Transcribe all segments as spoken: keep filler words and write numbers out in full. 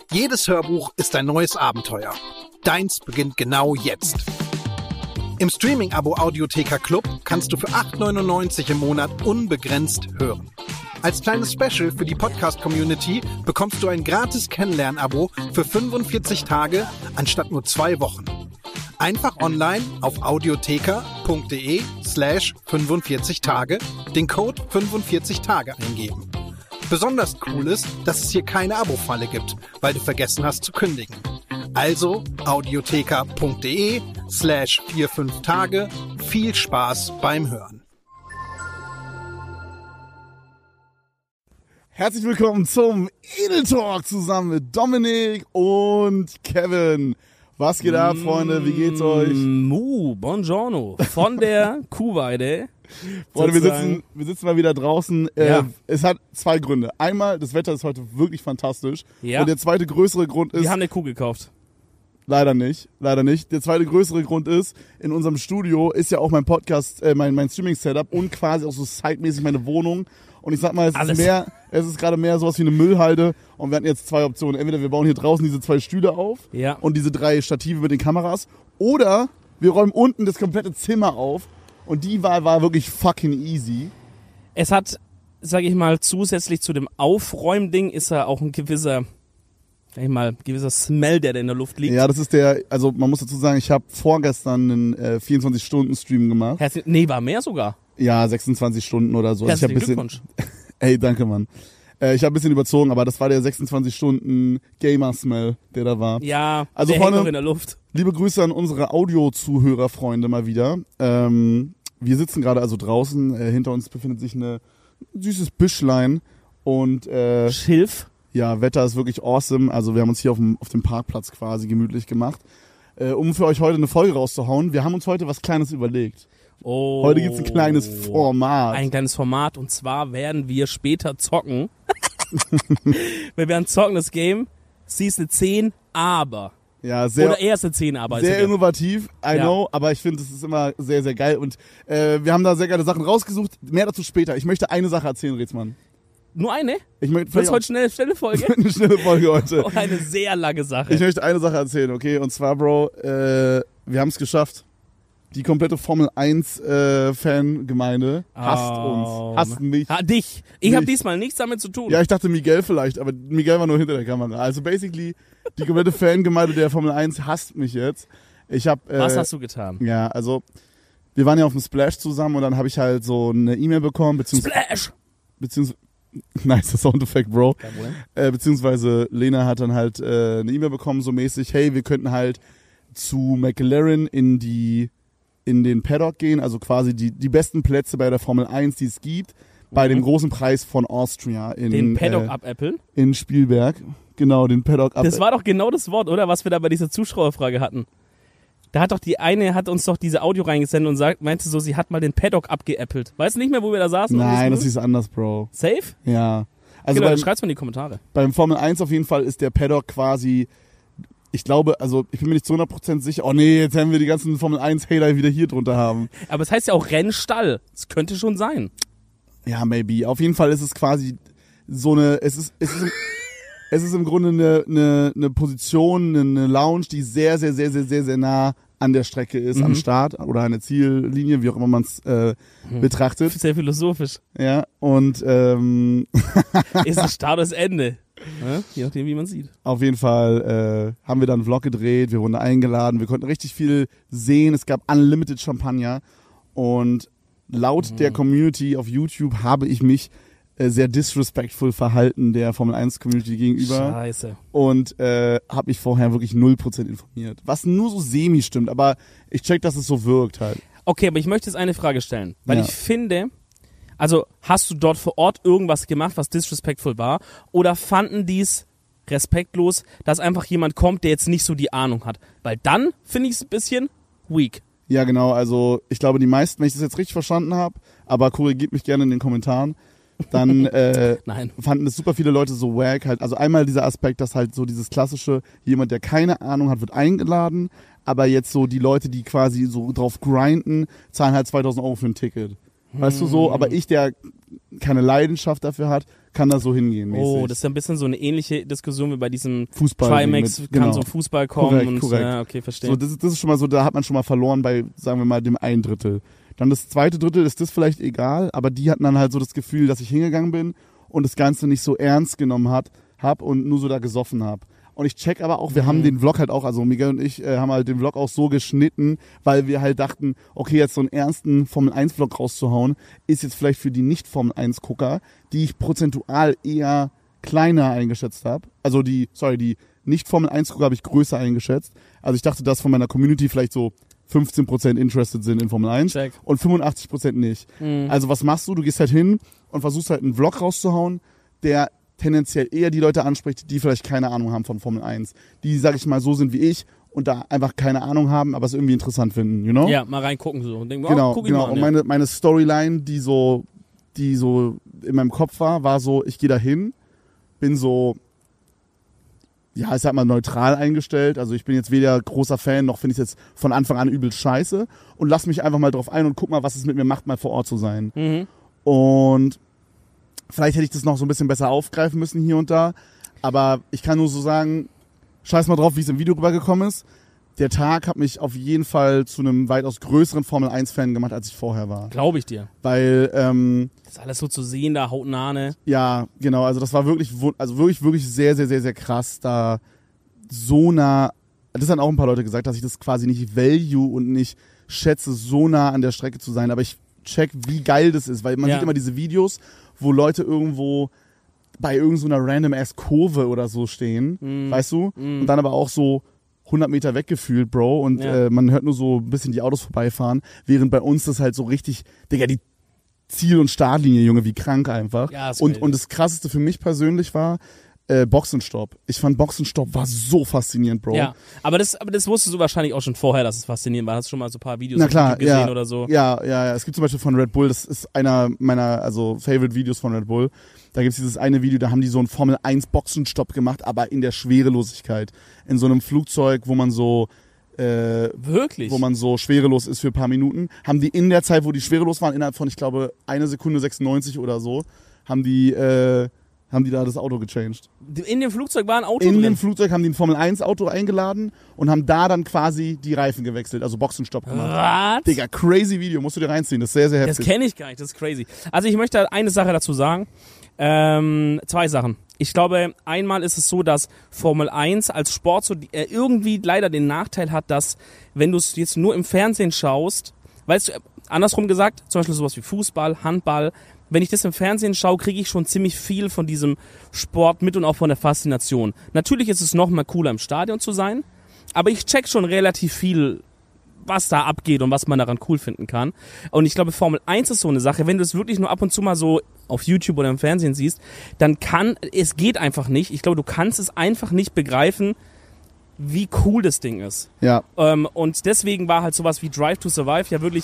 Jedes Hörbuch ist ein neues Abenteuer. Deins beginnt genau jetzt. Im Streaming-Abo Audiotheka Club kannst du für acht neunundneunzig im Monat unbegrenzt hören. Als kleines Special für die Podcast-Community bekommst du ein gratis Kennenlern-Abo für fünfundvierzig Tage anstatt nur zwei Wochen. Einfach online auf audiotheka.de slash 45 Tage den Code fünfundvierzig Tage eingeben. Besonders cool ist, dass es hier keine Abo-Falle gibt, weil du vergessen hast zu kündigen. Also audiotheka.de slash 45 Tage. Viel Spaß beim Hören. Herzlich willkommen zum Edel Talk zusammen mit Dominik und Kevin. Was geht ab, Freunde? Wie geht's euch? Mu, buongiorno. Von der Kuhweide. Freunde, wir sitzen, wir sitzen mal wieder draußen. Äh, Ja. Es hat zwei Gründe. Einmal, das Wetter ist heute wirklich fantastisch. Ja. Und der zweite größere Grund ist... Wir haben eine Kuh gekauft. Leider nicht, leider nicht. Der zweite größere Grund ist, in unserem Studio ist ja auch mein Podcast, äh, mein, mein Streaming-Setup und quasi auch so sitemäßig meine Wohnung. Und ich sag mal, es Alles. ist mehr, es ist gerade mehr sowas wie eine Müllhalde. Und wir hatten jetzt zwei Optionen. Entweder wir bauen hier draußen diese zwei Stühle auf Ja. und diese drei Stative mit den Kameras. Oder wir räumen unten das komplette Zimmer auf. Und die Wahl war wirklich fucking easy. Es hat, sag ich mal, zusätzlich zu dem Aufräumding ist da auch ein gewisser, sag ich mal, gewisser Smell, der da in der Luft liegt. Ja, das ist der, also man muss dazu sagen, ich habe vorgestern einen äh, vierundzwanzig-Stunden-Stream gemacht. Herzlich, nee, war mehr sogar. Ja, sechsundzwanzig Stunden oder so. Also ich hab Herzlichen ein bisschen, Glückwunsch. Ey, danke, Mann. Äh, ich habe ein bisschen überzogen, aber das war der sechsundzwanzig Stunden Gamer-Smell, der da war. Ja, Also der hängt vorne- noch in der Luft. Liebe Grüße an unsere Audio-Zuhörer-Freunde mal wieder. Ähm, wir sitzen gerade also draußen. Äh, hinter uns befindet sich eine ein süßes Büschlein. Und äh, Schilf. ja, Wetter ist wirklich awesome. Also wir haben uns hier auf dem, auf dem Parkplatz quasi gemütlich gemacht. Äh, um für euch heute eine Folge rauszuhauen. Wir haben uns heute was Kleines überlegt. Oh. Heute gibt's ein kleines Format. Ein kleines Format und zwar werden wir später zocken. Wir werden zocken das Game. Sie ist eine zehn, aber. Ja, sehr, Oder er ist eine zehn, aber. sehr ist ja- innovativ, I Ja. know, aber ich finde, es ist immer sehr, sehr geil. Und äh, wir haben da sehr geile Sachen rausgesucht. Mehr dazu später. Ich möchte eine Sache erzählen, Rätsmann. Nur eine? Ich möchte Wird vielleicht heute schnell, schnelle Folge? auch eine schnelle Folge heute. Oh, eine sehr lange Sache. Ich möchte eine Sache erzählen, okay? Und zwar, Bro, äh, wir haben es geschafft. Die komplette Formel eins äh, Fangemeinde hasst Oh, uns, hasst mich. Ha, dich. Ich habe Mich. diesmal nichts damit zu tun. Ja, ich dachte Miguel vielleicht, aber Miguel war nur hinter der Kamera. Also basically, die komplette Fangemeinde der Formel eins hasst mich jetzt. Ich hab, äh, Was hast du getan? Ja, also wir waren ja auf dem Splash zusammen und dann habe ich halt so eine E-Mail bekommen, beziehungsweise, Splash! beziehungsweise nice Soundeffekt, Bro. Kein Problem. Äh, beziehungsweise Lena hat dann halt äh, eine E-Mail bekommen, so mäßig, hey, wir könnten halt zu McLaren in die in den Paddock gehen, also quasi die die besten Plätze bei der Formel eins, die es gibt, bei Mhm. dem großen Preis von Austria in Den Paddock äh, abäppeln? in Spielberg. Genau, den Paddock ab. Das war doch genau das Wort, oder? Was wir da bei dieser Zuschauerfrage hatten. Da hat doch die eine, hat uns doch diese Audio reingesendet und sagt, meinte so, sie hat mal den Paddock abgeäppelt. Weißt du nicht mehr, wo wir da saßen? Nein, das ist ist anders, Bro. Safe? Ja. Also genau, beim, schreibt's mal in die Kommentare. beim Formel eins auf jeden Fall ist der Paddock quasi, ich glaube, also ich bin mir nicht zu hundert Prozent sicher, oh nee, jetzt haben wir die ganzen Formel eins Hater wieder hier drunter haben. Aber es heißt ja auch Rennstall. Das könnte schon sein. Ja, maybe. Auf jeden Fall ist es quasi so eine, es ist, es ist, im, es ist im Grunde eine, eine, eine Position, eine Lounge, die sehr, sehr, sehr, sehr, sehr, sehr nah an der Strecke ist, Mhm. am Start oder an der Ziellinie, wie auch immer man es äh, Mhm. betrachtet. Sehr philosophisch. Ja, und ähm, Ist ein Start das Ende. Ja? Je nachdem, wie man sieht. auf jeden Fall äh, haben wir dann einen Vlog gedreht, wir wurden eingeladen, wir konnten richtig viel sehen, es gab Unlimited Champagner und laut Mhm. der Community auf YouTube habe ich mich äh, sehr disrespectful verhalten der Formel eins Community gegenüber Scheiße. und äh, habe mich vorher wirklich null Prozent informiert, was nur so semi stimmt, aber ich check, dass es so wirkt halt. Okay, aber ich möchte jetzt eine Frage stellen. Weil Ja. ich finde, also hast du dort vor Ort irgendwas gemacht, was disrespectful war? Oder fanden die es respektlos, dass einfach jemand kommt, der jetzt nicht so die Ahnung hat? Weil dann finde ich es ein bisschen weak. Ja, genau, also ich glaube, die meisten, wenn ich das jetzt richtig verstanden habe, aber korrigiert mich gerne in den Kommentaren, dann äh, Nein. fanden es super viele Leute so wack halt. Also einmal dieser Aspekt, dass halt so dieses klassische, jemand, der keine Ahnung hat, wird eingeladen, aber jetzt so die Leute, die quasi so drauf grinden, zahlen halt zweitausend Euro für ein Ticket. Weißt du so, aber ich, der keine Leidenschaft dafür hat, kann da so hingehen. Mäßig. Oh, das ist ja ein bisschen so eine ähnliche Diskussion wie bei diesem Fußball Trimax, mit, kann genau. zum Fußball kommen. Korrekt, und, korrekt. Ja, okay, verstehe. So, das, ist, das ist schon mal so, da hat man schon mal verloren bei, sagen wir mal, dem ein Drittel. Dann das zweite Drittel ist das vielleicht egal, aber die hatten dann halt so das Gefühl, dass ich hingegangen bin und das Ganze nicht so ernst genommen hat, hab und nur so da gesoffen hab. Und ich check aber auch, wir mhm. haben den Vlog halt auch, also Miguel und ich äh, haben halt den Vlog auch so geschnitten, weil wir halt dachten, okay, jetzt so einen ernsten Formel eins Vlog rauszuhauen, ist jetzt vielleicht für die Nicht-Formel eins Gucker, die ich prozentual eher kleiner eingeschätzt habe. Also die, sorry, die Nicht-Formel eins Gucker habe ich größer eingeschätzt. Also ich dachte, dass von meiner Community vielleicht so fünfzehn Prozent interested sind in Formel eins check. Und fünfundachtzig Prozent nicht. Mhm. Also was machst du? Du gehst halt hin und versuchst halt einen Vlog rauszuhauen, der tendenziell eher die Leute anspricht, die vielleicht keine Ahnung haben von Formel eins. Die, sag ich mal, so sind wie ich und da einfach keine Ahnung haben, aber es irgendwie interessant finden, you know? Ja, mal reingucken so. Und denken, genau, oh, guck genau. Mal an, und meine, meine Storyline, die so, die so in meinem Kopf war, war so, ich gehe da hin, bin so, ja, ich sag mal, neutral eingestellt. Also ich bin jetzt weder großer Fan, noch finde ich es jetzt von Anfang an übel scheiße und lass mich einfach mal drauf ein und guck mal, was es mit mir macht, mal vor Ort zu sein. Mhm. Und vielleicht hätte ich das noch so ein bisschen besser aufgreifen müssen hier und da. Aber ich kann nur so sagen, scheiß mal drauf, wie es im Video rübergekommen ist. Der Tag hat mich auf jeden Fall zu einem weitaus größeren Formel eins Fan gemacht, als ich vorher war. Glaube ich dir. Weil, ähm... das ist alles so zu sehen, da hautnah, ne? Ja, genau. Also das war wirklich, also wirklich, wirklich sehr, sehr, sehr, sehr krass, da so nah... Das haben auch ein paar Leute gesagt, dass ich das quasi nicht value und nicht schätze, so nah an der Strecke zu sein. Aber ich check, wie geil das ist, weil man ja. sieht immer diese Videos, wo Leute irgendwo bei irgendeiner so Random-Ass-Kurve oder so stehen, mm. weißt du? Mm. Und dann aber auch so hundert Meter weggefühlt, Bro, und ja. äh, man hört nur so ein bisschen die Autos vorbeifahren, während bei uns das halt so richtig, Digga, die Ziel- und Startlinie, Junge, wie krank einfach. Ja, ist und, geil. und das Krasseste für mich persönlich war, Äh, Boxenstopp. Ich fand Boxenstopp war so faszinierend, Bro. Ja, aber das, aber das wusstest du wahrscheinlich auch schon vorher, dass es faszinierend war. Hast du schon mal so ein paar Videos Na klar, auf YouTube gesehen ja, oder so? Ja, ja, ja. Es gibt zum Beispiel von Red Bull, das ist einer meiner, also Favorite-Videos von Red Bull. Da gibt's dieses eine Video, da haben die so einen Formel eins Boxenstopp gemacht, aber in der Schwerelosigkeit. In so einem Flugzeug, wo man so äh, Wirklich? wo man so schwerelos ist für ein paar Minuten. Haben die in der Zeit, wo die schwerelos waren, innerhalb von, ich glaube, eine Sekunde sechsundneunzig oder so, haben die äh, haben die da das Auto gechanged. In dem Flugzeug war ein Auto In drin? dem Flugzeug haben die ein Formel eins Auto eingeladen und haben da dann quasi die Reifen gewechselt, also Boxenstopp gemacht. Was? Digga, crazy Video, musst du dir reinziehen, das ist sehr, sehr Das heftig. kenne ich gar nicht, das ist crazy. Also ich möchte eine Sache dazu sagen. Ähm, zwei Sachen. Ich glaube, einmal ist es so, dass Formel eins als Sport so äh, irgendwie leider den Nachteil hat, dass wenn du es jetzt nur im Fernsehen schaust, weißt du, andersrum gesagt, zum Beispiel sowas wie Fußball, Handball, wenn ich das im Fernsehen schaue, kriege ich schon ziemlich viel von diesem Sport mit und auch von der Faszination. Natürlich ist es noch mal cooler, im Stadion zu sein, aber ich check schon relativ viel, was da abgeht und was man daran cool finden kann. Und ich glaube, Formel eins ist so eine Sache, wenn du es wirklich nur ab und zu mal so auf YouTube oder im Fernsehen siehst, dann kann, es geht einfach nicht. Ich glaube, du kannst es einfach nicht begreifen, wie cool das Ding ist. Ja. Ähm, und deswegen war halt sowas wie Drive to Survive ja wirklich...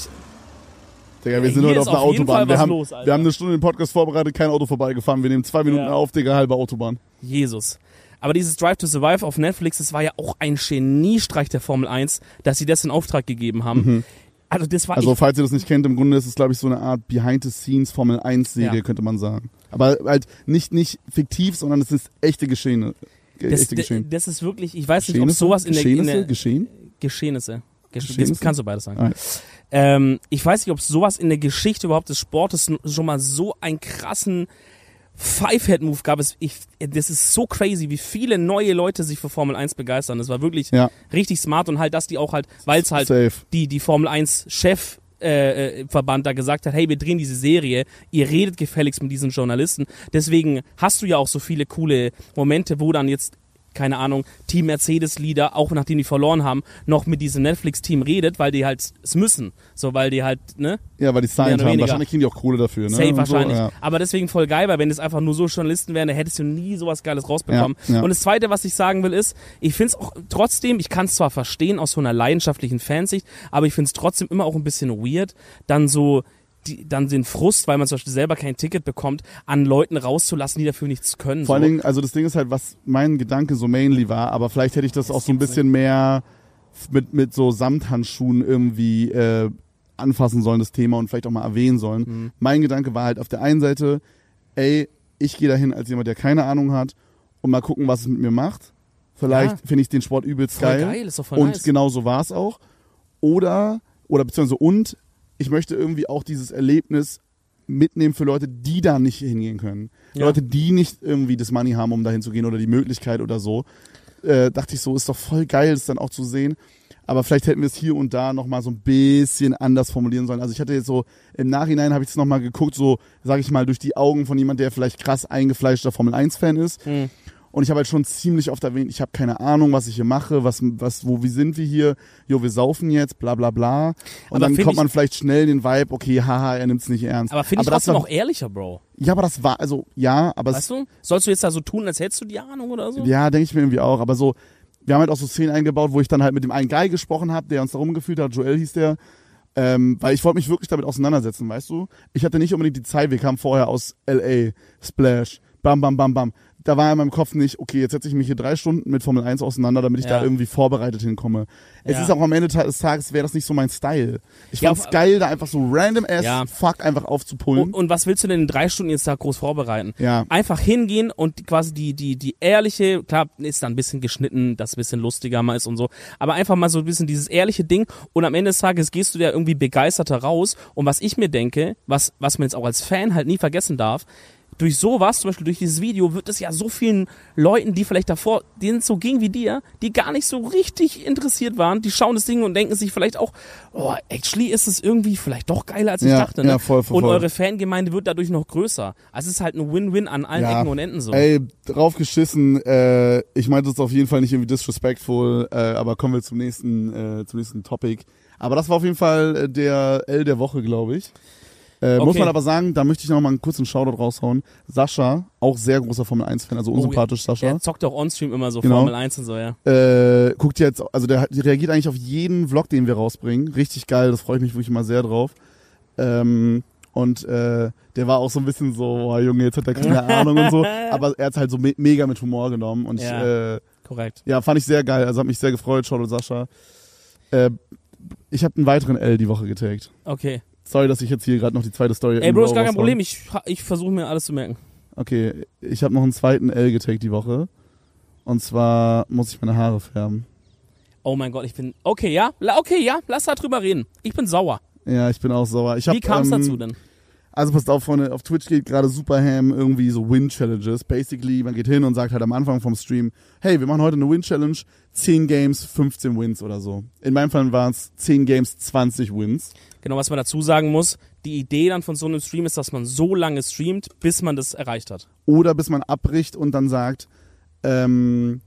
Digga, wir Ja, sind hier heute ist auf der auf jeden Autobahn. Fall Wir was haben, los, Alter. wir haben eine Stunde den Podcast vorbereitet, kein Auto vorbeigefahren. Wir nehmen zwei Minuten Ja. auf, Digga, halbe Autobahn. Jesus. Aber dieses Drive to Survive auf Netflix, das war ja auch ein Geniestreich der Formel eins, dass sie das in Auftrag gegeben haben. Mhm. Also das war Also ich, falls ihr das nicht kennt, im Grunde ist es, glaube ich, so eine Art Behind-the-Scenes Formel eins Serie, Ja. könnte man sagen. Aber halt nicht, nicht fiktiv, sondern es ist echte Geschehene. Ge- das, echte Geschehen. das ist wirklich, ich weiß nicht, ob Geschehnisse? sowas in der, in Geschehnisse? der Geschehen? Geschehnisse. Gesch Geschehnisse? Das kannst du beides sagen. Ah. Ähm, ich weiß nicht, ob sowas in der Geschichte überhaupt des Sportes schon mal so einen krassen Five-Head-Move gab. Es, ich, das ist so crazy, wie viele neue Leute sich für Formel eins begeistern. Das war wirklich Ja. richtig smart und halt, dass die auch halt, weil es halt Safe. die, die Formel eins Chef äh, äh, Verband da gesagt hat, hey, wir drehen diese Serie, ihr redet gefälligst mit diesen Journalisten. Deswegen hast du ja auch so viele coole Momente, wo dann jetzt, keine Ahnung, Team Mercedes-Leader, auch nachdem die verloren haben, noch mit diesem Netflix-Team redet, weil die halt es müssen. So, weil die halt, ne? Ja, weil die Mehr signed oder haben. weniger. Wahrscheinlich kriegen die auch Kohle dafür, ne? Safe Und wahrscheinlich. So, ja. Aber deswegen voll geil, weil wenn es einfach nur so Journalisten wären, dann hättest du nie sowas Geiles rausbekommen. Ja, ja. Und das Zweite, was ich sagen will, ist, ich finde es auch trotzdem, ich kann es zwar verstehen aus so einer leidenschaftlichen Fansicht, aber ich finde es trotzdem immer auch ein bisschen weird, dann so die, dann den Frust, weil man zum Beispiel selber kein Ticket bekommt, an Leuten rauszulassen, die dafür nichts können. Vor so. allen Dingen, also das Ding ist halt, was mein Gedanke so mainly war, aber vielleicht hätte ich das, Das auch so ein gibt's bisschen mehr mit, mit so Samthandschuhen irgendwie äh, anfassen sollen, das Thema, und vielleicht auch mal erwähnen sollen. Mhm. Mein Gedanke war halt auf der einen Seite, ey, ich gehe dahin als jemand, der keine Ahnung hat, und mal gucken, was es mit mir macht. Vielleicht ja. finde ich den Sport übelst voll geil. geil, ist doch voll und nice. genau so war es auch. Oder, oder beziehungsweise und, ich möchte irgendwie auch dieses Erlebnis mitnehmen für Leute, die da nicht hingehen können. Ja. Leute, die nicht irgendwie das Money haben, um dahin zu gehen oder die Möglichkeit oder so. Äh, dachte ich so, ist doch voll geil, das dann auch zu sehen. Aber vielleicht hätten wir es hier und da nochmal so ein bisschen anders formulieren sollen. Also ich hatte jetzt so, im Nachhinein habe ich es nochmal geguckt, so, sage ich mal, durch die Augen von jemand, der vielleicht krass eingefleischter Formel eins Fan ist. Mhm. Und ich habe halt schon ziemlich oft erwähnt, ich habe keine Ahnung, was ich hier mache, was, was, wo, wie sind wir hier? Jo, wir saufen jetzt, bla bla bla. Und aber dann kommt man vielleicht schnell in den Vibe, okay, haha, er nimmt's nicht ernst. Aber finde ich aber trotzdem war, auch ehrlicher, Bro. Ja, aber das war, also, ja, aber... Weißt du? Sollst du jetzt da so tun, als hättest du die Ahnung oder so? Ja, denke ich mir irgendwie auch, aber so, wir haben halt auch so Szenen eingebaut, wo ich dann halt mit dem einen Guy gesprochen habe, der uns da rumgeführt hat, Joel hieß der, ähm, weil ich wollte mich wirklich damit auseinandersetzen, weißt du? Ich hatte nicht unbedingt die Zeit, wir kamen vorher aus L A, Splash, bam, bam, bam, bam. Da war in meinem Kopf nicht, okay, jetzt setze ich mich hier drei Stunden mit Formel eins auseinander, damit ich ja. da irgendwie vorbereitet hinkomme. Es ja. ist auch am Ende des Tages, wäre das nicht so mein Style. Ich ja, fand's geil, da einfach so random ass ja. fuck einfach aufzupullen. Und, und was willst du denn in drei Stunden jetzt da groß vorbereiten? Ja. Einfach hingehen und quasi die, die, die ehrliche, klar, ist da ein bisschen geschnitten, dass es ein bisschen lustiger mal ist und so, aber einfach mal so ein bisschen dieses ehrliche Ding, und am Ende des Tages gehst du da irgendwie begeisterter raus, und was ich mir denke, was, was man jetzt auch als Fan halt nie vergessen darf, durch sowas, zum Beispiel durch dieses Video, wird es ja so vielen Leuten, die vielleicht davor, denen es so ging wie dir, die gar nicht so richtig interessiert waren, die schauen das Ding und denken sich vielleicht auch, oh, actually ist es irgendwie vielleicht doch geiler, als ich ja, dachte. Ne? Ja, voll, voll, und voll. eure Fangemeinde wird dadurch noch größer. Also es ist halt ein Win-Win an allen ja, Ecken und Enden so. Ey, drauf geschissen, äh, ich meinte das auf jeden Fall nicht irgendwie disrespectful, äh, aber kommen wir zum nächsten, äh, zum nächsten Topic. Aber das war auf jeden Fall der L der Woche, glaube ich. Äh, okay. Muss man aber sagen, da möchte ich noch mal einen kurzen Shoutout raushauen. Sascha, auch sehr großer Formel eins Fan, also unsympathisch oh, Sascha. Der zockt auch on-stream immer so genau. Formel eins und so, ja. Äh, guckt jetzt, also der, der reagiert eigentlich auf jeden Vlog, den wir rausbringen. Richtig geil, das freue ich mich wirklich mal sehr drauf. Ähm, und äh, der war auch so ein bisschen so, boah Junge, jetzt hat er keine Ahnung und so. Aber er hat halt so me- mega mit Humor genommen. Und ja, ich, äh, korrekt. Ja, fand ich sehr geil, also hat mich sehr gefreut, Shoutout Sascha. Äh, ich habe einen weiteren L die Woche getaggt. Okay. Sorry, dass ich jetzt hier gerade noch die zweite Story... Ey, Bro, ist gar kein Problem. Ich, ich versuche mir alles zu merken. Okay, ich habe noch einen zweiten L getaggt die Woche. Und zwar muss ich meine Haare färben. Oh mein Gott, ich bin... Okay, ja? Okay, ja, lass da drüber reden. Ich bin sauer. Ja, ich bin auch sauer. Ich hab, Wie kam es ähm, dazu denn? Also passt auf, Freunde, auf Twitch geht gerade Superham irgendwie so Win-Challenges. Basically, man geht hin und sagt halt am Anfang vom Stream, hey, wir machen heute eine Win-Challenge, zehn Games, fünfzehn Wins oder so. In meinem Fall waren es zehn Games, zwanzig Wins. Genau, was man dazu sagen muss, die Idee dann von so einem Stream ist, dass man so lange streamt, bis man das erreicht hat. Oder bis man abbricht und dann sagt, ähm,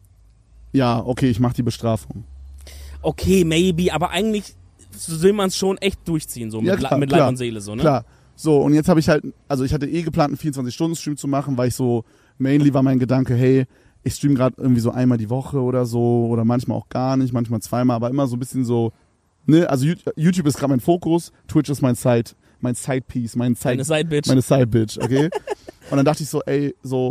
ja, okay, ich mach die Bestrafung. Okay, maybe, aber eigentlich will man es schon echt durchziehen, so mit, ja, klar, mit klar, Leib und Seele, so, ne? Klar. So, und jetzt habe ich halt, also ich hatte eh geplant, einen vierundzwanzig-Stunden-Stream zu machen, weil ich so, mainly war mein Gedanke, hey, ich stream gerade irgendwie so einmal die Woche oder so, oder manchmal auch gar nicht, manchmal zweimal, aber immer so ein bisschen so, ne, also YouTube ist gerade mein Fokus, Twitch ist mein Side, mein Side-Piece, mein Side, meine Side-Bitch. Meine Side-Bitch, okay? Und dann dachte ich so, ey, so,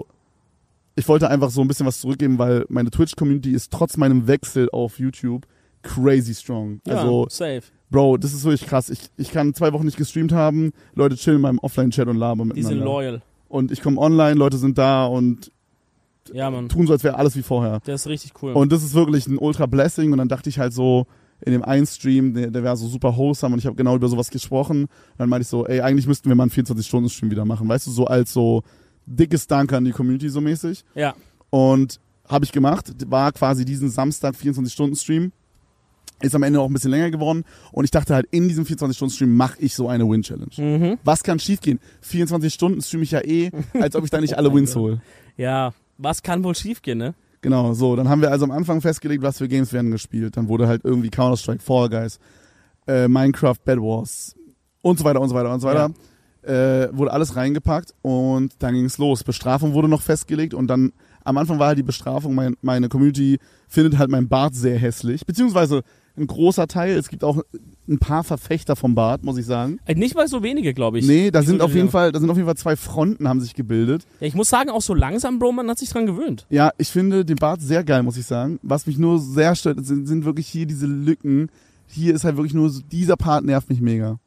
ich wollte einfach so ein bisschen was zurückgeben, weil meine Twitch-Community ist trotz meinem Wechsel auf YouTube crazy strong. Ja, also, safe. Bro, das ist wirklich krass. Ich, ich kann zwei Wochen nicht gestreamt haben, Leute chillen in meinem Offline-Chat und labern miteinander. Die sind loyal. Und ich komme online, Leute sind da und ja, Mann. tun so, als wäre alles wie vorher. Das ist richtig cool. Und das ist wirklich ein Ultra-Blessing. Und dann dachte ich halt so, in dem einen Stream, der, der war so super wholesome und ich habe genau über sowas gesprochen. Und dann meinte ich so, ey, eigentlich müssten wir mal einen vierundzwanzig-Stunden-Stream wieder machen. Weißt du, so als so dickes Danke an die Community so mäßig. Ja. Und habe ich gemacht. War quasi diesen Samstag vierundzwanzig-Stunden-Stream. Ist am Ende auch ein bisschen länger geworden. Und ich dachte halt, in diesem vierundzwanzig-Stunden-Stream mache ich so eine Win-Challenge. Mhm. Was kann schiefgehen? vierundzwanzig Stunden streame ich ja eh, als ob ich da nicht alle Wins hole. Ja, was kann wohl schiefgehen, ne? Genau, so. Dann haben wir also am Anfang festgelegt, was für Games werden gespielt. Dann wurde halt irgendwie Counter-Strike, Fall Guys, äh, Minecraft, Bed Wars und so weiter und so weiter und so weiter. Ja. Äh, wurde alles reingepackt und dann ging es los. Bestrafung wurde noch festgelegt und dann am Anfang war halt die Bestrafung, mein, meine Community findet halt mein Bart sehr hässlich, beziehungsweise ein großer Teil. Es gibt auch ein paar Verfechter vom Bart, muss ich sagen. Nicht mal so wenige, glaube ich. Nee, da sind auf jeden Fall, da sind auf jeden Fall zwei Fronten haben sich gebildet. Ja, ich muss sagen, auch so langsam, Bro, man hat sich dran gewöhnt. Ja, ich finde den Bart sehr geil, muss ich sagen. Was mich nur sehr stört, sind, sind wirklich hier diese Lücken. Hier ist halt wirklich nur so, dieser Part nervt mich mega.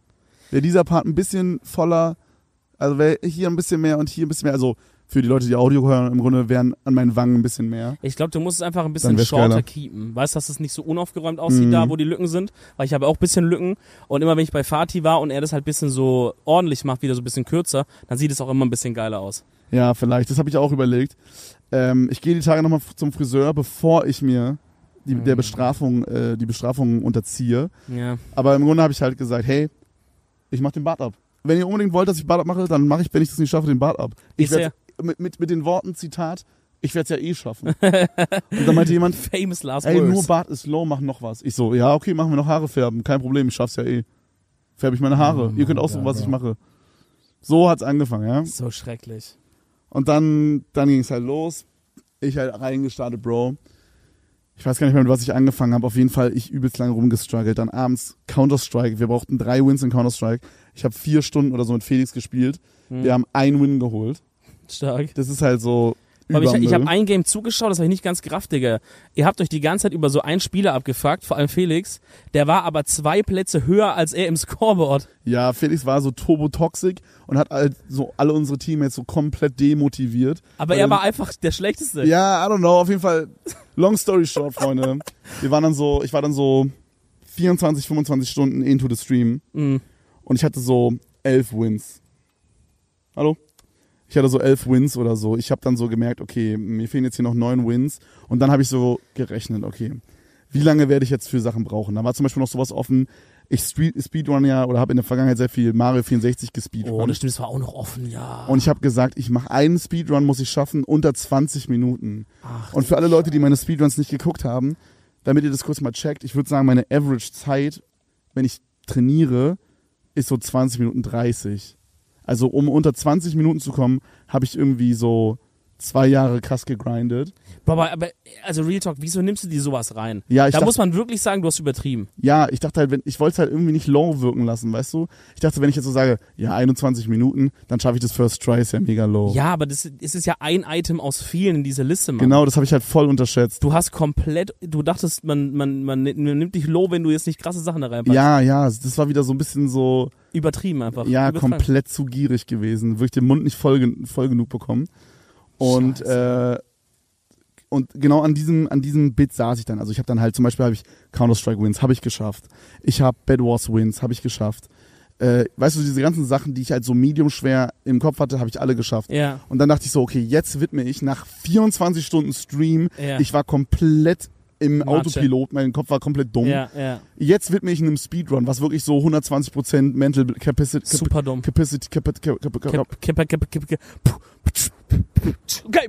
wäre dieser Part ein bisschen voller, also wäre hier ein bisschen mehr und hier ein bisschen mehr, also für die Leute, die Audio hören, im Grunde wären an meinen Wangen ein bisschen mehr. Ich glaube, du musst es einfach ein bisschen wär's shorter geiler. keepen. Weißt du, dass es nicht so unaufgeräumt aussieht, Mhm. da wo die Lücken sind? Weil ich habe auch ein bisschen Lücken. Und immer wenn ich bei Fatih war und er das halt ein bisschen so ordentlich macht, wieder so ein bisschen kürzer, dann sieht es auch immer ein bisschen geiler aus. Ja, vielleicht. Das habe ich auch überlegt. Ähm, ich gehe die Tage nochmal zum Friseur, bevor ich mir die, Mhm. der Bestrafung, äh, die Bestrafung unterziehe. Ja. Aber im Grunde habe ich halt gesagt, hey, ich mach den Bart ab. Wenn ihr unbedingt wollt, dass ich Bart abmache, dann mache ich, wenn ich das nicht schaffe, den Bart ab. Ich Ist werd's, mit, mit, mit den Worten, Zitat, ich werde es ja eh schaffen. Und dann meinte jemand, Famous last ey, words. nur Bart ist low, mach noch was. Ich so, ja, okay, machen wir noch Haare färben, kein Problem, ich schaff's ja eh. Färbe ich meine Haare. Oh ihr könnt mein aussuchen, Gott, was ich Bro. mache. So hat's angefangen, ja. So schrecklich. Und dann, dann ging es halt los. Ich halt reingestartet, Bro. Ich weiß gar nicht mehr, mit was ich angefangen habe. Auf jeden Fall, ich übelst lange rumgestruggelt. Dann abends Counter-Strike. Wir brauchten drei Wins in Counter-Strike. Ich habe vier Stunden oder so mit Felix gespielt. Hm. Wir haben einen Win geholt. Stark. Das ist halt so Aber ich, ich Übermüll. habe ein Game zugeschaut, das habe ich nicht ganz gerafft, Digga. Ihr habt euch die ganze Zeit über so einen Spieler abgefuckt, vor allem Felix. Der war aber zwei Plätze höher als er im Scoreboard. Ja, Felix war so turbo-toxic und hat halt so alle unsere Teammates so komplett demotiviert. Aber Weil er er- war einfach der Schlechteste. Ja, I don't know, auf jeden Fall. Long story short, Freunde. Wir waren dann so, ich war dann so vierundzwanzig, fünfundzwanzig Stunden into the stream Mhm. und ich hatte so elf Wins. Hallo? Ich hatte so elf Wins oder so. Ich habe dann so gemerkt, okay, mir fehlen jetzt hier noch neun Wins. Und dann habe ich so gerechnet, okay, wie lange werde ich jetzt für Sachen brauchen? Da war zum Beispiel noch sowas offen. Ich Speed, Speedrun ja oder habe in der Vergangenheit sehr viel Mario vierundsechzig gespeedrun. Oh, das stimmt, das war auch noch offen, ja. Und ich habe gesagt, ich mache einen Speedrun, muss ich schaffen, unter zwanzig Minuten. Ach, Und für alle Leute, die meine Speedruns nicht geguckt haben, damit ihr das kurz mal checkt, ich würde sagen, meine Average-Zeit, wenn ich trainiere, ist so zwanzig Minuten dreißig. Also um unter zwanzig Minuten zu kommen, habe ich irgendwie so zwei Jahre krass gegrindet. Bro, aber, aber, also Real Talk, wieso nimmst du dir sowas rein? Ja, ich da dachte, muss man wirklich sagen, du hast übertrieben. ja, ich dachte halt, wenn, ich wollte es halt irgendwie nicht low wirken lassen, weißt du? Ich dachte, wenn ich jetzt so sage, ja, einundzwanzig Minuten, dann schaffe ich das First Try, ist ja mega low. Ja, aber das, es ist ja ein Item aus vielen in dieser Liste, Mann. Genau, das habe ich halt voll unterschätzt. Du hast komplett, du dachtest, man, man, man nimmt dich low, wenn du jetzt nicht krasse Sachen da reinpackst. Ja, ja, das war wieder so ein bisschen so, Übertrieben einfach. ja, Übertreiben. komplett zu gierig gewesen. Wirklich den Mund nicht voll, gen- voll genug bekommen. Und, äh, und genau an diesem, an diesem Bit saß ich dann. Also ich habe dann halt zum Beispiel habe ich Counter-Strike Wins, habe ich geschafft. Ich habe Bed Wars Wins, habe ich geschafft. Äh, weißt du, diese ganzen Sachen, die ich halt so medium schwer im Kopf hatte, habe ich alle geschafft. Ja, Und dann dachte ich so, okay, jetzt widme ich nach vierundzwanzig Stunden Stream, ja. ich war komplett im Matsche. Autopilot, mein Kopf war komplett dumm. ja, ja. Jetzt widme ich einem Speedrun, was wirklich so hundertzwanzig Prozent Mental Capacity, Cap- Super dumm. Capacity, Cap- Cap- Cap- Cap- Kipp, kipp, kipp, kipp, kipp. Okay.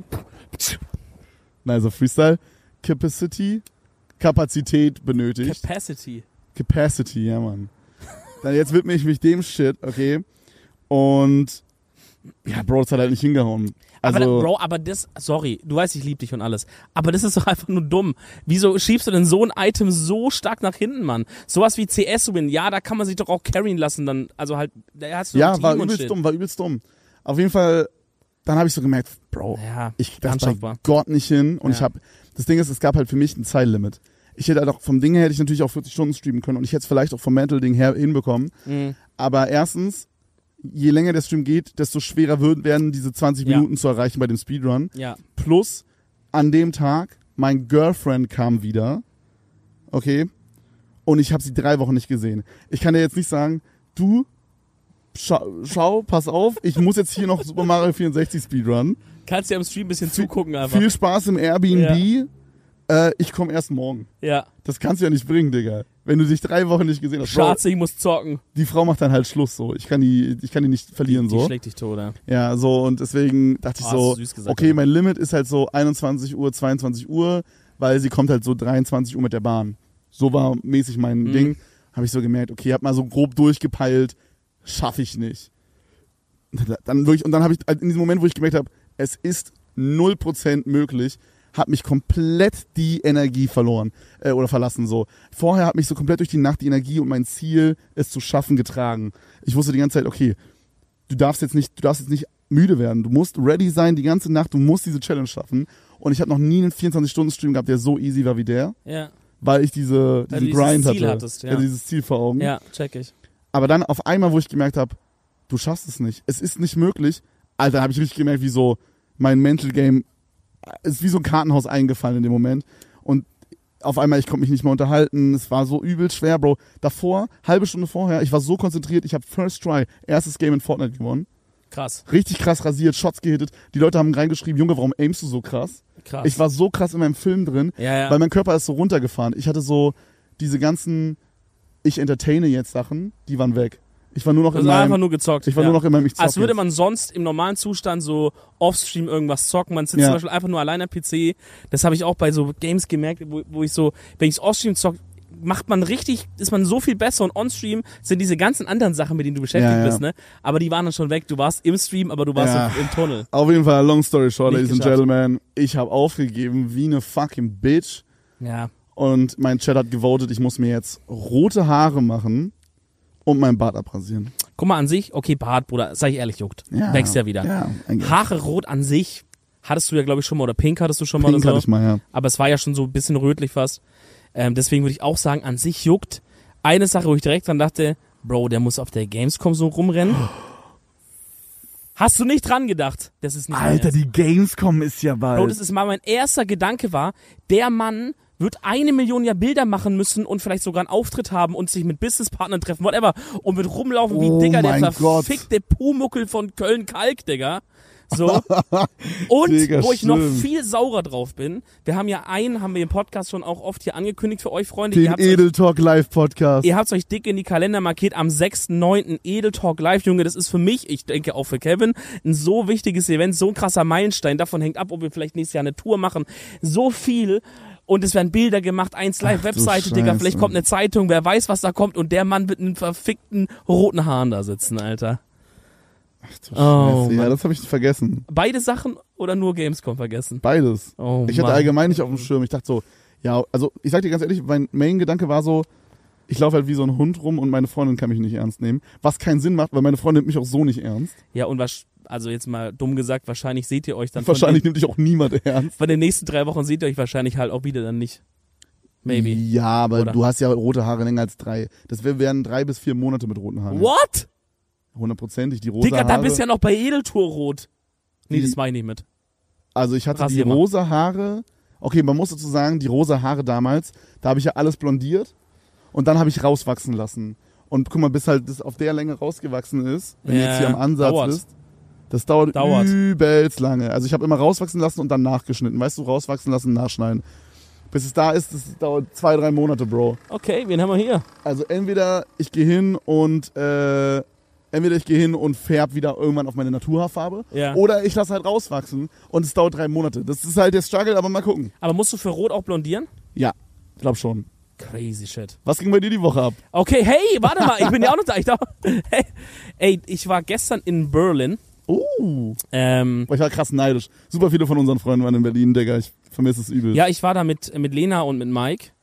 Nein, so Freestyle. Capacity, Kapazität benötigt. Capacity. Capacity, ja, Mann. Dann jetzt widme ich mich dem Shit, okay? Und ja, Bro, das hat halt nicht hingehauen. Also, Aber, Bro, aber das, sorry, du weißt, ich liebe dich und alles. Aber das ist doch einfach nur dumm. Wieso schiebst du denn so ein Item so stark nach hinten, Mann? Sowas wie C S-Win, ja, da kann man sich doch auch carryen lassen, dann, also halt, da hast du ein ja, Team war und übelst shit. dumm, war übelst dumm. Auf jeden Fall, dann habe ich so gemerkt, Bro, Ja, ich krieg das bei anschaffbar. Gott nicht hin. Und Ja. ich habe, das Ding ist, es gab halt für mich ein Zeitlimit. Ich hätte halt auch, vom Ding her hätte ich natürlich auch vierzig Stunden streamen können und ich hätte es vielleicht auch vom Mental-Ding her hinbekommen. Mhm. Aber erstens, je länger der Stream geht, desto schwerer würden, werden diese zwanzig Ja. Minuten zu erreichen bei dem Speedrun. Ja. Plus, an dem Tag, mein Girlfriend kam wieder. Okay? Und ich habe sie drei Wochen nicht gesehen. Ich kann dir jetzt nicht sagen, du, schau, schau pass auf, ich muss jetzt hier noch Super Mario vierundsechzig Speedrun. Kannst ja im Stream ein bisschen zugucken einfach. Viel Spaß im Airbnb. Äh, ich komme erst morgen. Ja. Das kannst du ja nicht bringen, Digga. Wenn du dich drei Wochen nicht gesehen hast. Bro, Schatz, ich muss zocken. die Frau macht dann halt Schluss so. Ich kann die, ich kann die nicht verlieren Die so. schlägt dich tot, ja. Ja, so und deswegen dachte ich Oh, so, hast du süß gesagt, okay, ja. mein Limit ist halt so einundzwanzig Uhr, zweiundzwanzig Uhr, weil sie kommt halt so dreiundzwanzig Uhr mit der Bahn. So war mäßig mein Mhm. Ding. Habe ich so gemerkt, okay, hab mal so grob durchgepeilt, schaffe ich nicht. Dann wirklich, und dann habe ich in diesem Moment, wo ich gemerkt habe, es ist null Prozent möglich, hat mich komplett die Energie verloren äh, oder verlassen so. Vorher hat mich so komplett durch die Nacht die Energie und mein Ziel, es zu schaffen, getragen. Ich wusste die ganze Zeit, okay, du darfst jetzt nicht, du darfst jetzt nicht müde werden. Du musst ready sein die ganze Nacht, du musst diese Challenge schaffen. Und ich habe noch nie einen vierundzwanzig-Stunden-Stream gehabt, der so easy war wie der, Ja. weil ich diese, Weil diesen du dieses Grind Ziel hatte. hattest, ja. Ich hatte dieses Ziel vor Augen. Ja, check ich. Aber dann auf einmal, wo ich gemerkt habe, du schaffst es nicht. Es ist nicht möglich. Alter, habe ich richtig gemerkt, wie so mein Mental Game ist wie so ein Kartenhaus eingefallen in dem Moment. Und auf einmal, ich konnte mich nicht mehr unterhalten. Es war so übel schwer, Bro. Davor, halbe Stunde vorher, ich war so konzentriert, ich habe First Try, erstes Game in Fortnite gewonnen. Krass. Richtig krass rasiert, Shots gehittet. Die Leute haben reingeschrieben, Junge, warum aimst du so krass? Krass. Ich war so krass in meinem Film drin, Ja, ja. weil mein Körper ist so runtergefahren. Ich hatte so diese ganzen, ich entertaine jetzt Sachen, die waren weg. Ich war nur noch Das in war meinem, einfach nur gezockt. ich war ja. nur noch in meinem ich zock Als würde jetzt. man sonst im normalen Zustand so offstream irgendwas zocken. Man sitzt Ja. zum Beispiel einfach nur allein am P C. Das habe ich auch bei so Games gemerkt, wo, wo ich so, wenn ich offstream zocke, macht man richtig, ist man so viel besser und onstream sind diese ganzen anderen Sachen, mit denen du beschäftigt Ja, ja. bist, ne? Aber die waren dann schon weg. Du warst im Stream, aber du warst Ja. im, im Tunnel. Auf jeden Fall, long story short, Nicht ladies and geschafft. gentlemen, ich habe aufgegeben wie eine fucking Bitch Ja. und mein Chat hat gewotet, ich muss mir jetzt rote Haare machen und mein Bart abrasieren. Guck mal an sich, okay, Bart, Bruder, sag ich ehrlich, juckt. Ja. Wächst ja wieder. Ja, eigentlich. Haare rot an sich hattest du ja, glaube ich, schon mal, oder pink hattest du schon mal Pink oder so. hatte ich mal, ja. Aber es war ja schon so ein bisschen rötlich fast. Ähm, deswegen würde ich auch sagen, an sich juckt. Eine Sache, wo ich direkt dran dachte, Bro, der muss auf der Gamescom so rumrennen. Hast du nicht dran gedacht? Das ist nicht mein Alter, Ernst. die Gamescom ist ja bald. Bro, das ist mal mein erster Gedanke war, der Mann wird eine Million ja Bilder machen müssen und vielleicht sogar einen Auftritt haben und sich mit Businesspartnern treffen, whatever, und wird rumlaufen wie Oh Digga, der mein Gott. verfickte Pumuckel von Köln-Kalk, Digga. So. Und Digga, wo ich noch schlimm. viel saurer drauf bin, wir haben ja einen, haben wir im Podcast schon auch oft hier angekündigt für euch, Freunde. Ihr Den habt's euch, Edel Talk Live Podcast. ihr habt's euch dick in die Kalender markiert am sechsten neunten Edel Talk Live, Junge, das ist für mich, ich denke auch für Kevin, ein so wichtiges Event, so ein krasser Meilenstein. Davon hängt ab, ob wir vielleicht nächstes Jahr eine Tour machen. So viel. Und es werden Bilder gemacht, eins Live, Ach du Webseite, Digga, Scheiße. vielleicht kommt eine Zeitung, wer weiß, was da kommt. Und der Mann wird in einem verfickten roten Haaren da sitzen, Alter. Ach du Oh, Scheiße, ja, Mann. das habe ich vergessen. Beide Sachen oder nur Gamescom vergessen? Beides. Oh, Ich hatte Mann. allgemein nicht auf dem Schirm. Ich dachte so, ja, also ich sag dir ganz ehrlich, mein Main-Gedanke war so, ich laufe halt wie so ein Hund rum und meine Freundin kann mich nicht ernst nehmen. Was keinen Sinn macht, weil meine Freundin nimmt mich auch so nicht ernst. Ja, und was, also jetzt mal dumm gesagt, wahrscheinlich seht ihr euch dann Wahrscheinlich von nimmt dich auch niemand ernst. den, von den nächsten drei Wochen seht ihr euch wahrscheinlich halt auch wieder dann nicht. Maybe. Ja, aber Oder? du hast ja rote Haare länger als drei. Das wär- wären drei bis vier Monate mit roten Haaren. What? Hundertprozentig. Die rosa Digga, Haare. da bist du ja noch bei Edeltour rot. Nee, Die- das meine ich nicht mit. Also ich hatte Rasier die mal. rosa Haare. Okay, man muss dazu sagen, die rosa Haare damals, da habe ich ja alles blondiert und dann habe ich rauswachsen lassen. Und guck mal, bis halt das auf der Länge rausgewachsen ist, wenn du Ja, jetzt hier am Ansatz dauert. bist, das dauert, Dauert. übelst lange. Also ich habe immer rauswachsen lassen und dann nachgeschnitten. Weißt du, rauswachsen lassen, nachschneiden. Bis es da ist, das dauert zwei, drei Monate, Bro. Okay, wen haben wir hier? Also entweder ich gehe hin und äh, entweder ich gehe hin und färb wieder irgendwann auf meine Naturhaarfarbe, Ja. oder ich lasse halt rauswachsen und es dauert drei Monate. Das ist halt der Struggle, aber mal gucken. Aber musst du für rot auch blondieren? Ja, glaub schon. Crazy shit. Was ging bei dir die Woche ab? Okay, hey, warte mal, ich bin ja auch noch da. Ich dachte, hey, ey, ich war gestern in Berlin. Oh, Ähm, ich war krass neidisch. Super viele von unseren Freunden waren in Berlin, Digga. Ich vermisse es übel. ja, ich war da mit, mit Lena und mit Mike.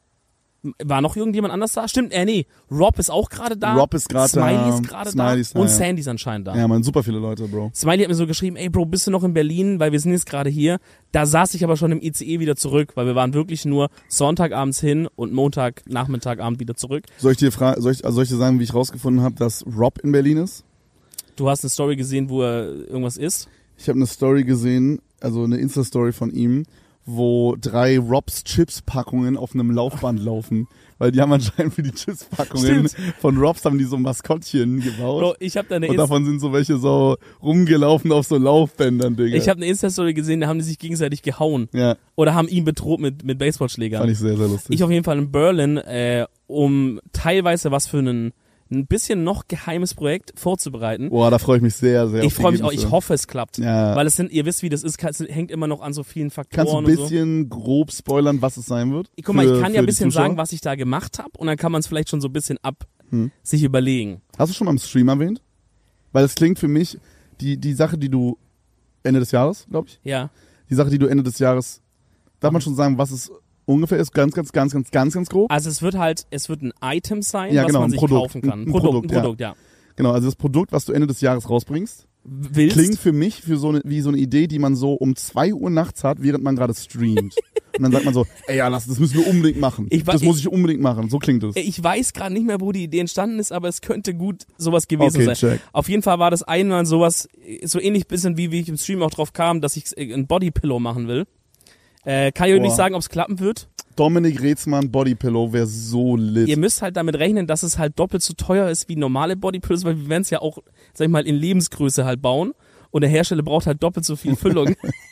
War noch irgendjemand anders da? Stimmt, äh, nee. Rob ist auch gerade da. Rob ist gerade da. Smiley ist gerade da. Smiley ist da, Und ja. Sandy ist anscheinend da. Ja, man, super viele Leute, Bro. Smiley hat mir so geschrieben, ey Bro, bist du noch in Berlin? Weil wir sind jetzt gerade hier. Da saß ich aber schon im I C E wieder zurück, weil wir waren wirklich nur Sonntagabends hin und Montagnachmittagabend wieder zurück. Soll ich dir fra- soll ich, also soll ich dir sagen, wie ich rausgefunden habe, dass Rob in Berlin ist? Du hast eine Story gesehen, wo er irgendwas isst? Ich habe eine Story gesehen, also eine Insta-Story von ihm, wo drei Robs Chips-Packungen auf einem Laufband laufen. Weil die haben anscheinend für die Chips-Packungen von Robs haben die so Maskottchen gebaut. Bro, ich habe da eine und Insta- davon sind so welche so rumgelaufen auf so Laufbändern, Digga. ich habe eine Insta-Story gesehen, da haben die sich gegenseitig gehauen. ja, Oder haben ihn bedroht mit, mit Baseballschlägern. fand ich sehr, sehr lustig. Ich auf jeden Fall in Berlin, äh, um teilweise was für einen ein bisschen noch geheimes Projekt vorzubereiten. Boah, da freue ich mich sehr, sehr. Ich auf die freue mich auch, Ergebnisse. ich hoffe, es klappt. Ja. Weil es sind, ihr wisst, wie das ist, es hängt immer noch an so vielen Kannst du Faktoren ein und so. bisschen grob spoilern, was es sein wird? Guck mal, ich Für- kann für ja ein die bisschen Zuschauer? sagen, was ich da gemacht habe und dann kann man es vielleicht schon so ein bisschen ab Hm. sich überlegen. Hast du schon mal im Stream erwähnt? Weil es klingt für mich, die, die Sache, die du Ende des Jahres, glaube ich, Ja. die Sache, die du Ende des Jahres, darf man schon sagen, was es ungefähr ist? Ganz, ganz, ganz, ganz, ganz, ganz grob? Also es wird halt, es wird ein Item sein, Ja, was genau, man ein sich Produkt. kaufen kann. Ein- ein Produkt, Produkt, ein ja. Produkt, ja. Genau, also das Produkt, was du Ende des Jahres rausbringst, Willst? klingt für mich für so eine, wie so eine Idee, die man so um zwei Uhr nachts hat, während man gerade streamt. Und dann sagt man so, ey, ja, das, das müssen wir unbedingt machen. Ich, das muss ich unbedingt machen. So klingt es. Ich weiß gerade nicht mehr, wo die Idee entstanden ist, aber es könnte gut sowas gewesen Okay, sein. check. Auf jeden Fall war das einmal sowas, so ähnlich bisschen wie, wie ich im Stream auch drauf kam, dass ich ein Bodypillow machen will. Äh, kann ich euch Boah. nicht sagen, ob es klappen wird. Dominik Reetzmann Bodypillow wäre so lit. Ihr müsst halt damit rechnen, dass es halt doppelt so teuer ist wie normale Bodypillows, weil wir werden es ja auch, sag ich mal, in Lebensgröße halt bauen. Und der Hersteller braucht halt doppelt so viel Füllung.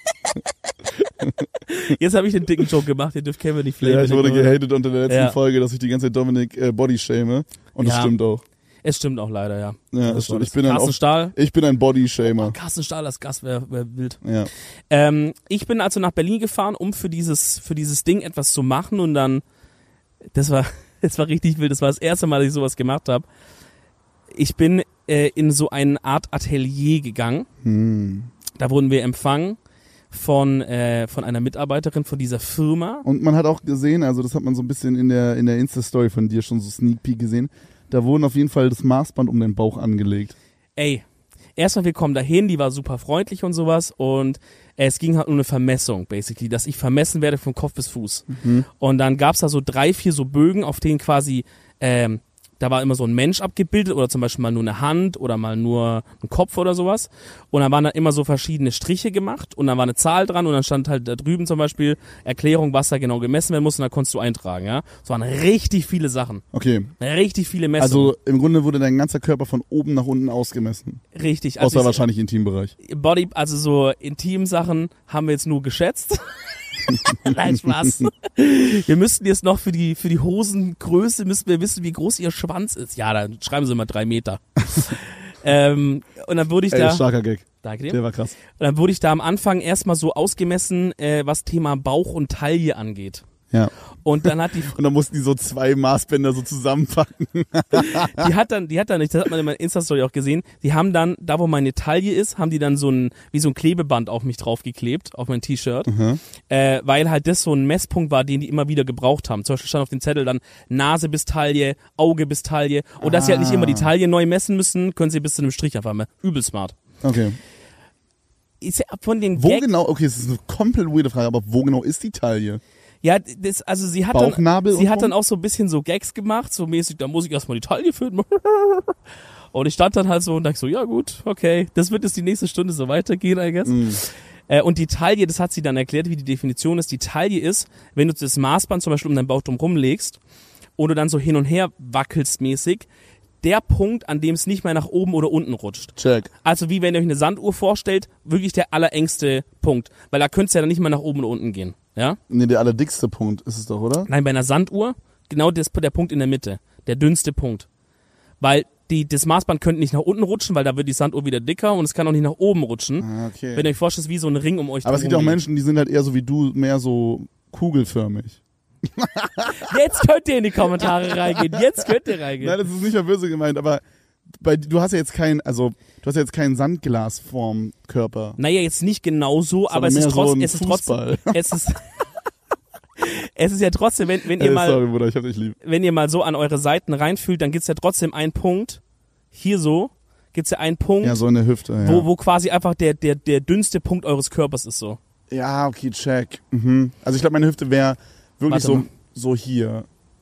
Jetzt habe ich den dicken Joke gemacht, ihr dürft Kevin nicht flamen. Ja, ich wurde gehatet unter der letzten Ja. Folge, dass ich die ganze Zeit Dominik äh, Body shame. Und das Ja. stimmt auch. Es stimmt auch leider, ja. Ja, das stimmt. Ich bin, ein, Carsten auch, Stahl. ich bin ein Body-Shamer. Carsten Stahl als Gast wäre wär wild. Ja. Ähm, ich bin also nach Berlin gefahren, um für dieses, für dieses Ding etwas zu machen und dann, das war, das war richtig wild, das war das erste Mal, dass ich sowas gemacht habe. Ich bin äh, in so eine Art Atelier gegangen. Hm. Da wurden wir empfangen von, äh, von einer Mitarbeiterin von dieser Firma. Und man hat auch gesehen, also das hat man so ein bisschen in der, in der Insta-Story von dir schon so Sneak Peek gesehen, da wurden auf jeden Fall das Maßband um den Bauch angelegt. Ey, erstmal wir kommen dahin, die war super freundlich und sowas und äh, es ging halt um eine Vermessung, basically, dass ich vermessen werde von Kopf bis Fuß. Mhm. Und dann gab's da so drei, vier so Bögen, auf denen quasi, ähm, da war immer so ein Mensch abgebildet oder zum Beispiel mal nur eine Hand oder mal nur ein Kopf oder sowas. Und dann waren da immer so verschiedene Striche gemacht und dann war eine Zahl dran und dann stand halt da drüben zum Beispiel Erklärung, was da genau gemessen werden muss und da konntest du eintragen, ja. Es waren richtig viele Sachen. Okay. Richtig viele Messungen. Also im Grunde wurde dein ganzer Körper von oben nach unten ausgemessen. Richtig. Außer ich- wahrscheinlich Intimbereich. Body, also so Intim-Sachen haben wir jetzt nur geschätzt. Nein, Spaß. Wir müssten jetzt noch für die, für die Hosengröße müssten wir wissen, wie groß ihr Schwanz ist. Ja, dann schreiben Sie mal drei Meter. ähm, und dann wurde ich Ey, da, starker Gag. danke dir. Der war krass. Und dann wurde ich da am Anfang erstmal so ausgemessen, äh, was Thema Bauch und Taille angeht. Ja. Und dann hat die, Und dann mussten die so zwei Maßbänder so zusammenpacken. die hat dann, die hat dann, das hat man in meiner Insta-Story auch gesehen, die haben dann, da wo meine Taille ist, haben die dann so ein, wie so ein Klebeband auf mich draufgeklebt, auf mein T-Shirt, Mhm. äh, weil halt das so ein Messpunkt war, den die immer wieder gebraucht haben. Zum Beispiel stand auf dem Zettel dann Nase bis Taille, Auge bis Taille und dass sie halt nicht immer die Taille neu messen müssen, können sie bis zu einem Strich einfach mal. Übel smart. Okay. Ist ja von den Wo Gag, genau, okay, das ist eine komplett weirde Frage, aber wo genau ist die Taille? ja, das, also sie hat Bauchnabel dann, sie und hat so? dann auch so ein bisschen so Gags gemacht, so mäßig, da muss ich erstmal die Taille finden. Und ich stand dann halt so und dachte so, ja gut, okay, das wird jetzt die nächste Stunde so weitergehen, I guess. Mm. Äh, und die Taille, das hat sie dann erklärt, wie die Definition ist. Die Taille ist, wenn du das Maßband zum Beispiel um deinen Bauch drum rumlegst und du dann so hin und her wackelst mäßig, der Punkt, an dem es nicht mehr nach oben oder unten rutscht. Check. Also wie wenn ihr euch eine Sanduhr vorstellt, wirklich der allerengste Punkt. Weil da könnt's ja dann nicht mehr nach oben oder unten gehen. Ja? Nee, der allerdickste Punkt ist es doch, oder? Nein, bei einer Sanduhr, genau das, der Punkt in der Mitte. Der dünnste Punkt. Weil die, das Maßband könnte nicht nach unten rutschen, weil da wird die Sanduhr wieder dicker und es kann auch nicht nach oben rutschen. Ah, okay. Wenn ihr euch vorstellt, es ist wie so ein Ring um euch Aber es gibt auch drumherum Menschen, die sind halt eher so wie du, mehr so kugelförmig. liegt. Jetzt könnt ihr in die Kommentare reingehen. Jetzt könnt ihr reingehen. Nein, das ist nicht mal böse gemeint, aber bei, du hast ja jetzt kein, also du hast ja jetzt keinen Sandglasform-Körper. Naja, jetzt nicht genau so, aber es mehr ist, so trotzdem, ein es ist trotzdem, Fußball. es ist, es ist ja trotzdem, wenn, wenn ihr Ey, mal, sorry, Bruder, ich hab dich lieb. wenn ihr mal so an eure Seiten reinfühlt, dann gibt's ja trotzdem einen Punkt, hier so, gibt's ja einen Punkt, Ja, so in der Hüfte, ja. wo, wo quasi einfach der, der, der dünnste Punkt eures Körpers ist so. Ja, okay, check. Mhm. Also ich glaube, meine Hüfte wäre wirklich Warte mal. so, so hier.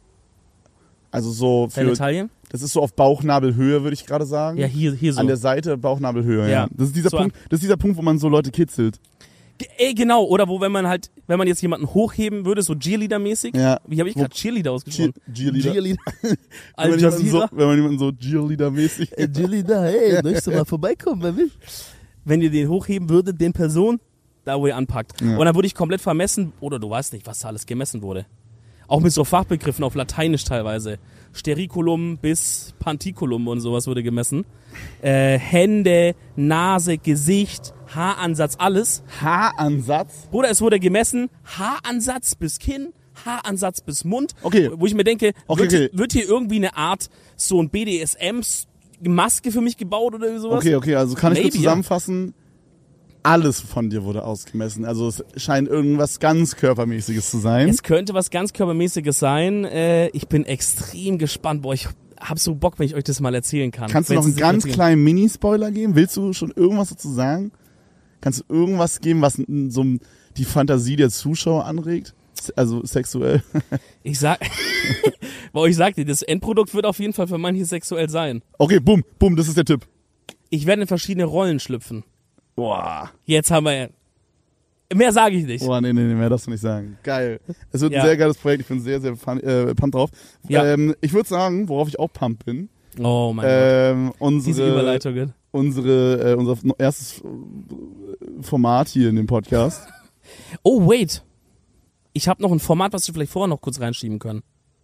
Also so Deine für, Taille? das ist so auf Bauchnabelhöhe, würde ich gerade sagen. Ja, hier, hier so. An der Seite Bauchnabelhöhe, ja. Ja. Das ist dieser So Punkt, das ist dieser Punkt, wo man so Leute kitzelt. Ge- Ey, genau, oder wo, wenn man halt, wenn man jetzt jemanden hochheben würde, so Cheerleader-mäßig. Ja. Wie habe ich Wo- gerade Cheerleader ausgesprochen? Cheerleader. Cheerleader. Wenn Al man, jemanden so, Jazeera. wenn man jemanden so Cheerleader-mäßig. Cheerleader, hey, möchtest du mal vorbeikommen bei mir? Wenn ihr den hochheben würdet, den Person, da wo ihr anpackt. Ja. Und dann wurde ich komplett vermessen, oder du weißt nicht, was da alles gemessen wurde. Auch mit so Fachbegriffen auf Lateinisch teilweise. Sterculum bis Panticulum und sowas wurde gemessen. Äh, Hände, Nase, Gesicht, Haaransatz, alles. Haaransatz. Bruder, es wurde gemessen, Haaransatz bis Kinn, Haaransatz bis Mund. Okay. Wo ich mir denke, Okay, wird, okay. wird hier irgendwie eine Art, so ein B D S M-Maske für mich gebaut oder sowas? Okay, okay, also kann ich Maybe, kurz zusammenfassen? Alles von dir wurde ausgemessen. Also es scheint irgendwas ganz Körpermäßiges zu sein. Es könnte was ganz Körpermäßiges sein. Äh, ich bin extrem gespannt. Boah, ich hab so Bock, wenn ich euch das mal erzählen kann. Kannst du Wenn noch es einen sich ganz erzählen- kleinen Mini-Spoiler geben? Willst du schon irgendwas dazu sagen? Kannst du irgendwas geben, was n- so die Fantasie der Zuschauer anregt? also sexuell. Ich sag, boah, ich sag dir, das Endprodukt wird auf jeden Fall für manche sexuell sein. Okay, bumm, bumm, das ist der Tipp. Ich werde in verschiedene Rollen schlüpfen. Boah. Jetzt haben wir, mehr sage ich nicht. Boah, nee, nee, nee, mehr darfst du nicht sagen. Geil. Es wird Ja. ein sehr geiles Projekt, ich bin sehr, sehr fun, äh, pumped drauf. Ja. Ähm, ich würde sagen, worauf ich auch pumped bin, Oh mein Gott, ähm, diese unsere, Überleitungen. unsere, äh, unser erstes Format hier in dem Podcast. Oh, wait. Ich habe noch ein Format, was wir vielleicht vorher noch kurz reinschieben können.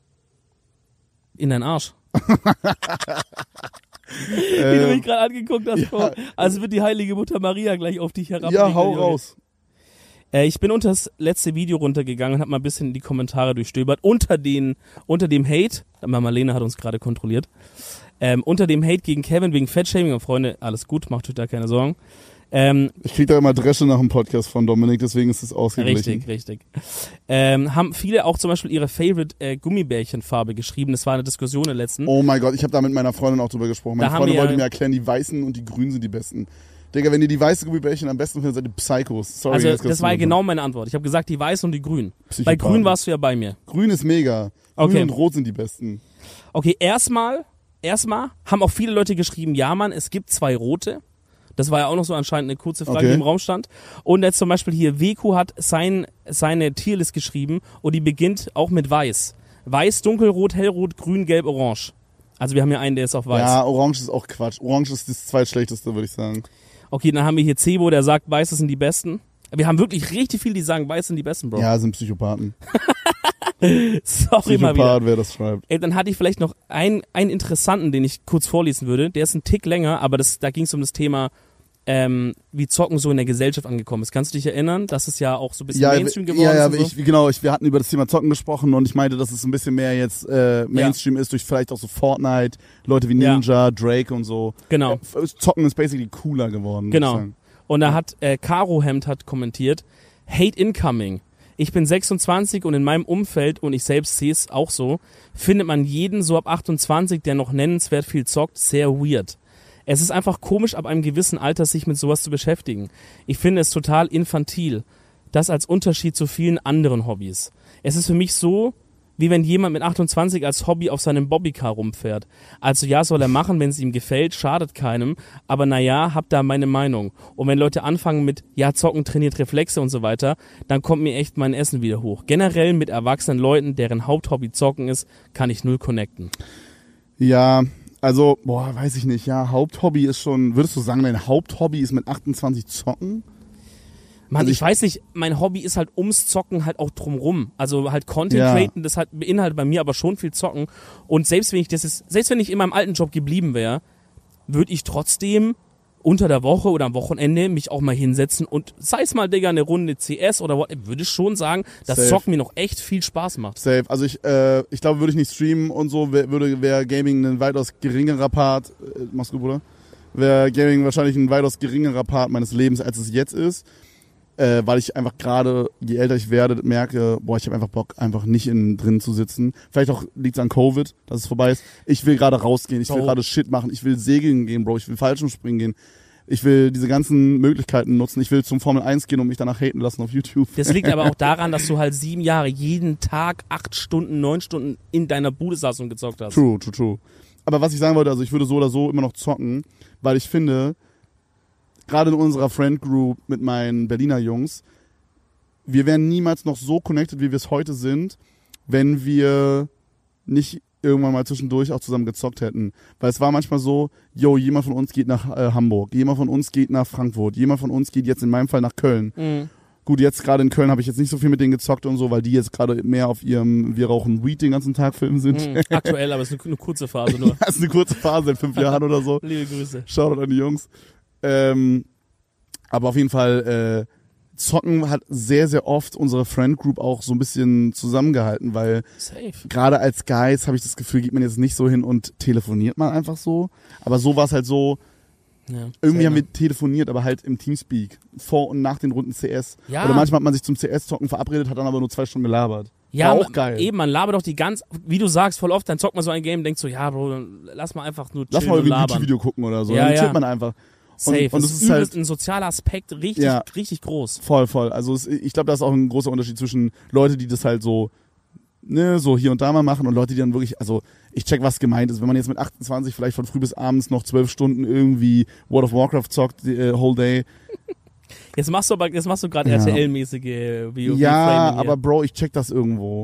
In deinen Arsch. Wie du mich gerade angeguckt hast. ja. Also wird die heilige Mutter Maria gleich auf dich herab. Ja, hau raus. Äh, ich bin unter das letzte Video runtergegangen und habe mal ein bisschen die Kommentare durchstöbert. Unter den, unter dem Hate, Marlene hat uns gerade kontrolliert, ähm, unter dem Hate gegen Kevin wegen Fettshaming. Und Freunde, alles gut, macht euch da keine Sorgen. Ähm, Ich krieg da immer Dresche nach dem Podcast von Dominik, deswegen ist es ausgeglichen. Richtig, richtig. Ähm, haben viele auch zum Beispiel ihre Favorite äh, Gummibärchenfarbe geschrieben. Das war eine Diskussion in der letzten. Oh mein Gott, ich habe da mit meiner Freundin auch drüber gesprochen. Meine Da haben Freundin wir wollte ja- mir erklären, die weißen und die grünen sind die besten. Digga, wenn ihr die weiße Gummibärchen am besten findet, seid ihr Psychos. Sorry, Also jetzt das kannst war du ja genau meine Antwort. Ich habe gesagt, die weißen und die grünen. Bei Psychopathen. grün warst du ja bei mir. Grün ist mega. Grün Okay. und rot sind die besten. Okay, erstmal, erstmal haben auch viele Leute geschrieben, ja Mann, es gibt zwei rote. Das war ja auch noch so anscheinend eine kurze Frage, Okay. die im Raum stand. Und jetzt zum Beispiel hier, Weku hat sein, seine Tierlist geschrieben und die beginnt auch mit weiß. Weiß, dunkelrot, hellrot, grün, gelb, orange. Also wir haben hier einen, der ist auf weiß. Ja, orange ist auch Quatsch. Orange ist das zweitschlechteste, würde ich sagen. Okay, dann haben wir hier Cebo, der sagt, weiß sind die besten. Wir haben wirklich richtig viele, die sagen, weiß sind die besten, Bro. Ja, sind Psychopathen. Sorry mal wieder. Psychopath, wer das schreibt. Ey, dann hatte ich vielleicht noch einen, einen interessanten, den ich kurz vorlesen würde. Der ist ein Tick länger, aber das, da ging es um das Thema, ähm, wie Zocken so in der Gesellschaft angekommen ist. Kannst du dich erinnern, dass es ja auch so ein bisschen Ja, Mainstream geworden ja, ja, ist? und so? ich, genau, ich, wir hatten über das Thema Zocken gesprochen und ich meinte, dass es ein bisschen mehr jetzt äh, Mainstream ist durch vielleicht auch so Fortnite, Leute wie Ja. Ninja, Drake und so. Genau. Äh, Zocken ist basically cooler geworden. muss Genau. ich sagen. Und da hat äh, Caro Hemd hat kommentiert, Hate incoming. Ich bin sechsundzwanzig und in meinem Umfeld, und ich selbst sehe es auch so, findet man jeden so ab achtundzwanzig, der noch nennenswert viel zockt, sehr weird. Es ist einfach komisch, ab einem gewissen Alter sich mit sowas zu beschäftigen. Ich finde es total infantil. Das als Unterschied zu vielen anderen Hobbys. Es ist für mich so, wie wenn jemand mit achtundzwanzig als Hobby auf seinem Bobbycar rumfährt. Also ja, soll er machen, wenn es ihm gefällt, schadet keinem. Aber naja, hab da meine Meinung. Und wenn Leute anfangen mit, ja, zocken trainiert Reflexe und so weiter, dann kommt mir echt mein Essen wieder hoch. Generell mit erwachsenen Leuten, deren Haupthobby zocken ist, kann ich null connecten. Ja, also, boah, weiß ich nicht. Ja, Haupthobby ist schon, würdest du sagen, dein Haupthobby ist mit achtundzwanzig zocken? Mann, Also ich, ich- weiß nicht, mein Hobby ist halt ums Zocken halt auch drumrum. Also halt Content Ja. createn, das halt beinhaltet bei mir aber schon viel Zocken. Und selbst wenn ich das ist, selbst wenn ich in meinem alten Job geblieben wäre, würde ich trotzdem unter der Woche oder am Wochenende mich auch mal hinsetzen und sei es mal, Digga, eine Runde C S oder what, würde ich schon sagen, dass Safe. Zocken mir noch echt viel Spaß macht. Safe. Also ich, äh, ich glaube, würde ich nicht streamen und so, wär, würde wäre Gaming ein weitaus geringerer Part, äh, machst du, Bruder? Wäre Gaming wahrscheinlich ein weitaus geringerer Part meines Lebens, als es jetzt ist. Äh, weil ich einfach gerade, je älter ich werde, merke, boah, ich habe einfach Bock, einfach nicht innen drin zu sitzen. Vielleicht auch liegt's an Covid, dass es vorbei ist. Ich will gerade rausgehen, ich will Bro. gerade Shit machen, ich will segeln gehen, Bro, ich will Fallschirmspringen gehen. Ich will diese ganzen Möglichkeiten nutzen. Ich will zum Formel eins gehen und mich danach haten lassen auf YouTube. Das liegt aber auch daran, dass du halt sieben Jahre jeden Tag acht Stunden, neun Stunden in deiner Bude saß und gezockt hast. True, true, true. Aber was ich sagen wollte, also ich würde so oder so immer noch zocken, weil ich finde, gerade in unserer Friend Group mit meinen Berliner Jungs, wir wären niemals noch so connected, wie wir es heute sind, wenn wir nicht irgendwann mal zwischendurch auch zusammen gezockt hätten. Weil es war manchmal so, yo, jemand von uns geht nach äh, Hamburg, jemand von uns geht nach Frankfurt, jemand von uns geht jetzt in meinem Fall nach Köln. Mhm. Gut, jetzt gerade in Köln habe ich jetzt nicht so viel mit denen gezockt und so, weil die jetzt gerade mehr auf ihrem Wir rauchen Weed den ganzen Tag Film sind. Mhm. Aktuell, aber es ist eine, eine kurze Phase nur. Das ist eine kurze Phase, seit fünf Jahren oder so. Liebe Grüße. Shoutout an die Jungs. Ähm, aber auf jeden Fall, äh, Zocken hat sehr, sehr oft unsere Friend Group auch so ein bisschen zusammengehalten, weil Safe. gerade als Guys habe ich das Gefühl, geht man jetzt nicht so hin und telefoniert man einfach so. Aber so war es halt so, Ja, irgendwie haben selber. wir telefoniert, aber halt im Teamspeak. Vor und nach den Runden C S. Ja. Oder manchmal hat man sich zum C S-Zocken verabredet, hat dann aber nur zwei Stunden gelabert. Ja, War auch man- geil. Eben, man labert doch die ganz, wie du sagst, voll oft, dann zockt man so ein Game, denkt so, ja, Bro, dann lass mal einfach nur chillen Lass mal und irgendwie ein labern. YouTube-Video gucken oder so. Ja, dann ja. chillt man einfach. Safe. Und, und das es ist ist übelst halt ein sozialer Aspekt richtig, Ja. richtig groß. voll, voll. Also es, ich glaube, da ist auch ein großer Unterschied zwischen Leute, die das halt so, ne, so hier und da mal machen und Leute, die dann wirklich, also ich check, was gemeint ist. Wenn man jetzt mit achtundzwanzig vielleicht von früh bis abends noch zwölf Stunden irgendwie World of Warcraft zockt, die äh, whole day. Jetzt machst du aber, jetzt machst du gerade Ja. R T L-mäßige Video. Ja, aber Bro, ich check das irgendwo.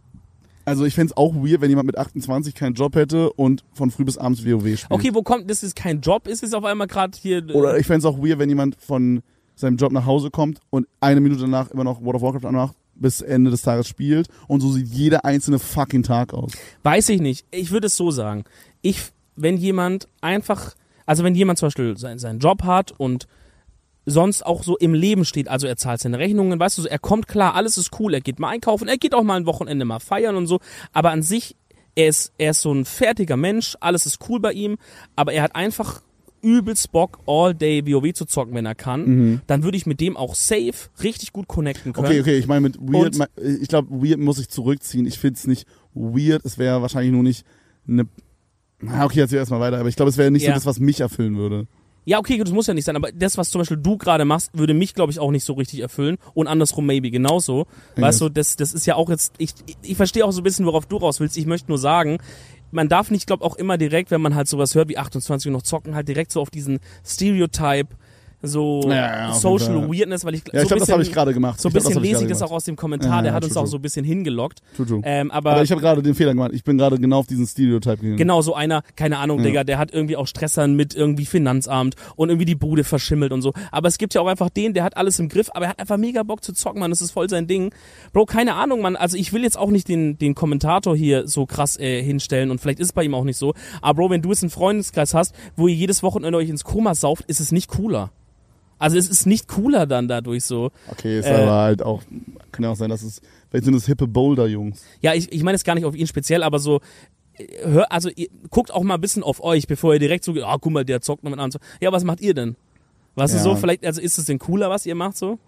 Also ich fänd's auch weird, wenn jemand mit achtundzwanzig keinen Job hätte und von früh bis abends WoW spielt. Okay, wo kommt, das ist kein Job, ist es auf einmal gerade hier. äh, Oder ich fänd's auch weird, wenn jemand von seinem Job nach Hause kommt und eine Minute danach immer noch World of Warcraft anmacht, bis Ende des Tages spielt und so sieht jeder einzelne fucking Tag aus. Weiß ich nicht. Ich würde es so sagen. Ich, wenn jemand einfach, also wenn jemand zum Beispiel seinen, seinen Job hat und sonst auch so im Leben steht, also er zahlt seine Rechnungen, weißt du, so, er kommt klar, alles ist cool, er geht mal einkaufen, er geht auch mal ein Wochenende mal feiern und so, aber an sich, er ist, er ist so ein fertiger Mensch, alles ist cool bei ihm, aber er hat einfach übelst Bock, all day WoW zu zocken, wenn er kann, Mhm. dann würde ich mit dem auch safe richtig gut connecten können. Okay, okay, ich meine mit weird, Und- me- ich glaube, weird muss ich zurückziehen. Ich find's nicht weird, es wäre wahrscheinlich nur nicht eine, na okay, jetzt erstmal weiter, aber ich glaube, es wäre nicht Ja. so das, was mich erfüllen würde. Ja, okay, das muss ja nicht sein, aber das, was zum Beispiel du gerade machst, würde mich, glaube ich, auch nicht so richtig erfüllen und andersrum maybe genauso. Ja. Weißt du, das, das ist ja auch jetzt, ich, ich verstehe auch so ein bisschen, worauf du raus willst. Ich möchte nur sagen, man darf nicht, glaube auch immer direkt, wenn man halt sowas hört wie achtundzwanzig und noch zocken, halt direkt so auf diesen Stereotype, so Ja, ja, auf Social jeden Fall. Weirdness, weil ich, Ja, so ich glaube, das bisschen- habe ich gerade gemacht. So ein Ich glaub, bisschen hab ich lese ich gerade das auch gemacht. aus dem Kommentar, Ja, der ja, hat uns true, auch true. so ein bisschen hingelockt. True, true. Ähm, aber, Aber ich habe gerade den Fehler gemacht. Ich bin gerade genau auf diesen Stereotype gegangen. Genau, so einer, keine Ahnung, Ja. Digga, der hat irgendwie auch Stressern mit irgendwie Finanzamt und irgendwie die Bude verschimmelt und so. Aber es gibt ja auch einfach den, der hat alles im Griff, aber er hat einfach mega Bock zu zocken, Mann, das ist voll sein Ding. Bro, keine Ahnung, Mann, also ich will jetzt auch nicht den, den Kommentator hier so krass äh, hinstellen und vielleicht ist es bei ihm auch nicht so. Aber Bro, wenn du jetzt einen Freundeskreis hast, wo ihr jedes Wochenende euch ins Koma sauft, ist es nicht cooler. Also es ist nicht cooler dann dadurch so. Okay, ist Äh, aber halt auch, kann ja auch sein, dass es, vielleicht sind es hippe Boulder-Jungs. Ja, ich, ich meine jetzt gar nicht auf ihn speziell, aber so, äh, hör, also ihr, guckt auch mal ein bisschen auf euch, bevor ihr direkt so, ah, guck mal, der zockt noch mit an. Ja, was macht ihr denn? Weißt Ja. du so, vielleicht, also ist es denn cooler, was ihr macht so?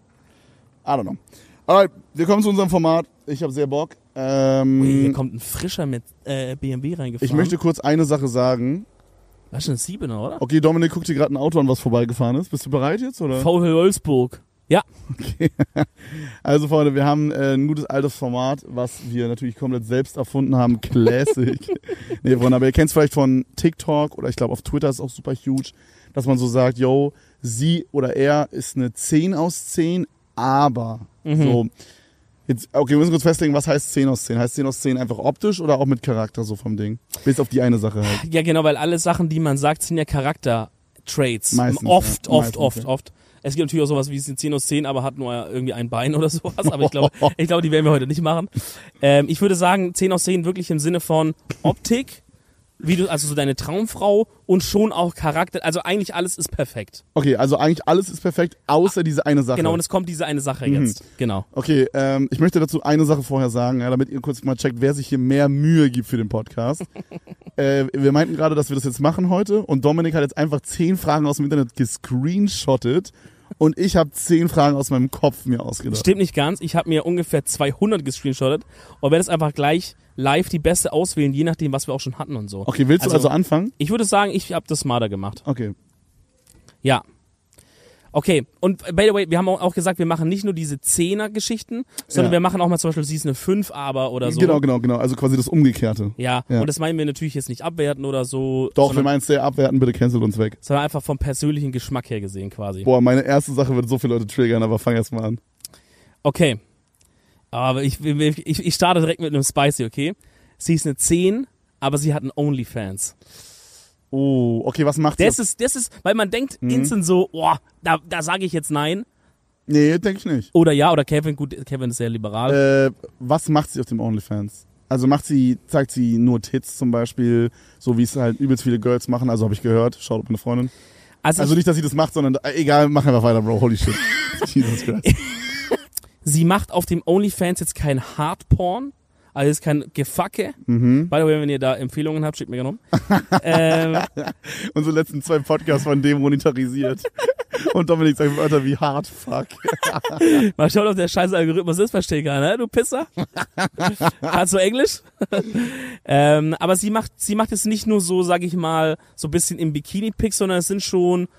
I don't know. Alright, wir kommen zu unserem Format. Ich habe sehr Bock. Ähm, Ui, hier kommt ein Frischer mit äh, B M W reingefahren. ich möchte kurz eine Sache sagen. Das ist schon ein Siebener, oder? Okay, Dominik guckt dir gerade ein Auto an, was vorbeigefahren ist. Bist du bereit jetzt, oder? VfL Wolfsburg. Ja, Also, Freunde, wir haben äh, ein gutes altes Format, was wir natürlich komplett selbst erfunden haben. Classic. Nee, Freunde, aber ihr kennt es vielleicht von TikTok oder ich glaube auf Twitter ist auch super huge, dass man so sagt, yo, sie oder er ist eine zehn aus zehn, aber Mhm. so. Jetzt, okay, wir müssen kurz festlegen, was heißt zehn aus zehn? Heißt zehn aus zehn einfach optisch oder auch mit Charakter so vom Ding? Bis auf die eine Sache halt. ja genau, weil alle Sachen, die man sagt, sind ja Charakter-Traits. Meistens, Oft, ja. oft, Meistens, oft, ja. oft. Es gibt natürlich auch sowas wie es sind zehn aus zehn, aber hat nur irgendwie ein Bein oder sowas. Aber ich glaube, ich glaube, die werden wir heute nicht machen. Ähm, ich würde sagen, zehn aus zehn wirklich im Sinne von Optik, wie du, also so deine Traumfrau und schon auch Charakter. Also eigentlich alles ist perfekt. Okay, also eigentlich alles ist perfekt, außer diese eine Sache. Genau, und es kommt diese eine Sache Mhm. jetzt. Genau. Okay, ähm, ich möchte dazu eine Sache vorher sagen, ja, damit ihr kurz mal checkt, wer sich hier mehr Mühe gibt für den Podcast. äh, wir meinten gerade, dass wir das jetzt machen heute und Dominik hat jetzt einfach zehn Fragen aus dem Internet gescreenshottet und ich habe zehn Fragen aus meinem Kopf mir ausgedacht. Stimmt nicht ganz. Ich habe mir ungefähr zweihundert gescreenshottet und werde es einfach gleich live die beste auswählen, je nachdem, was wir auch schon hatten und so. Okay, willst du Also- also anfangen? Ich würde sagen, ich habe das smarter gemacht. Okay. Ja. Okay, und by the way, wir haben auch gesagt, wir machen nicht nur diese Zehner-Geschichten, sondern Ja. wir machen auch mal zum Beispiel, sie ist eine fünf aber oder so. Genau, genau, genau. Also quasi das Umgekehrte. Ja, Ja. und das meinen wir natürlich jetzt nicht abwerten oder so, Doch, wir sondern, meinen es sehr abwerten, bitte cancelt uns weg. sondern einfach vom persönlichen Geschmack her gesehen quasi. Boah, meine erste Sache wird so viele Leute triggern, aber fang erst mal an. Okay, aber ich, ich, ich starte direkt mit einem Spicy, okay? Sie ist eine zehn, aber sie hat einen OnlyFans. Oh, okay, was macht sie? Das ist, das ist, weil man denkt Mhm. instant so, oh, da, da sage ich jetzt nein. Nee, denke ich nicht. Oder ja, oder Kevin, gut, Kevin ist sehr liberal. Äh, was macht sie auf dem OnlyFans? Also macht sie, zeigt sie nur Tits zum Beispiel, so wie es halt übelst viele Girls machen, also habe ich gehört, schaut auf meine Freundin. Also, Also nicht, dass sie das macht, sondern äh, egal, mach einfach weiter, Bro, holy shit. Jesus Christ. sie macht auf dem OnlyFans jetzt kein Hardporn, also jetzt kein Gefacke. Mhm. By the way, wenn ihr da Empfehlungen habt, schickt mir gerne um. ähm, Unsere letzten zwei Podcasts waren demonetarisiert. Und Dominik sagt Wörter wie hard fuck. mal schauen, ob der scheiß Algorithmus ist, verstehe kann, ne, du Pisser. Kannst du Englisch? ähm, aber sie macht, sie macht jetzt nicht nur so, sag ich mal, so ein bisschen im Bikini-Pick, sondern es sind schon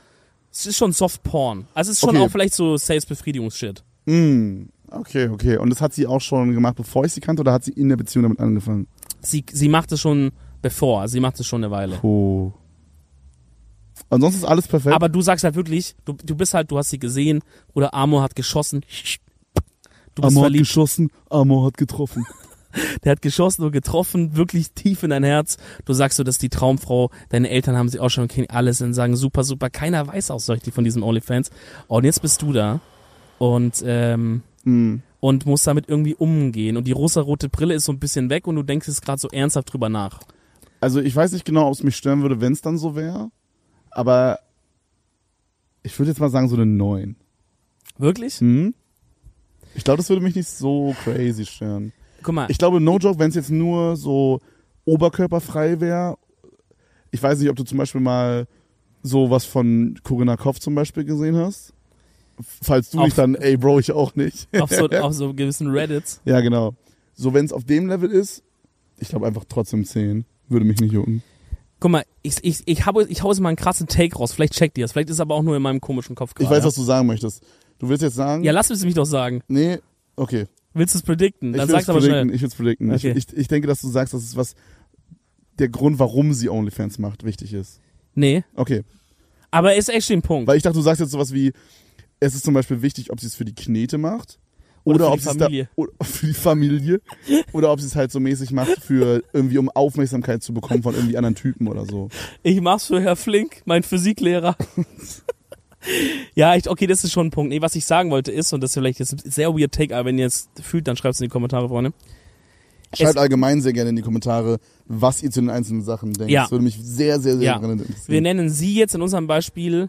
Es ist schon Soft-Porn. Also es ist schon Okay. auch vielleicht so Selbstbefriedigungs-Shit. Mm, okay, okay. Und das hat sie auch schon gemacht, bevor ich sie kannte, oder hat sie in der Beziehung damit angefangen? Sie, sie macht es schon bevor, also sie macht es schon eine Weile. Oh. Ansonsten ist alles perfekt. Aber du sagst halt wirklich, du, du bist halt, du hast sie gesehen oder Amor hat geschossen. Du bist Amor hat verliebt. geschossen, Amor hat getroffen. Der hat geschossen und getroffen, wirklich tief in dein Herz. Du sagst so, das ist die Traumfrau. Deine Eltern haben sie auch schon, kennen alles und sagen super, super. Keiner weiß auch so richtig von diesen OnlyFans. Und jetzt bist du da und ähm, Mm. und musst damit irgendwie umgehen. Und die rosarote Brille ist so ein bisschen weg und du denkst jetzt gerade so ernsthaft drüber nach. Also ich weiß nicht genau, ob es mich stören würde, wenn es dann so wäre. Aber ich würde jetzt mal sagen, so eine neun. Wirklich? Hm? Ich glaube, das würde mich nicht so crazy stören. Guck mal, Ich glaube, no joke, wenn es jetzt nur so oberkörperfrei wäre. Ich weiß nicht, ob du zum Beispiel mal sowas von Corinna Kopf zum Beispiel gesehen hast. Falls du Auf- nicht, dann, ey Bro, ich auch nicht. auf so, auf so gewissen Reddits. Ja, genau. So, wenn es auf dem Level ist, ich glaube einfach trotzdem zehn. Würde mich nicht jucken. Guck mal, ich, ich, ich, habe, ich hau jetzt mal einen krassen Take raus. Vielleicht checkt ihr das. Vielleicht ist es aber auch nur in meinem komischen Kopf Ich gerade. weiß, was du sagen möchtest. Du willst jetzt sagen? Ja, lass es mich doch sagen. Nee, okay. Willst du es predikten? Ich Dann will sag's es aber predikten. schnell. Ich will es predikten. Okay. Ich, ich, ich denke, dass du sagst, dass es was, der Grund, warum sie OnlyFans macht, wichtig ist. Nee, Okay. aber ist echt ein Punkt. Weil ich dachte, du sagst jetzt sowas wie, es ist zum Beispiel wichtig, ob sie es für die Knete macht. Oder für ob die sie es Familie. Da, oder für die Familie. Oder ob sie es halt so mäßig macht für irgendwie, um Aufmerksamkeit zu bekommen von irgendwie anderen Typen oder so. Ich mach's für Herr Flink, mein Physiklehrer. Ja, ich, okay, das ist schon ein Punkt. Nee, was ich sagen wollte ist, und das ist vielleicht jetzt ein sehr weird Take, aber wenn ihr es fühlt, dann schreibt's in die Kommentare, Freunde. Schreibt Es- allgemein sehr gerne in die Kommentare, was ihr zu den einzelnen Sachen denkt. Ja. Das würde mich sehr, sehr, sehr Ja. brennend Wir interessieren. nennen sie jetzt in unserem Beispiel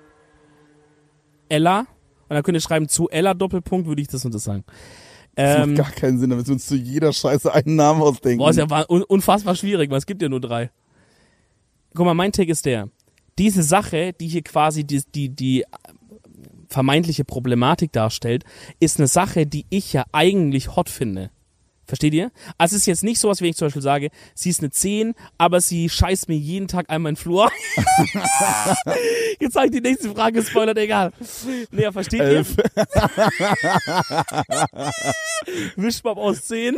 Ella. Und dann könnt ihr schreiben, zu Ella Doppelpunkt würde ich das und das sagen. Das Ähm, macht gar keinen Sinn, damit wir uns zu jeder Scheiße einen Namen ausdenken. boah, ist ja wa- un unfassbar schwierig, weil es gibt ja nur drei. Guck mal, mein Take ist der. Diese Sache, die hier quasi die, die, die vermeintliche Problematik darstellt, ist eine Sache, die ich ja eigentlich hot finde. Versteht ihr? Also es ist jetzt nicht so, als wenn ich zum Beispiel sage, sie ist eine zehn, aber sie scheißt mir jeden Tag einmal in den Flur. Jetzt sage ich die nächste Frage, spoilert, egal. Nee, ja, versteht Elf. ihr? Wischmopp aus zehn.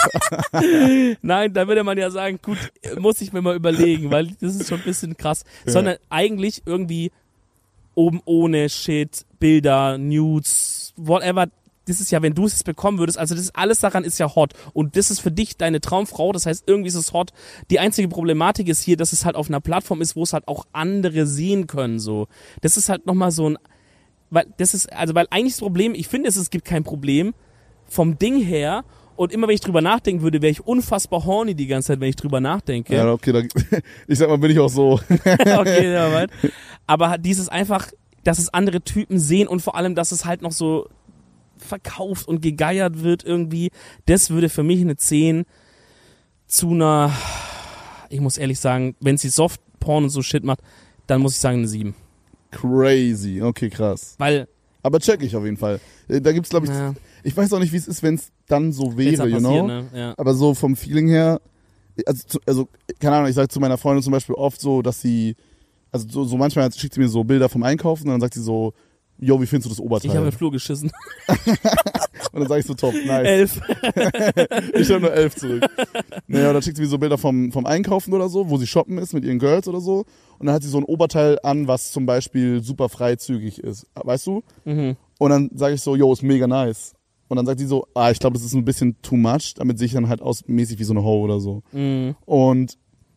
Nein, da würde man ja sagen, gut, muss ich mir mal überlegen, weil das ist schon ein bisschen krass. Ja. Sondern eigentlich irgendwie oben ohne Shit, Bilder, Nudes, whatever. Das ist ja, wenn du es bekommen würdest, also das ist, alles daran ist ja hot. Und das ist für dich deine Traumfrau, das heißt, irgendwie ist es hot. Die einzige Problematik ist hier, dass es halt auf einer Plattform ist, wo es halt auch andere sehen können, so. Das ist halt nochmal so ein, weil, das ist, also, weil eigentlich das Problem, ich finde, es, es gibt kein Problem vom Ding her. Und immer wenn ich drüber nachdenken würde, wäre ich unfassbar horny die ganze Zeit, wenn ich drüber nachdenke. Ja, okay, da, ich sag mal, bin ich auch so. Okay, ja, weit. Aber dieses einfach, dass es andere Typen sehen und vor allem, dass es halt noch so verkauft und gegeiert wird irgendwie, das würde für mich eine zehn zu einer, ich muss ehrlich sagen, wenn sie Softporn und so Shit macht, dann muss ich sagen eine sieben. Crazy, okay, krass. Weil, Aber check ich auf jeden Fall. Da gibt's, glaube ich, ja, ich weiß auch nicht, wie es ist, wenn es dann so wenn's wäre, dann you passiert, know? ne? Ja. Aber so vom Feeling her, also, zu- also keine Ahnung, ich sage zu meiner Freundin zum Beispiel oft so, dass sie, also so, so manchmal schickt sie mir so Bilder vom Einkaufen und dann sagt sie so, yo, wie findest du das Oberteil? Ich habe im Flur geschissen. Und dann sage ich so, top, nice. Elf. Ich habe nur elf zurück. Naja, und dann schickt sie mir so Bilder vom, vom Einkaufen oder so, wo sie shoppen ist mit ihren Girls oder so. Und dann hat sie so ein Oberteil an, was zum Beispiel super freizügig ist. Weißt du? Mhm. Und dann sage ich so, yo, ist mega nice. Und dann sagt sie so, ah, ich glaube, das ist ein bisschen too much, damit sehe ich dann halt aus mäßig wie so eine Hoe oder so. Mhm. Und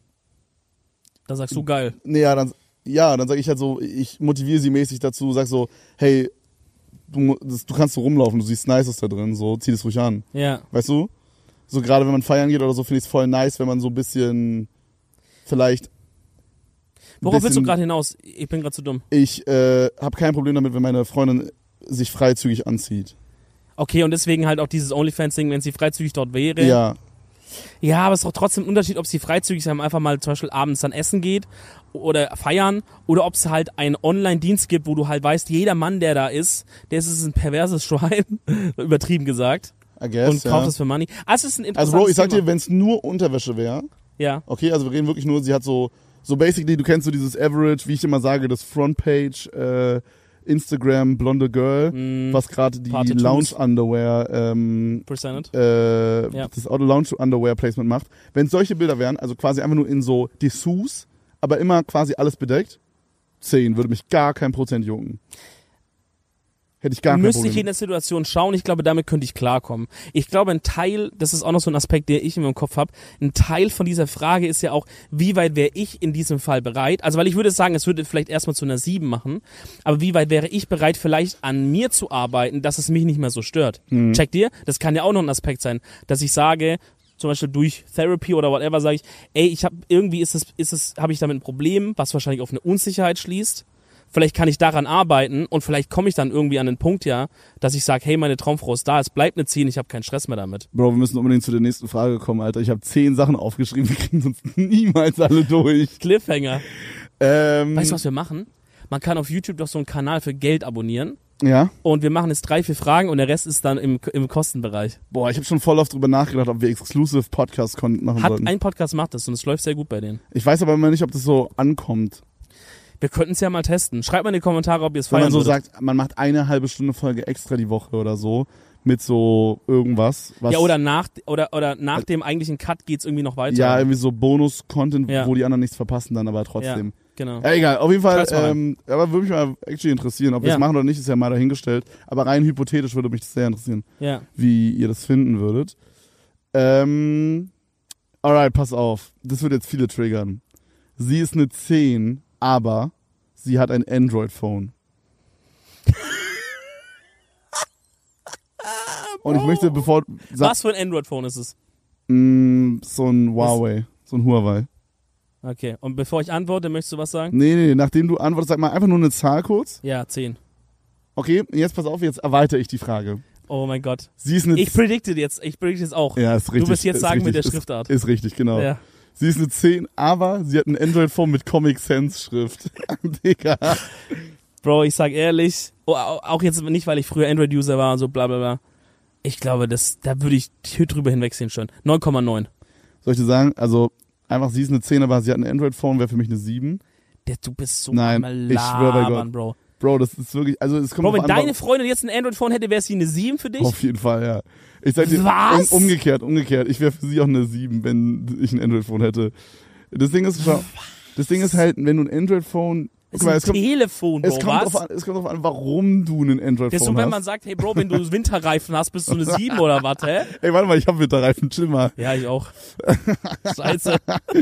Da sagst du geil. nee, ja, dann, ja, dann sage ich halt so, ich motiviere sie mäßig dazu, sag so, hey, du, mu- das, du kannst so rumlaufen, du siehst nice aus da drin, so, zieh das ruhig an. Ja. Weißt du? So gerade wenn man feiern geht oder so, finde ich es voll nice, wenn man so ein bisschen vielleicht. Worauf willst du bisschen- gerade hinaus? Ich bin gerade zu dumm. Ich äh, habe kein Problem damit, wenn meine Freundin sich freizügig anzieht. Okay, und deswegen halt auch dieses OnlyFans-Ding, wenn sie freizügig dort wäre. Ja, Ja, aber es ist doch trotzdem ein Unterschied, ob sie freizügig haben, einfach mal zum Beispiel abends dann essen geht oder feiern oder ob es halt einen Online-Dienst gibt, wo du halt weißt, jeder Mann, der da ist, der ist ein perverses Schwein, übertrieben gesagt, I guess, und ja. kauft es für Money. Also es ist ein Also interessantes Bro, ich sag Thema. dir, wenn es nur Unterwäsche wäre, Ja, okay, also wir reden wirklich nur, sie hat so So basically, du kennst so dieses Average, wie ich immer sage, das Frontpage, äh, Instagram, blonde Girl, Mm, was gerade die Paar Tattoos. Lounge-Underwear, ähm, Presented. äh, Ja. das Lounge-Underwear-Placement macht. Wenn es solche Bilder wären, also quasi einfach nur in so Dessous, aber immer quasi alles bedeckt, zehn, würde mich gar kein Prozent jucken. Hätte ich gar kein Müsste ich Problem. in der Situation schauen. Ich glaube, damit könnte ich klarkommen. Ich glaube, ein Teil, das ist auch noch so ein Aspekt, der ich in meinem Kopf habe, ein Teil von dieser Frage ist ja auch, wie weit wäre ich in diesem Fall bereit? Also, weil ich würde sagen, es würde vielleicht erstmal zu einer sieben machen, aber wie weit wäre ich bereit, vielleicht an mir zu arbeiten, dass es mich nicht mehr so stört? Mhm. Checkt ihr? Das kann ja auch noch ein Aspekt sein, dass ich sage, zum Beispiel durch Therapy oder whatever, sage ich, ey, ich habe irgendwie ist es, ist es, habe ich damit ein Problem, was wahrscheinlich auf eine Unsicherheit schließt. Vielleicht kann ich daran arbeiten und vielleicht komme ich dann irgendwie an den Punkt, ja, dass ich sage, hey, meine Traumfrau ist da, es bleibt eine zehn, ich habe keinen Stress mehr damit. Bro, wir müssen unbedingt zu der nächsten Frage kommen, Alter. Ich habe zehn Sachen aufgeschrieben, wir kriegen sonst niemals alle durch. Cliffhanger. Ähm, Weißt du, was wir machen? Man kann auf YouTube doch so einen Kanal für Geld abonnieren Ja? und wir machen jetzt drei, vier Fragen und der Rest ist dann im, im Kostenbereich. Boah, ich habe schon voll oft drüber nachgedacht, ob wir Exclusive Podcast-Content machen Hat sollten. ein Podcast macht das und es läuft sehr gut bei denen. Ich weiß aber immer nicht, ob das so ankommt. Wir könnten es ja mal testen. Schreibt mal in die Kommentare, ob ihr es Wenn feiern man so würdet. sagt, man macht eine halbe Stunde Folge extra die Woche oder so, mit so irgendwas. Was Ja, oder nach, oder, oder nach dem eigentlichen Cut geht's irgendwie noch weiter. Ja, irgendwie so Bonus-Content, Ja. wo die anderen nichts verpassen dann, aber trotzdem. Ja, genau. Ja, egal, auf jeden Fall, Schreib's mal ähm, aber würde mich mal actually interessieren, ob wir Ja. es machen oder nicht, ist ja mal dahingestellt. Aber rein hypothetisch würde mich das sehr interessieren, Ja. wie ihr das finden würdet. Ähm, alright, pass auf. Das wird jetzt viele triggern. Sie ist eine zehn, aber sie hat ein Android-Phone. Und ich möchte, bevor... Sag, Was für ein Android-Phone ist es? mh, so ein Huawei, so ein Huawei. Okay, und bevor ich antworte, möchtest du was sagen? Nee, nee, nachdem du antwortest, sag mal einfach nur eine Zahl kurz. Ja, zehn. Okay, jetzt pass auf, jetzt erweitere ich die Frage. Oh mein Gott. Sie ist eine... Ich predikte jetzt, ich predikte jetzt auch. ja, ist richtig. Du wirst jetzt ist sagen mit richtig, der Schriftart. Ist, ist richtig, genau. Ja. Sie ist eine zehn, aber sie hat ein Android-Phone mit Comic Sans-Schrift. Digga. Bro, ich sag ehrlich, oh, auch jetzt nicht, weil ich früher Android-User war und so bla bla bla. Ich glaube, das, da würde ich drüber hinwegsehen schon. neun Komma neun. Soll ich dir sagen, also einfach sie ist eine zehn, aber sie hat ein Android-Phone, wäre für mich eine sieben. Der, du bist so Nein, am ich schwör bei Labern, Gott. Bro. Bro, das ist wirklich, also es kommt Bro, drauf wenn an, deine Freundin jetzt ein Android-Phone hätte, wäre sie eine sieben für dich? auf jeden Fall, ja. Ich sag dir, Was? Um, umgekehrt, umgekehrt. Ich wäre für sie auch eine sieben, wenn ich ein Android-Phone hätte. Das Ding ist, schau, das Ding ist halt, wenn du ein Android-Phone, Das guck mal, ist ein es kommt, Telefon, Bro, es kommt was? drauf an, es kommt drauf an, warum du einen Das ist Android-Phone so, wenn hast. man sagt, hey Bro, wenn du Winterreifen hast, bist du eine sieben oder was, hä? Ey, warte mal, ich hab Winterreifen, chill mal. Ja, ich auch. Scheiße.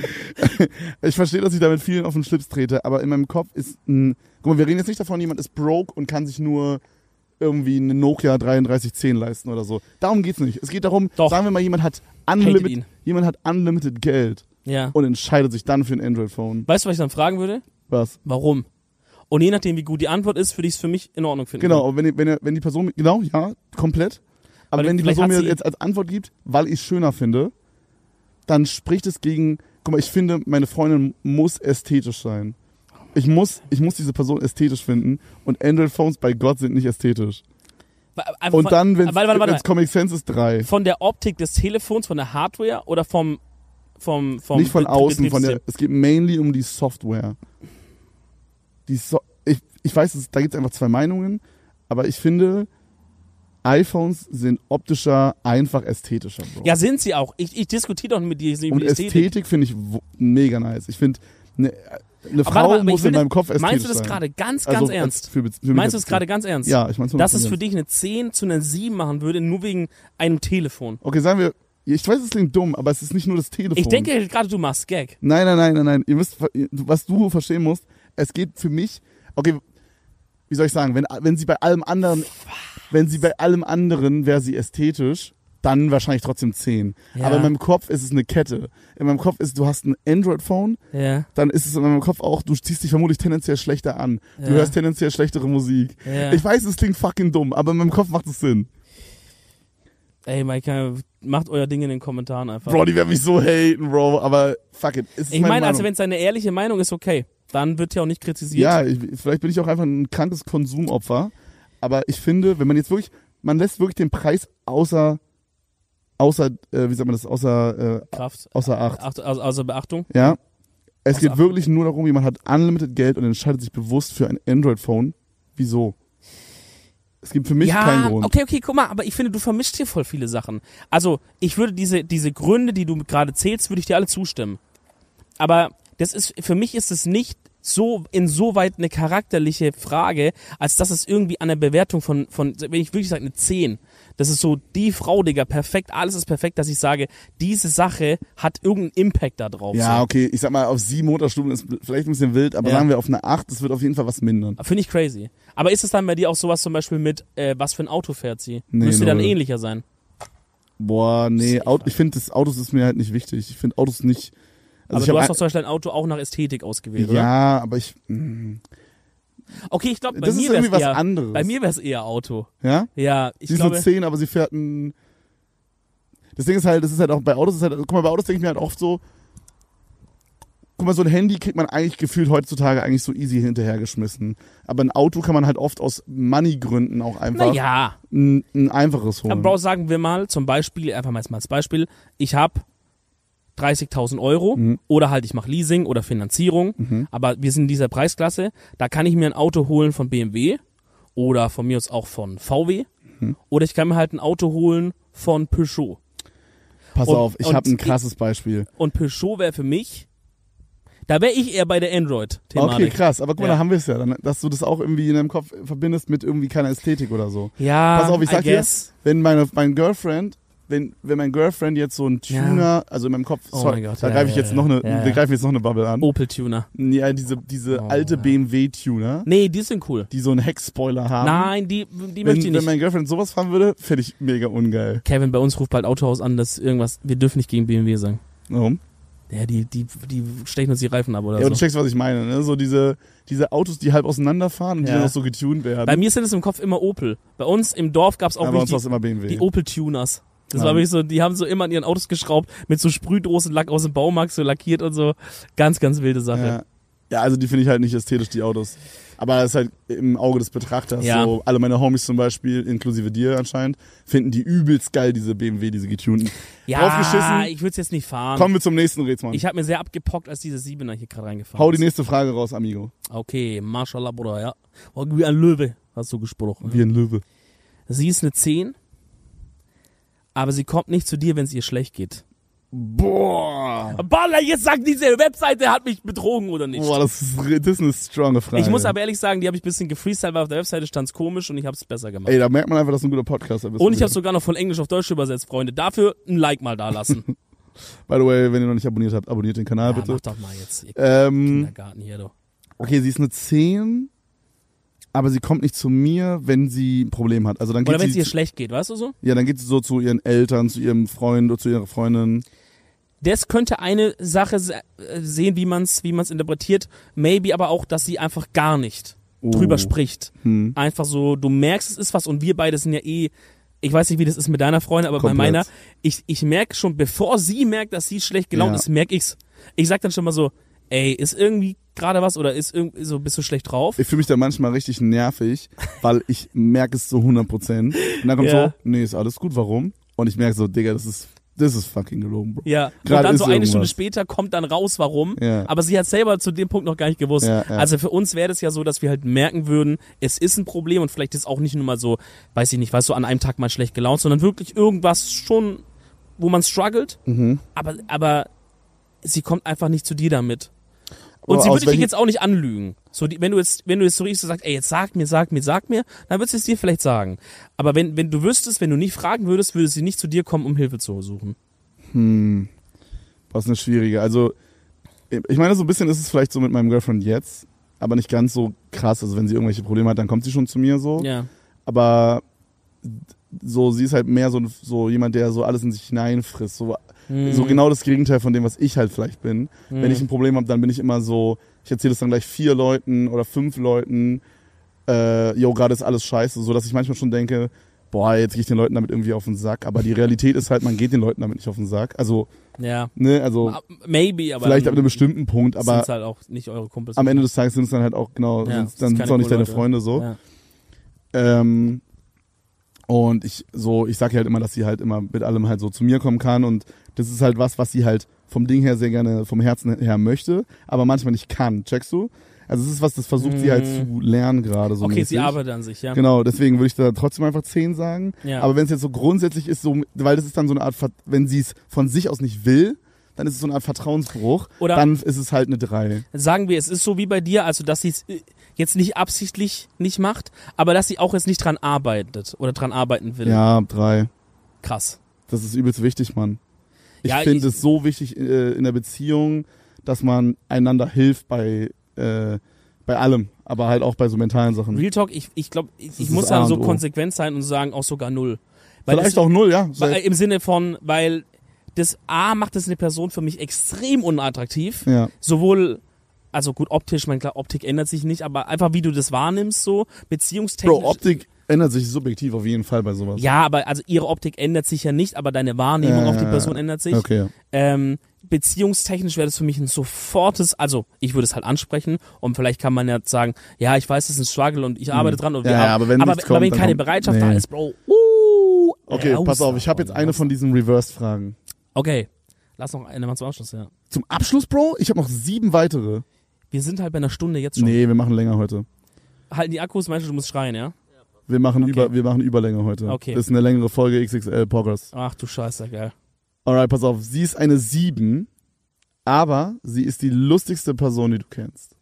Ich verstehe, dass ich da mit vielen auf den Schlips trete, aber in meinem Kopf ist ein, guck mal, wir reden jetzt nicht davon, jemand ist broke und kann sich nur irgendwie eine Nokia dreiunddreißig zehn leisten oder so. Darum geht's nicht. Es geht darum, Doch. sagen wir mal, jemand hat Hatet unlimited, ihn. jemand hat unlimited Geld Ja. und entscheidet sich dann für ein Android-Phone. Weißt du, was ich dann fragen würde? Was? Warum? Und je nachdem, wie gut die Antwort ist, würde ich es für mich in Ordnung finden. Genau, und wenn, die- wenn, wenn die Person, genau, ja, komplett. Aber Weil wenn die vielleicht Person hat mir sie- jetzt als Antwort gibt, weil ich es schöner finde, dann spricht es gegen, guck mal, ich finde, meine Freundin muss ästhetisch sein. Ich muss, ich muss diese Person ästhetisch finden und Android-Phones bei Gott sind nicht ästhetisch. Wa- einfach Und von- dann, wenn warte, warte, warte. es Comic Sans ist, drei. Von der Optik des Telefons, von der Hardware oder vom vom vom Nicht von Be- außen, von der, Betriebssystem? es geht mainly um die Software. Die so ich, ich weiß, es, da gibt es einfach zwei Meinungen, aber ich finde, iPhones sind optischer, einfach ästhetischer. Bro. Ja, sind sie auch. Ich, ich diskutiere doch mit dir über Und die Ästhetik, Ästhetik. finde ich wo- mega nice. Ich finde, eine eine Aber Frau warte mal, aber muss ich will in das- meinem Kopf ästhetisch Meinst du das sein. gerade ganz, Also ganz als ernst? Für, für mich Meinst du als das gerade Beziehung. ganz ernst? Ja, ich meine Dass es für dich eine zehn zu einer sieben machen würde, nur wegen einem Telefon. Okay, sagen wir, ich weiß, es klingt dumm, aber es ist nicht nur das Telefon. Ich denke gerade, du machst Gag. Nein, nein, nein, nein, nein. Ihr müsst, was du verstehen musst, es geht für mich, okay, wie soll ich sagen, wenn, wenn sie bei allem anderen, wenn sie bei allem anderen wäre sie ästhetisch, dann wahrscheinlich trotzdem zehn. Ja. Aber in meinem Kopf ist es eine Kette. In meinem Kopf ist, du hast ein Android-Phone, Ja. dann ist es in meinem Kopf auch, du ziehst dich vermutlich tendenziell schlechter an. Du Ja. hörst tendenziell schlechtere Musik. Ja. Ich weiß, es klingt fucking dumm, aber in meinem Kopf macht es Sinn. Ey, Mike, macht euer Ding in den Kommentaren einfach. Bro, die werden mich so haten, Bro, aber fuck it. Es ist ich meine meine, also Meinung. wenn es eine ehrliche Meinung ist, okay. Dann wird ja auch nicht kritisiert. Ja, ich, vielleicht bin ich auch einfach ein krankes Konsumopfer, aber ich finde, wenn man jetzt wirklich, man lässt wirklich den Preis außer, außer, äh, wie sagt man das, außer, äh, Kraft. außer Acht. Acht, also, also Beachtung. Ja, Es Aus geht Afrika. wirklich nur darum, jemand hat unlimited Geld und entscheidet sich bewusst für ein Android-Phone. Wieso? Es gibt für mich ja, keinen Grund. okay, okay, guck mal, aber ich finde, du vermischst hier voll viele Sachen. Also, ich würde diese, diese Gründe, die du gerade zählst, würde ich dir alle zustimmen. Aber das ist, für mich ist es nicht so, insoweit eine charakterliche Frage, als dass es irgendwie an der Bewertung von, von, wenn ich wirklich sage, eine zehn. Das ist so, die Frau, Digga, perfekt, alles ist perfekt, dass ich sage, diese Sache hat irgendeinen Impact da drauf. Ja, so. okay, ich sag mal, auf sieben Motorstunden ist vielleicht ein bisschen wild, aber Ja. sagen wir auf eine acht, das wird auf jeden Fall was mindern. Finde ich crazy. Aber ist es dann bei dir auch sowas zum Beispiel mit, äh, was für ein Auto fährt sie? Nee, Müsste dann null. ähnlicher sein. Boah, nee, Safe, Auto, ich finde, das Autos ist mir halt nicht wichtig. Ich finde Autos nicht. Also Aber ich du hab hast doch zum Beispiel ein Auto auch nach Ästhetik ausgewählt, oder? ja, aber ich. mh, Okay, ich glaube, bei Das ist mir wäre es irgendwie was eher, anderes. bei mir wäre es eher Auto. Ja? Ja, ich Sie ist glaube, eine zehn, aber sie fährt ein. Das Ding ist halt, das ist halt auch bei Autos, ist halt, guck mal, bei Autos denke ich mir halt oft so. Guck mal, so ein Handy kriegt man eigentlich gefühlt heutzutage eigentlich so easy hinterhergeschmissen. Aber ein Auto kann man halt oft aus Money-Gründen auch einfach naja, ein, ein einfaches holen. aber Bro, sagen wir mal zum Beispiel, einfach mal als Beispiel, ich habe dreißigtausend Euro Mhm. oder halt ich mache Leasing oder Finanzierung, Mhm. aber wir sind in dieser Preisklasse, da kann ich mir ein Auto holen von B M W oder von mir aus auch von V W Mhm. oder ich kann mir halt ein Auto holen von Peugeot. Pass Und- auf, ich und habe ein ich- krasses Beispiel. Und Peugeot wäre für mich, da wäre ich eher bei der Android-Thematik. Okay, krass. Aber guck mal, Ja. da haben wir es ja. Dann, dass du das auch irgendwie in deinem Kopf verbindest mit irgendwie keiner Ästhetik oder so. Ja, Pass auf, ich I sag dir, guess. wenn meine, mein Girlfriend, wenn, wenn mein Girlfriend jetzt so ein Tuner, also in meinem Kopf, Oh sorry, mein Gott, da ja, greife ich ja, jetzt ja. noch eine, Ja, ja. wir greifen jetzt noch eine Bubble an. Opel-Tuner. Ja, diese, diese Oh, alte ja. B M W-Tuner, Nee, die sind cool. die so einen Heckspoiler haben. Nein, die, die wenn, möchte ich wenn nicht. mein Girlfriend sowas fahren würde, fände ich mega ungeil. Kevin, bei uns ruft bald Autohaus an, dass irgendwas, wir dürfen nicht gegen B M W sagen. Warum? Ja, die, die, die stechen uns die Reifen ab oder Ja, aber du so. checkst, was ich meine, ne? So diese, diese Autos, die halb auseinanderfahren und die Ja. dann auch so getuned werden. Bei mir sind es im Kopf immer Opel. Bei uns im Dorf gab es auch aber bei uns war wirklich es immer B M W. die, die Opel-Tuners. Das Ja. war wirklich so, die haben so immer an ihren Autos geschraubt, mit so Sprühdosenlack aus dem Baumarkt so lackiert und so. Ganz, ganz wilde Sache. Ja. ja, also die finde ich halt nicht ästhetisch, die Autos. Aber das ist halt im Auge des Betrachters. Ja. So, alle meine Homies zum Beispiel, inklusive dir anscheinend, finden die übelst geil, diese B M W, diese getunten. Ja, Draufgeschissen. ich würde es jetzt nicht fahren. Kommen wir zum nächsten Rätsmann. Ich habe mir sehr abgepockt, als diese Siebener hier gerade reingefahren Hau die ist. nächste Frage raus, Amigo. Okay, Mashallah, Bruder, ja. Oh, wie ein Löwe, hast du gesprochen. Wie ein Löwe. Sie ist eine zehn, aber sie kommt nicht zu dir, wenn es ihr schlecht geht. Boah. Baller, jetzt sagt diese Webseite hat mich betrogen oder nicht. Boah, das ist, das ist eine stronge Frage. Ich muss aber ehrlich sagen, die habe ich ein bisschen gefreestylt, weil auf der Webseite stand es komisch und ich habe es besser gemacht. Ey, da merkt man einfach, dass du ein guter Podcaster bist. Und ich habe sogar noch von Englisch auf Deutsch übersetzt, Freunde. Dafür ein Like mal da lassen. By the way, wenn ihr noch nicht abonniert habt, abonniert den Kanal Ja, bitte. mach doch mal jetzt. Ihr Ähm, Kindergarten hier, du. okay, sie ist eine zehn, aber sie kommt nicht zu mir, wenn sie ein Problem hat. Also dann geht Oder wenn es sie ihr schlecht geht, weißt du so? Ja, dann geht sie so zu ihren Eltern, zu ihrem Freund oder zu ihrer Freundin. Das könnte eine Sache se- äh, sehen, wie man es wie man's interpretiert. Maybe aber auch, dass sie einfach gar nicht Oh. drüber spricht. Hm. Einfach so, du merkst, es ist was und wir beide sind ja eh, ich weiß nicht, wie das ist mit deiner Freundin, aber Komplett. bei meiner, ich, ich merke schon, bevor sie merkt, dass sie schlecht gelaunt Ja. ist, merke ich's. Ich sag dann schon mal so, ey, ist irgendwie gerade was oder ist irgendwie so, bist du schlecht drauf? Ich fühle mich da manchmal richtig nervig, weil ich merke es zu hundert Prozent. Und dann kommt Ja. so, nee, ist alles gut, warum? Und ich merke so, Digga, das ist, das ist fucking gelogen, Bro. Ja, und Gerade dann ist so eine Stunde irgendwas. später kommt dann raus, warum. Ja. Aber sie hat selber zu dem Punkt noch gar nicht gewusst. Ja, ja. Also für uns wäre das ja so, dass wir halt merken würden, es ist ein Problem und vielleicht ist auch nicht nur mal so, weiß ich nicht, weißt du, an einem Tag mal schlecht gelaunt, sondern wirklich irgendwas schon, wo man struggelt. Mhm. Aber, aber sie kommt einfach nicht zu dir damit. Und Aber sie aus würde dich welchen- jetzt auch nicht anlügen. So, die, wenn du jetzt, wenn du jetzt so richtig so sagst, ey, jetzt sag mir, sag mir, sag mir, dann wird sie es dir vielleicht sagen. Aber wenn, wenn du wüsstest, wenn du nicht fragen würdest, würde sie nicht zu dir kommen, um Hilfe zu suchen. Hm. Was eine schwierige. Also, ich meine, so ein bisschen ist es vielleicht so mit meinem Girlfriend jetzt, aber nicht ganz so krass. Also, wenn sie irgendwelche Probleme hat, dann kommt sie schon zu mir so. Ja. Aber so, sie ist halt mehr so, ein- so jemand, der so alles in sich hineinfrisst. So, Mhm. so genau das Gegenteil von dem, was ich halt vielleicht bin. Mhm. Wenn ich ein Problem habe, dann bin ich immer so, ich erzähle es dann gleich vier Leuten oder fünf Leuten, äh, yo, gerade ist alles scheiße, so dass ich manchmal schon denke, boah, jetzt gehe ich den Leuten damit irgendwie auf den Sack. Aber die Realität ist halt, man geht den Leuten damit nicht auf den Sack. Also, Ja. ne, also Maybe, aber vielleicht ab dann einem bestimmten Punkt, aber sind's halt auch nicht eure Kumpels. am Ende des Tages sind es dann halt auch, genau, Ja, sind's, das dann sind sind es keine auch nicht deine coolen Freunde Leute. so. Ja. Ähm, und ich so, ich sage halt immer, dass sie halt immer mit allem halt so zu mir kommen kann und das ist halt was, was sie halt vom Ding her sehr gerne, vom Herzen her möchte, aber manchmal nicht kann. Checkst du? Also es ist was, das versucht sie halt zu lernen gerade so Okay, mäßig. sie arbeitet an sich, ja. Genau, deswegen würde ich da trotzdem einfach zehn sagen. Ja. Aber wenn es jetzt so grundsätzlich ist, so, weil das ist dann so eine Art, Ver- wenn sie es von sich aus nicht will, dann ist es so eine Art Vertrauensbruch. Oder dann ist es halt eine drei. Sagen wir, es ist so wie bei dir, also dass sie es jetzt nicht absichtlich nicht macht, aber dass sie auch jetzt nicht dran arbeitet oder dran arbeiten will. Ja, drei. Krass. Das ist übelst wichtig, Mann. Ich Ja, finde ich- es so wichtig äh, in der Beziehung, dass man einander hilft bei, äh, bei allem, aber halt auch bei so mentalen Sachen. Real Talk, ich, ich glaube, ich, Das ich ist muss das A da so und O. konsequent sein und sagen auch sogar null. Weil Vielleicht das, auch null, ja. weil, im Sinne von, weil das A macht das eine Person für mich extrem unattraktiv. ja. Sowohl, also gut, optisch, mein klar, Optik ändert sich nicht, aber einfach wie du das wahrnimmst, so beziehungstechnisch. Bro, Optik ändert sich subjektiv auf jeden Fall bei sowas. Ja, aber also ihre Optik ändert sich ja nicht, aber deine Wahrnehmung Ja, auf die ja, Person ja. ändert sich. Okay, ja. Ähm, beziehungstechnisch wäre das für mich ein sofortes, also ich würde es halt ansprechen und vielleicht kann man ja sagen, ja, ich weiß, es ist ein Struggle und ich arbeite dran. Und Ja, wir ja, ar- aber wenn aber, nichts aber kommt, wenn dann keine kommt- Bereitschaft nee. da ist, Bro, uh, Okay, raus pass auf, ich habe jetzt da, eine raus. von diesen Reversed-Fragen. Okay, lass noch eine mal zum Abschluss, ja. Zum Abschluss, Bro, ich habe noch sieben weitere. Wir sind halt bei einer Stunde jetzt schon. Nee, wir machen länger heute. Halten die Akkus, meinst du, du musst schreien, ja? Wir machen, Okay. über, wir machen Überlänge heute. Okay. Das ist eine längere Folge X X L Progress. Ach du Scheiße, geil. Alright, pass auf. Sie ist eine sieben, aber sie ist die lustigste Person, die du kennst.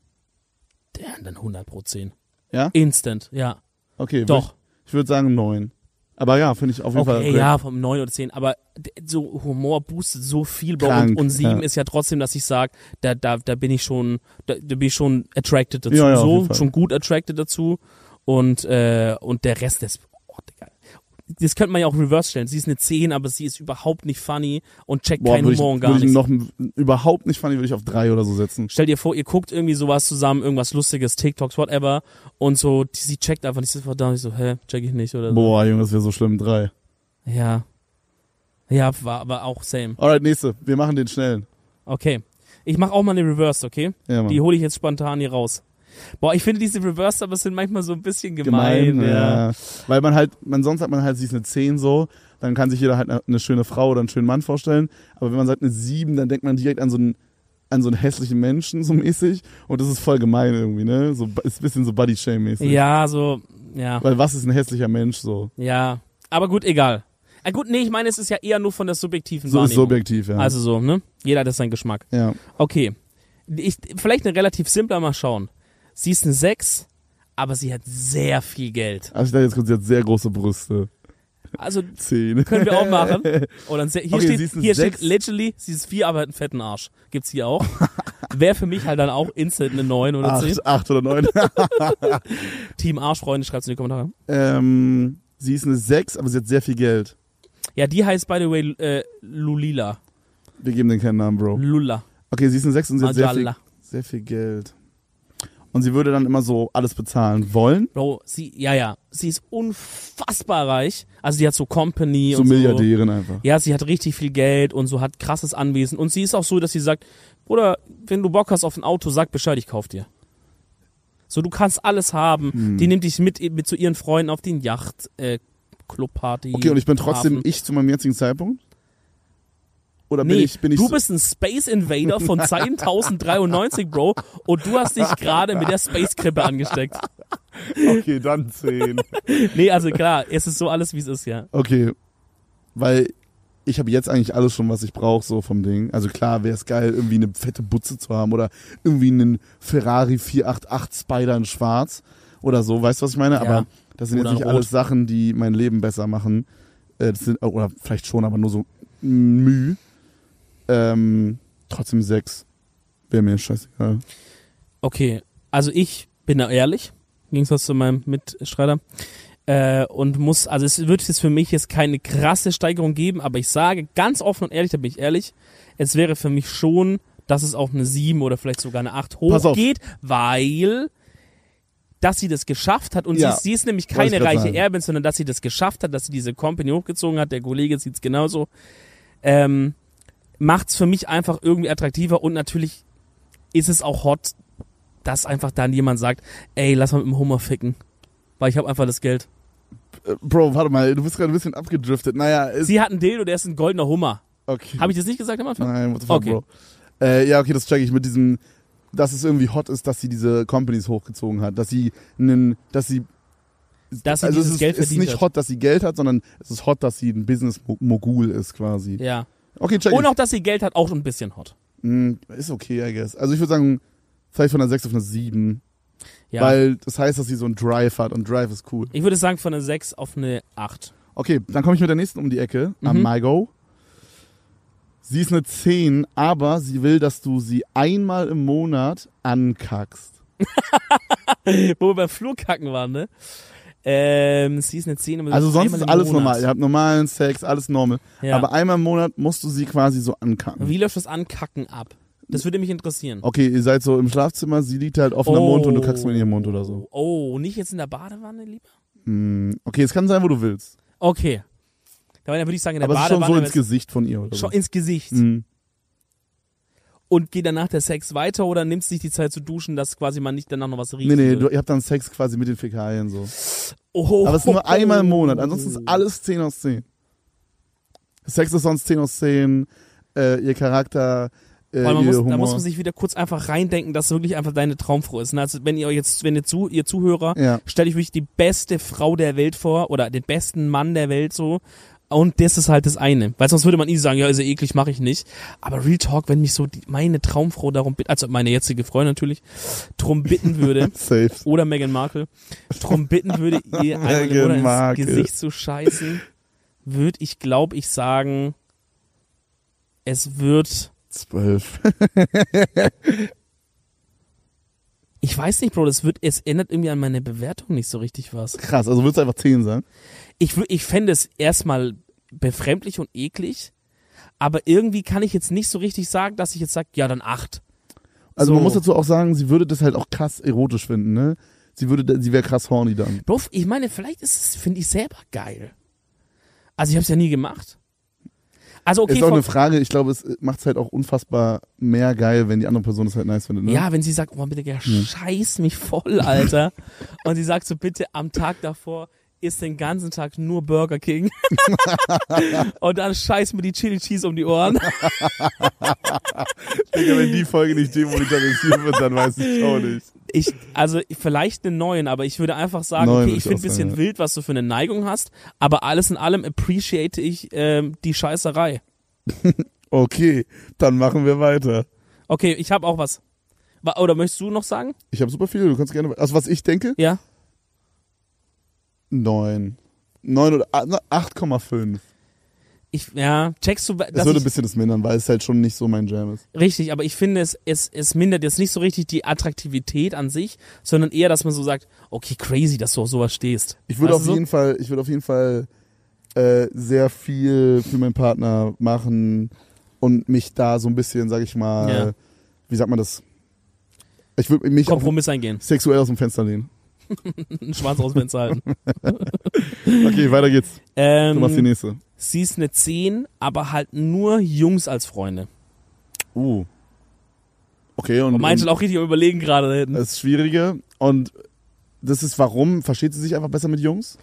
Damn, dann hundert Prozent. Ja? Instant, ja. Okay, Doch. würd Ich, ich würde sagen neun. Aber ja, finde ich auf jeden Fall. Okay, ja, vom neun oder zehn, aber d- so Humor boostet so viel, Bro. Krank, und, und sieben ja. ist ja trotzdem, dass ich sage, da, da, da bin ich schon, da, da bin ich schon attracted dazu, Ja, ja, auf jeden so, Fall. schon gut attracted dazu. Und, äh, und der Rest ist, oh, Digga. Das könnte man ja auch reverse stellen. Sie ist eine zehn, aber sie ist überhaupt nicht funny und checkt Boah, keinen würde ich, Humor und gar würd ich nichts. noch m- überhaupt nicht funny, würde ich auf drei oder so setzen. Stell dir vor, ihr guckt irgendwie sowas zusammen, irgendwas Lustiges, TikToks, whatever, und so, die, sie checkt einfach nicht, sie ist einfach da und ich so, hä, check ich nicht, oder so. Boah, Junge, das wäre so schlimm. Drei. Ja. Ja, war aber auch same. Alright, nächste. Wir machen den schnellen. Okay. Ich mach auch mal eine Reverse, okay? Ja, Mann. Die hole ich jetzt spontan hier raus. Boah, ich finde diese Reverse aber sind manchmal so ein bisschen gemein. ja. ja. Weil man halt, man sonst hat man halt, sie ist eine zehn so, dann kann sich jeder halt eine, eine schöne Frau oder einen schönen Mann vorstellen. Aber wenn man sagt eine sieben, dann denkt man direkt an so einen, an so einen hässlichen Menschen, so mäßig. Und das ist voll gemein irgendwie, ne? So, ist ein bisschen so Body-Shame-mäßig. Ja, so, ja. Weil was ist ein hässlicher Mensch so? Ja. Aber gut, egal. Ah, gut, nee, ich meine, es ist ja eher nur von der subjektiven So ist Wahrnehmung. subjektiv, ja. Also so, ne? Jeder hat seinen Geschmack. ja. Okay. Ich, vielleicht eine relativ simpler, mal schauen. Sie ist eine sechs, aber sie hat sehr viel Geld. Also ich dachte jetzt kurz, sie hat sehr große Brüste. Also Zehn. können wir auch machen. Oder ein Se- hier Okay, sie steht, ist eine hier steht sechs. literally, sie ist vier, aber hat einen fetten Arsch. Gibt's hier auch. Wäre für mich halt dann auch instant eine neun oder zehn. Acht, acht oder neun. Team Arschfreunde, schreibt's in die Kommentare. ähm, sie ist eine sechs, aber sie hat sehr viel Geld. Ja, die heißt by the way äh, Lulila. Wir geben den keinen Namen, Bro. Lulla. Okay, sie ist eine sechs und sie hat sehr viel, Majalla. sehr viel Geld. Und sie würde dann immer so alles bezahlen wollen. Bro, sie, ja, ja, sie ist unfassbar reich. Also die hat so Company So und Milliardärin einfach. so. Ja, sie hat richtig viel Geld und so hat krasses Anwesen. Und sie ist auch so, dass sie sagt, Bruder, wenn du Bock hast auf ein Auto, sag Bescheid, ich kauf dir. So, du kannst alles haben. Hm. Die nimmt dich mit, mit zu ihren Freunden auf den Yacht, äh, Clubparty. Okay, und ich bin trotzdem Hafen. ich zu meinem jetzigen Zeitpunkt? Oder bin Nee, ich, bin ich du so, bist ein Space Invader von zehntausenddreiundneunzig, Bro, und du hast dich gerade mit der Space-Krippe angesteckt. okay, dann zehn. Nee, also klar, es ist so alles, wie es ist, ja. Okay, weil ich habe jetzt eigentlich alles schon, was ich brauche, so vom Ding. Also klar wäre es geil, irgendwie eine fette Butze zu haben oder irgendwie einen Ferrari vier acht acht Spider in schwarz oder so, weißt du, was ich meine? Ja. Aber das sind Oder jetzt nicht in Rot. alles Sachen, die mein Leben besser machen. Äh, das sind, oder vielleicht schon, aber nur so Mühe. Ähm, trotzdem sechs. Wäre mir scheißegal. Okay, also ich bin da ehrlich, im Gegensatz zu meinem Mitstreiter, äh, und muss, also es wird jetzt für mich jetzt keine krasse Steigerung geben, aber ich sage ganz offen und ehrlich, da bin ich ehrlich, es wäre für mich schon, dass es auf eine sieben oder vielleicht sogar eine acht Pass auf. hochgeht, weil dass sie das geschafft hat und Ja, sie, ist, sie ist nämlich wollte keine ich grad reiche sagen. Erbin, sondern dass sie das geschafft hat, dass sie diese Company hochgezogen hat, der Kollege sieht es genauso, ähm, macht's für mich einfach irgendwie attraktiver und natürlich ist es auch hot, dass einfach dann jemand sagt, ey, lass mal mit dem Hummer ficken, weil ich habe einfach das Geld. Äh, Bro, warte mal, du bist gerade ein bisschen abgedriftet. Naja, es, Sie hat einen Dildo, der ist ein goldener Hummer. Okay. Habe ich das nicht gesagt am Anfang? Nein, what the fuck, Okay. Bro. Äh, ja, okay, das check ich mit diesem, dass es irgendwie hot ist, dass sie diese Companies hochgezogen hat. Dass sie einen, dass sie, Dass sie also dieses es ist, Geld es ist verdient nicht hat. hot, dass sie Geld hat, sondern es ist hot, dass sie ein Business-Mogul ist quasi. Ja. Okay, check Und ich. auch, dass sie Geld hat, auch ein bisschen hot. Hm, ist okay, I guess. Also ich würde sagen, vielleicht von einer sechs auf eine sieben. Ja. Weil das heißt, dass sie so einen Drive hat und Drive ist cool. Ich würde sagen, von einer sechs auf eine acht. Okay, dann komme ich mit der nächsten um die Ecke. Am Mhm. MyGo. Sie ist eine zehn, aber sie will, dass du sie einmal im Monat ankackst. Wo wir beim Flurkacken waren, ne? Ähm, sie ist eine zehn. aber Also sonst einmal ist im alles Monat. normal. Ihr habt normalen Sex, alles normal. Ja. Aber einmal im Monat musst du sie quasi so ankacken. Wie läuft das Ankacken ab? Das würde mich interessieren. Okay, ihr seid so im Schlafzimmer, sie liegt halt offener Mund und du kackst mit ihrem Mund oder so. Oh, nicht jetzt in der Badewanne, lieber? Hm, okay, es kann sein, wo du willst. Okay. Dann würde ich sagen, in der Aber es ist Badewanne. schon so ins wenn's- Gesicht von ihr oder schon so. ins Gesicht. Hm. Und geht danach der Sex weiter oder nimmst du dich die Zeit zu duschen, dass quasi man nicht danach noch was riecht? Nee, nee, du, ihr habt dann Sex quasi mit den Fäkalien so. oh, Aber es ist nur oh, einmal im oh. Monat, ansonsten ist alles zehn aus zehn. Sex ist sonst zehn aus zehn, äh, ihr Charakter, äh, Weil man ihr muss, Humor. da muss man sich wieder kurz einfach reindenken, dass wirklich einfach deine Traumfrau ist. Also wenn ihr euch jetzt, wenn ihr zu, ihr Zuhörer, Ja. stellt euch wirklich die beste Frau der Welt vor oder den besten Mann der Welt so. Und das ist halt das eine. Weil sonst würde man nie sagen, ja, ist ja eklig, mache ich nicht. Aber Real Talk, wenn mich so die, meine Traumfrau darum bittet, also meine jetzige Freundin natürlich, drum bitten würde, Safe. oder Meghan Markle, drum bitten würde, ihr einmal im Meghan Monat ins Markle. Gesicht zu scheißen, würde ich, glaube ich, sagen, es wird, Zwölf. ich weiß nicht, Bro, das wird, es ändert irgendwie an meine Bewertung nicht so richtig was. Krass, also würdest du einfach zehn sagen? Ich, wür- ich fände es erstmal befremdlich und eklig, aber irgendwie kann ich jetzt nicht so richtig sagen, dass ich jetzt sage, ja, dann acht. Also So. man muss dazu auch sagen, sie würde das halt auch krass erotisch finden, ne? Sie würde, sie wäre krass horny dann. Bro, ich meine, vielleicht ist es, finde ich selber geil. Also ich habe es ja nie gemacht. Also okay, ist auch von- eine Frage, ich glaube, es macht es halt auch unfassbar mehr geil, wenn die andere Person es halt nice findet, ne? ja, wenn sie sagt, oh bitte, ja, Hm. scheiß mich voll, Alter. Und sie sagt so, bitte am Tag davor isst den ganzen Tag nur Burger King. Und dann scheiß mir die Chili Cheese um die Ohren. Digga, wenn die Folge nicht demonetarisiert wird, dann weiß ich auch nicht. Ich, also vielleicht einen neuen, aber ich würde einfach sagen, Neuen okay, würde ich ich finde auch ein bisschen sagen, ja. wild, was du für eine Neigung hast, aber alles in allem appreciate ich ähm, die Scheißerei. Okay, dann machen wir weiter. Okay, ich habe auch was. Wa- Oder möchtest du noch sagen? Ich habe super viel, du kannst gerne. Also was ich denke? Ja? Neun. Neun oder acht Komma fünf. Ich, ja, checkst du, Das dass würde ein ich, bisschen das mindern, weil es halt schon nicht so mein Jam ist. richtig, aber ich finde, es, es, es mindert jetzt nicht so richtig die Attraktivität an sich, sondern eher, dass man so sagt, okay, crazy, dass du auf sowas stehst. Ich würde Weißt auf du so? jeden Fall, ich würde auf jeden Fall äh, sehr viel für meinen Partner machen und mich da so ein bisschen, sag ich mal, Ja. wie sagt man das? Ich würde mich auch Kompromiss eingehen. sexuell aus dem Fenster lehnen. Einen Schwanz aus dem Fenster halten. Okay, weiter geht's. Du machst die Ähm, nächste. sie ist eine zehn, aber halt nur Jungs als Freunde. Uh. Okay, und, Und meinte und auch richtig am Überlegen gerade da hinten. das ist schwierige. Und das ist warum? Versteht sie sich einfach besser mit Jungs?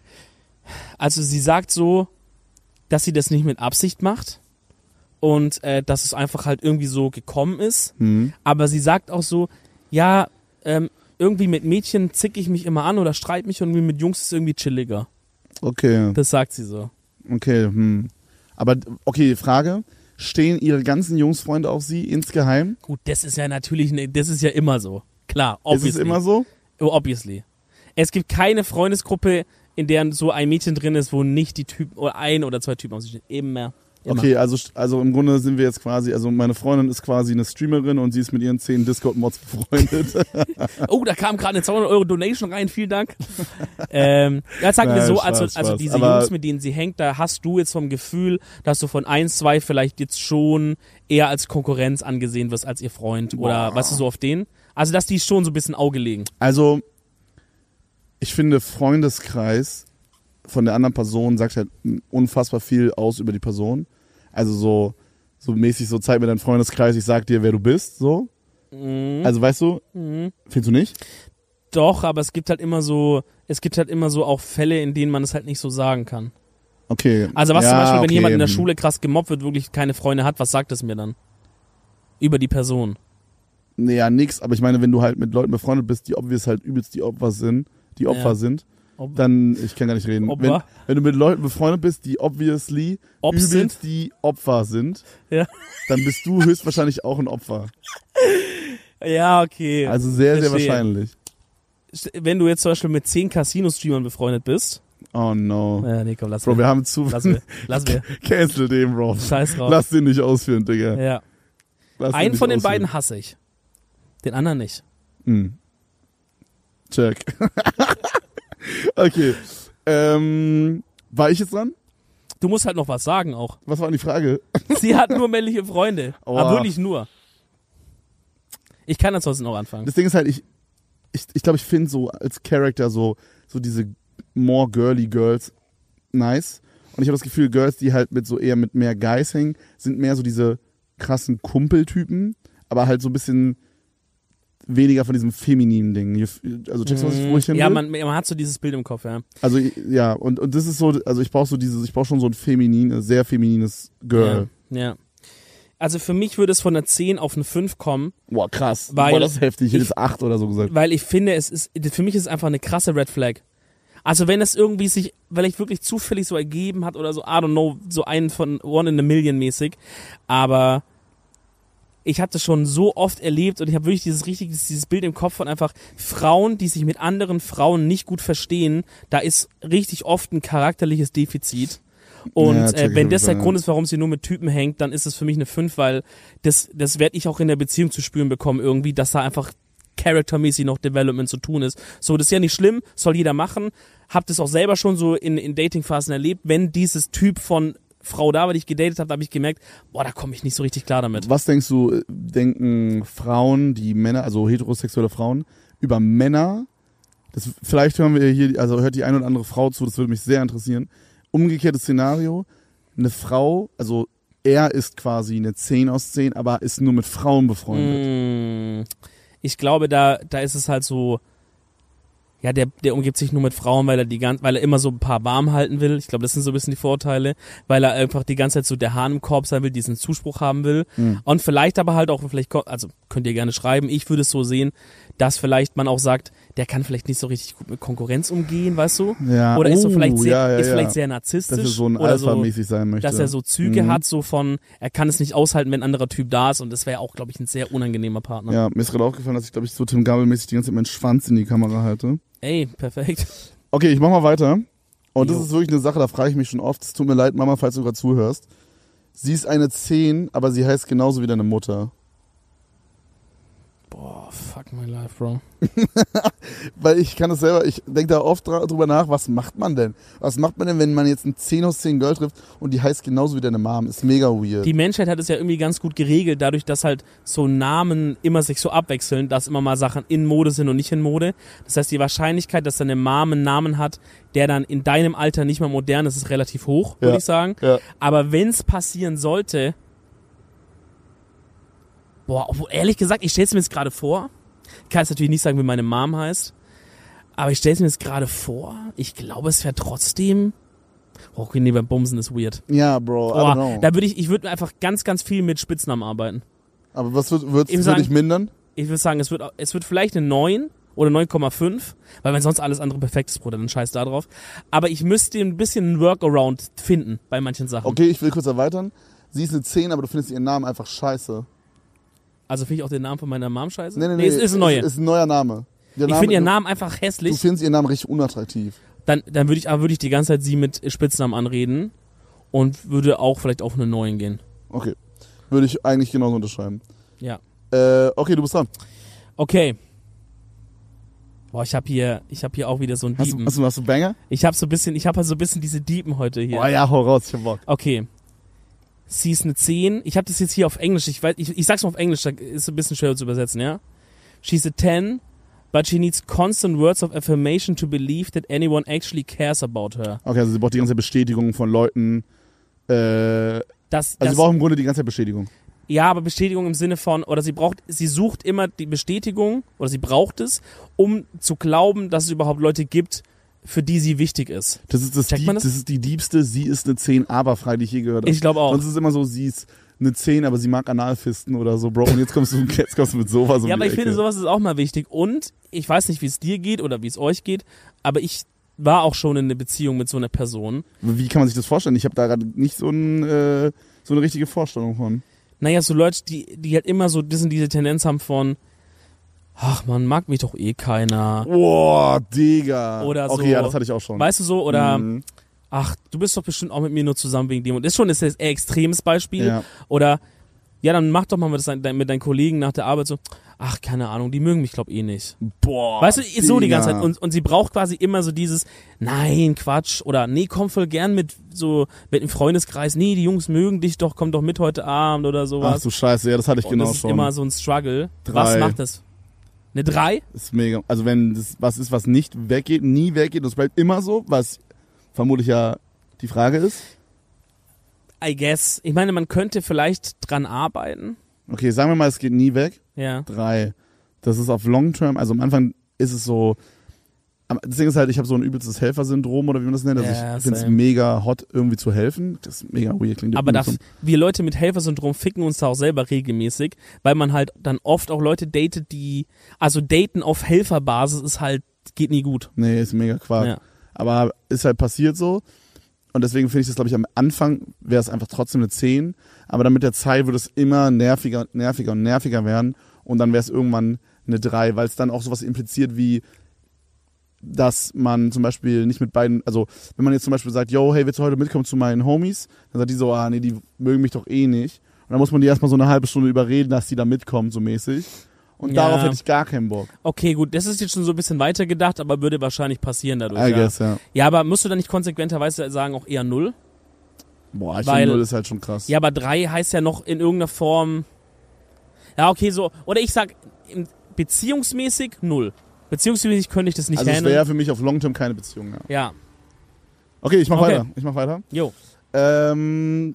Also sie sagt so, dass sie das nicht mit Absicht macht und äh, dass es einfach halt irgendwie so gekommen ist. Hm. Aber sie sagt auch so, ja, ähm, irgendwie mit Mädchen zick ich mich immer an oder streit mich und irgendwie mit Jungs ist irgendwie chilliger. Okay, Das sagt sie so. okay, hm. Aber, okay, Frage. Stehen ihre ganzen Jungsfreunde auf sie insgeheim? Gut, das ist ja natürlich, ne, das ist ja immer so. Klar, Ist obviously. es immer so? Oh, obviously. Es gibt keine Freundesgruppe, in der so ein Mädchen drin ist, wo nicht die Typen, oder ein oder zwei Typen auf sich stehen. Immer. Immer. Okay, also, also im Grunde sind wir jetzt quasi, also meine Freundin ist quasi eine Streamerin und sie ist mit ihren zehn Discord-Mods befreundet. Oh, da kam gerade eine zweihundert Euro Donation rein, vielen Dank. ähm, ja, sagen wir Nein, so, Spaß, also, also Spaß. diese Aber- Jungs, mit denen sie hängt, da hast du jetzt vom Gefühl, dass du von eins, zwei vielleicht jetzt schon eher als Konkurrenz angesehen wirst als ihr Freund oder Boah. weißt du, so auf den? Also, dass die schon so ein bisschen Auge legen. Also, ich finde, Freundeskreis von der anderen Person sagt halt unfassbar viel aus über die Person. Also so, so mäßig so, zeig mir deinen Freundeskreis, ich sag dir, wer du bist, so. Mhm. Also weißt du, Mhm. findest du nicht? Doch, aber es gibt halt immer so, es gibt halt immer so auch Fälle, in denen man es halt nicht so sagen kann. Okay. Also was ja, zum Beispiel, wenn okay. jemand in der Schule krass gemobbt wird, wirklich keine Freunde hat, was sagt es mir dann? Über die Person. Naja, nix, aber ich meine, wenn du halt mit Leuten befreundet bist, die obvious halt übelst die Opfer sind, die Opfer Ja. sind, Ob- dann, ich kann gar nicht reden. Wenn, Opfer? wenn du mit Leuten befreundet bist, die obviously Ob übelst sind? die Opfer sind, Ja. dann bist du höchstwahrscheinlich auch ein Opfer. Ja, okay. Also sehr, sehr Verstehe. wahrscheinlich. Wenn du jetzt zum Beispiel mit zehn Casino-Streamern befreundet bist. Oh no. Ja, nee, komm, lass Bro, wir. wir haben zu... Lass wir. Lass wir. Cancel den, Bro. Scheiß drauf. Lass den nicht ausführen, Digga. Ja. Lass Einen nicht von den ausführen. beiden hasse ich. Den anderen nicht. Hm. Check. Okay. Ähm, war ich jetzt dran? Du musst halt noch was sagen auch. Was war denn die Frage? Sie hat nur männliche Freunde. Aua. Aber wirklich nur. Ich kann ansonsten noch anfangen. Das Ding ist halt, ich ich, ich, glaube, ich finde so als Charakter so, so diese more girly Girls nice. Und ich habe das Gefühl, Girls, die halt mit so eher mit mehr Guys hängen, sind mehr so diese krassen Kumpeltypen, aber halt so ein bisschen weniger von diesem femininen Ding. Also checkst du, was ich, wo ich hin will? Ja, man, man hat so dieses Bild im Kopf, ja. Also ja, und, und das ist so, also ich brauche so dieses, ich brauche schon so ein feminin, sehr feminines Girl. Ja, ja. Also für mich würde es von einer zehn auf eine fünf kommen, Boah, krass. Weil Boah, das ist heftig. Ich hätte ich- jetzt acht oder so gesagt. weil ich finde, es ist, für mich ist es einfach eine krasse Red Flag. Also wenn es irgendwie sich vielleicht wirklich zufällig so ergeben hat oder so, I don't know, so einen von One in a Million mäßig, aber ich habe das schon so oft erlebt und ich habe wirklich dieses richtige, dieses Bild im Kopf von einfach Frauen, die sich mit anderen Frauen nicht gut verstehen, da ist richtig oft ein charakterliches Defizit. Und Ja, check äh, ich wenn auf das der jeden Fall, Grund ist, warum sie nur mit Typen hängt, dann ist es für mich eine fünf, weil das, das werde ich auch in der Beziehung zu spüren bekommen irgendwie, dass da einfach charaktermäßig noch Development zu tun ist. So, das ist ja nicht schlimm, soll jeder machen. Hab das auch selber schon so in, in Datingphasen erlebt. Wenn dieses Typ von Frau da war, die ich gedatet habe, da habe ich gemerkt, boah, da komme ich nicht so richtig klar damit. Was denkst du, denken Frauen, die Männer, also heterosexuelle Frauen, über Männer? Das, vielleicht hören wir hier, also hört die eine oder andere Frau zu, das würde mich sehr interessieren. Umgekehrtes Szenario, eine Frau, also er ist quasi eine zehn aus zehn, aber ist nur mit Frauen befreundet. Mm, ich glaube, da, da ist es halt so, ja, der, der umgibt sich nur mit Frauen, weil er die gan- weil er immer so ein paar warm halten will. Ich glaube, das sind so ein bisschen die Vorteile, weil er einfach die ganze Zeit so der Hahn im Korb sein will, diesen Zuspruch haben will. Mhm. Und vielleicht aber halt auch, vielleicht, ko- also könnt ihr gerne schreiben, ich würde es so sehen, dass vielleicht man auch sagt, der kann vielleicht nicht so richtig gut mit Konkurrenz umgehen, weißt du? Ja, Oder ist so oh, vielleicht sehr, ja, ja, ist ja. vielleicht sehr narzisstisch. Dass er so ein oder so, Alpha-mäßig sein möchte. dass er so Züge Mhm. hat, so von, er kann es nicht aushalten, wenn ein anderer Typ da ist und das wäre auch, glaube ich, ein sehr unangenehmer Partner. Ja, mir ist gerade aufgefallen, dass ich, glaube ich, so Tim Gabel-mäßig die ganze Zeit meinen Schwanz in die Kamera halte. Ey, perfekt. Okay, ich mach mal weiter. Und das Jo. ist wirklich eine Sache, da frage ich mich schon oft. Es tut mir leid, Mama, falls du gerade zuhörst. Sie ist eine zehn, aber sie heißt genauso wie deine Mutter. Boah, fuck my life, Bro. Weil ich kann das selber, ich denke da oft dra- drüber nach, was macht man denn? Was macht man denn, wenn man jetzt ein zehn aus zehn Girl trifft und die heißt genauso wie deine Mom? Ist mega weird. Die Menschheit hat es ja irgendwie ganz gut geregelt, dadurch, dass halt so Namen immer sich so abwechseln, dass immer mal Sachen in Mode sind und nicht in Mode. Das heißt, die Wahrscheinlichkeit, dass deine Mom einen Namen hat, der dann in deinem Alter nicht mehr modern ist, ist relativ hoch, würde Ja. ich sagen. Ja. Aber wenn es passieren sollte, boah, obwohl, ehrlich gesagt, ich stelle es mir jetzt gerade vor, ich kann jetzt natürlich nicht sagen, wie meine Mom heißt, aber ich stelle es mir jetzt gerade vor, ich glaube, es wäre trotzdem, oh, okay, nee, beim Bumsen ist weird. Ja, Bro, I don't Boah, know. da würde ich, ich würde einfach ganz, ganz viel mit Spitznamen arbeiten. Aber was wird, wird's, Eben würde sagen- ich mindern? Ich würde sagen, es wird, es wird vielleicht eine neun oder neun Komma fünf, weil wenn sonst alles andere perfekt ist, Bruder, dann scheiß da drauf. Aber ich müsste ein bisschen einen Workaround finden bei manchen Sachen. Okay, ich will kurz erweitern. Sie ist eine zehn, aber du findest ihren Namen einfach scheiße. Also finde ich auch den Namen von meiner Mom scheiße? Nee, nee, nee. ist, ist ein neuer. Ist, ist ein neuer Name. Der Ich Name- finde ihren du- Namen einfach Du hässlich. findest ihren Namen richtig unattraktiv. Dann, dann würde ich, aber würde ich die ganze Zeit sie mit Spitznamen anreden und würde auch vielleicht auf einen neuen gehen. Okay. Würde ich eigentlich genauso unterschreiben. Ja. Äh, okay, du bist dran. Okay. Boah, ich habe hier, ich habe hier auch wieder so einen Hast du, Diepen. hast du, hast du Banger? Ich habe so ein bisschen, ich habe halt so ein bisschen diese Diepen heute hier. Boah, ja, hau raus, ich hab Bock. Okay. Sie ist eine zehn. Ich habe das jetzt hier auf Englisch. Ich weiß, ich, ich sag's mal auf Englisch, da ist ein bisschen schwer zu übersetzen, ja? She's a ten, but she needs constant words of affirmation to believe that anyone actually cares about her. Okay, also sie braucht die ganze Zeit Bestätigung von Leuten. Äh, also Das, sie das, braucht im Grunde die ganze Zeit Bestätigung. ja, aber Bestätigung im Sinne von, oder sie braucht, sie sucht immer die Bestätigung, oder sie braucht es, um zu glauben, dass es überhaupt Leute gibt, für die sie wichtig ist. Das ist, das, Checkt Dieb, man das? das? das ist die diebste, sie ist eine zehn, aber frei, die ich je gehört habe. Ich glaube auch. Sonst ist es immer so, sie ist eine zehn, aber sie mag Analfisten oder so, Bro. Und jetzt kommst du, jetzt kommst du mit sowas um Ja, die aber ich Ecke. finde, sowas ist auch mal wichtig. Und ich weiß nicht, wie es dir geht oder wie es euch geht, aber ich war auch schon in einer Beziehung mit so einer Person. Wie kann man sich das vorstellen? Ich habe da gerade nicht so, ein, äh, so eine richtige Vorstellung von. Naja, so Leute, die, die halt immer so bisschen diese Tendenz haben von, ach man, mag mich doch eh keiner. Boah, Digga. Oder so. Okay, ja, das hatte ich auch schon. Weißt du so? Oder, Mhm. ach, du bist doch bestimmt auch mit mir nur zusammen wegen dem. Und das ist schon das ist ein extremes Beispiel. Ja. Oder, ja, dann mach doch mal mit, dein, mit deinen Kollegen nach der Arbeit so, ach, keine Ahnung, die mögen mich, glaub eh nicht. Boah, Weißt du, so die ganze Digga. Zeit. Und, und sie braucht quasi immer so dieses, nein, Quatsch. Oder, nee, komm voll gern mit so, mit einem Freundeskreis. Nee, die Jungs mögen dich doch, komm doch mit heute Abend oder sowas. Ach du Scheiße, ja, das hatte ich und genau das ist schon. immer so ein Struggle. Drei. Was macht das? Eine drei? Das ist mega. Also wenn das was ist, was nicht weggeht, nie weggeht, und es bleibt immer so, was vermutlich ja die Frage ist. I guess. Ich meine, man könnte vielleicht dran arbeiten. Okay, sagen wir mal, es geht nie weg. Ja. Drei. Das ist auf Long Term, also am Anfang ist es so, am- das Ding ist halt, ich habe so ein übelstes Helfersyndrom oder wie man das nennt. Also Ja, ich finde es same. mega hot, irgendwie zu helfen. Das ist mega weird, klingt Aber irgendwie das, so- wir Leute mit Helfersyndrom ficken uns da auch selber regelmäßig, weil man halt dann oft auch Leute datet, die, also daten auf Helferbasis ist halt, geht nie gut. Nee, ist mega Quark. Ja. Aber ist halt passiert so. Und deswegen finde ich das, glaube ich, am Anfang wäre es einfach trotzdem eine zehn. Aber dann mit der Zeit wird es immer nerviger, nerviger und nerviger werden. Und dann wäre es irgendwann eine drei, weil es dann auch sowas impliziert wie, dass man zum Beispiel nicht mit beiden, also wenn man jetzt zum Beispiel sagt, yo, hey, willst du heute mitkommen zu meinen Homies? Dann sagt die so, ah nee, die mögen mich doch eh nicht. Und dann muss man die erstmal so eine halbe Stunde überreden, dass die da mitkommen, so mäßig. Und Ja. darauf hätte ich gar keinen Bock. Okay, gut, das ist jetzt schon so ein bisschen weiter gedacht, aber würde wahrscheinlich passieren dadurch. I ja. guess, ja. ja, aber musst du dann nicht konsequenterweise sagen, auch eher null? Boah, ich Weil- finde null ist halt schon krass. Ja, aber drei heißt ja noch in irgendeiner Form. Ja, okay, so. Oder ich sag, im- beziehungsmäßig null. Beziehungsmäßig könnte ich das nicht Also es handeln. wäre für mich auf Long Term keine Beziehung, ja. Ja, Okay, ich mach Okay. weiter. Ich mach weiter. jo. Ähm.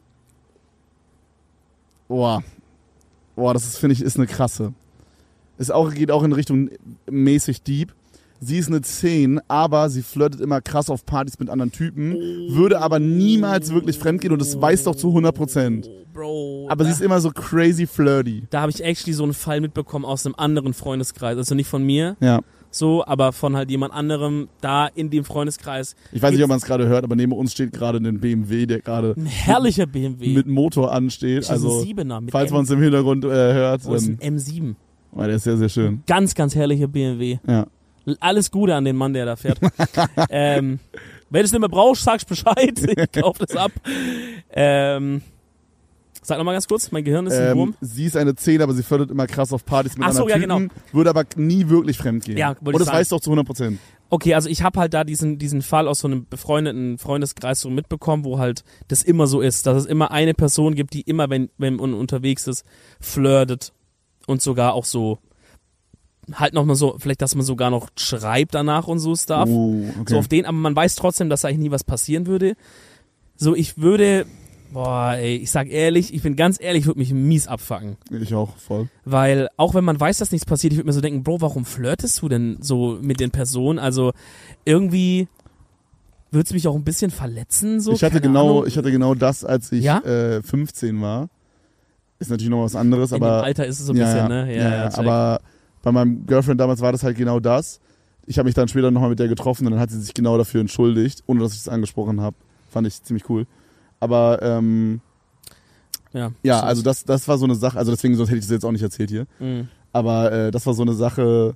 Boah. Boah, das ist, finde ich, ist eine krasse. Ist auch, geht auch in Richtung mäßig deep. Sie ist eine zehn, aber sie flirtet immer krass auf Partys mit anderen Typen, würde aber niemals wirklich fremdgehen und das weiß doch zu hundert Prozent. Bro. Aber da, sie ist immer so crazy flirty. da habe ich actually so einen Fall mitbekommen aus einem anderen Freundeskreis. Also nicht von mir, Ja. so, aber von halt jemand anderem da in dem Freundeskreis. Ich weiß nicht, ob man es gerade hört, aber neben uns steht gerade ein B M W, der gerade Ein herrlicher B M W. mit Motor ansteht. Das ist ein Also, Siebener mit falls M- man es im Hintergrund äh, hört, Oh, das ist dann, ein M sieben. oh, der ist sehr, sehr schön. Ganz, ganz herrlicher B M W. Ja. Alles Gute an den Mann, der da fährt. ähm, wenn du es nicht mehr brauchst, sagst Bescheid. Ich kauf das ab. Ähm, sag nochmal ganz kurz, mein Gehirn ist im Ähm, Wurm. sie ist eine zehn, aber sie flirtet immer krass auf Partys mit Ach so, anderen ja, Typen, würde aber nie wirklich fremdgehen. Ja, wollte Und ich das sagen. weißt du auch zu hundert Prozent. Okay, also ich habe halt da diesen, diesen Fall aus so einem befreundeten Freundeskreis so mitbekommen, wo halt das immer so ist, dass es immer eine Person gibt, die immer, wenn, wenn man unterwegs ist, flirtet und sogar auch so halt noch mal so, vielleicht, dass man sogar noch schreibt danach und so Stuff. Oh, okay. So auf den, aber man weiß trotzdem, dass eigentlich nie was passieren würde. So, ich würde, boah, ey, ich sag ehrlich, ich bin ganz ehrlich, ich würde mich mies abfucken. Ich auch, voll. Weil, auch wenn man weiß, dass nichts passiert, ich würde mir so denken, Bro, warum flirtest du denn so mit den Personen? Also, irgendwie würde es mich auch ein bisschen verletzen, so. ich hatte keine genau, Ahnung. ich hatte genau das, als ich Ja? äh, fünfzehn war. Ist natürlich noch was anderes, In aber dem Alter ist es so ein ja, bisschen, ja, ne? Ja, ja, check. aber bei meinem Girlfriend damals war das halt genau das. Ich habe mich dann später nochmal mit der getroffen und dann hat sie sich genau dafür entschuldigt, ohne dass ich es angesprochen habe. Fand ich ziemlich cool. Aber ähm, ja, ja, stimmt. also das, das war so eine Sache, also deswegen, sonst hätte ich das jetzt auch nicht erzählt hier. Mhm. Aber äh, das war so eine Sache,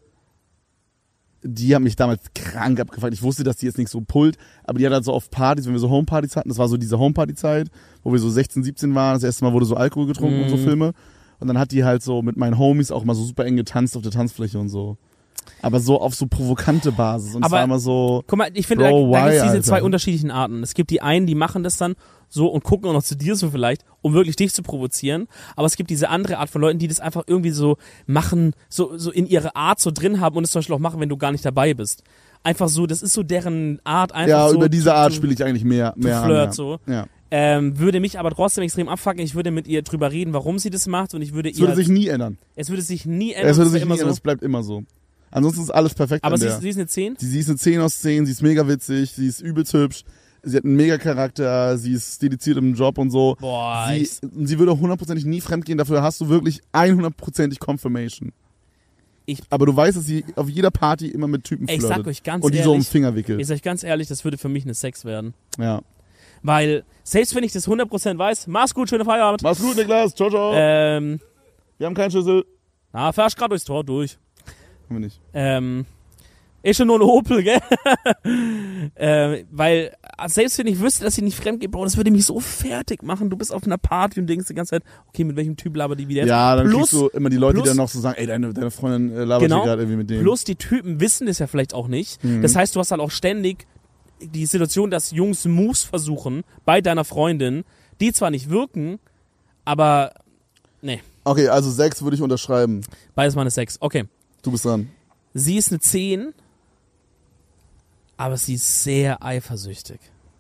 die hat mich damals krank abgefuckt. Ich wusste, dass die jetzt nicht so pullt, aber die hat halt so auf Partys, wenn wir so Homepartys hatten, das war so diese Homeparty-Zeit, wo wir so sechzehn, siebzehn waren, das erste Mal wurde so Alkohol getrunken Mhm. und so Filme. Und dann hat die halt so mit meinen Homies auch mal so super eng getanzt auf der Tanzfläche und so. Aber so auf so provokante Basis. Und es Aber- war immer so, Guck mal, ich finde, da, Bro, da gibt es why, diese Alter? zwei unterschiedlichen Arten. Es gibt die einen, die machen das dann so und gucken auch noch zu dir so vielleicht, um wirklich dich zu provozieren. Aber es gibt diese andere Art von Leuten, die das einfach irgendwie so machen, so, so in ihre Art so drin haben und es zum Beispiel auch machen, wenn du gar nicht dabei bist. Einfach so, das ist so deren Art, einfach ja, so. über diese zu- Art zu- spiele ich eigentlich mehr, mehr Flirt, an. Ja. so. Ja. Ähm, würde mich aber trotzdem extrem abfucken. Ich würde mit ihr drüber reden, warum sie das macht und ich würde Es ihr würde halt, sich nie ändern. es würde sich nie ändern. Es würde wäre sich nie immer ändern, so. es bleibt immer so. Ansonsten ist alles perfekt Aber an sie der. ist, sie ist eine zehn? Sie, sie ist eine zehn aus zehn, sie ist mega witzig, sie ist übelst hübsch, sie hat einen mega Charakter, sie ist dediziert im Job und so. Boah, Sie, ich, sie würde hundertprozentig nie fremdgehen, dafür hast du wirklich hundertprozentig Confirmation. Ich- Aber du weißt, dass sie auf jeder Party immer mit Typen ey, ich flirtet. sag euch ganz und die so um den ehrlich, Finger wickelt. ich sag euch ganz ehrlich, das würde für mich eine Sex werden. Ja. Weil, selbst wenn ich das hundert Prozent weiß, mach's gut, schöne Feierabend. Mach's gut, Niklas. Ciao, ciao. Ähm, Wir haben keinen Schlüssel. na, fährst grad durchs Tor durch. Haben wir nicht. Ähm, ist schon nur ein Opel, gell? ähm, weil, selbst wenn ich wüsste, dass sie nicht fremd geht, Bro, das würde mich so fertig machen. Du bist auf einer Party und denkst die ganze Zeit, okay, mit welchem Typ labert die wieder jetzt? Ja, dann plus, kriegst du immer die Leute, plus- die dann noch so sagen, ey, deine, deine Freundin äh, labert Genau. hier gerade irgendwie mit dem. Plus die Typen wissen das ja vielleicht auch nicht. Mhm. Das heißt, du hast halt auch ständig die Situation, dass Jungs Moves versuchen bei deiner Freundin, die zwar nicht wirken, aber nee, Okay, also sechs würde ich unterschreiben. beides mal eine Sex. Okay. Du bist dran. Sie ist eine zehn, aber sie ist sehr eifersüchtig.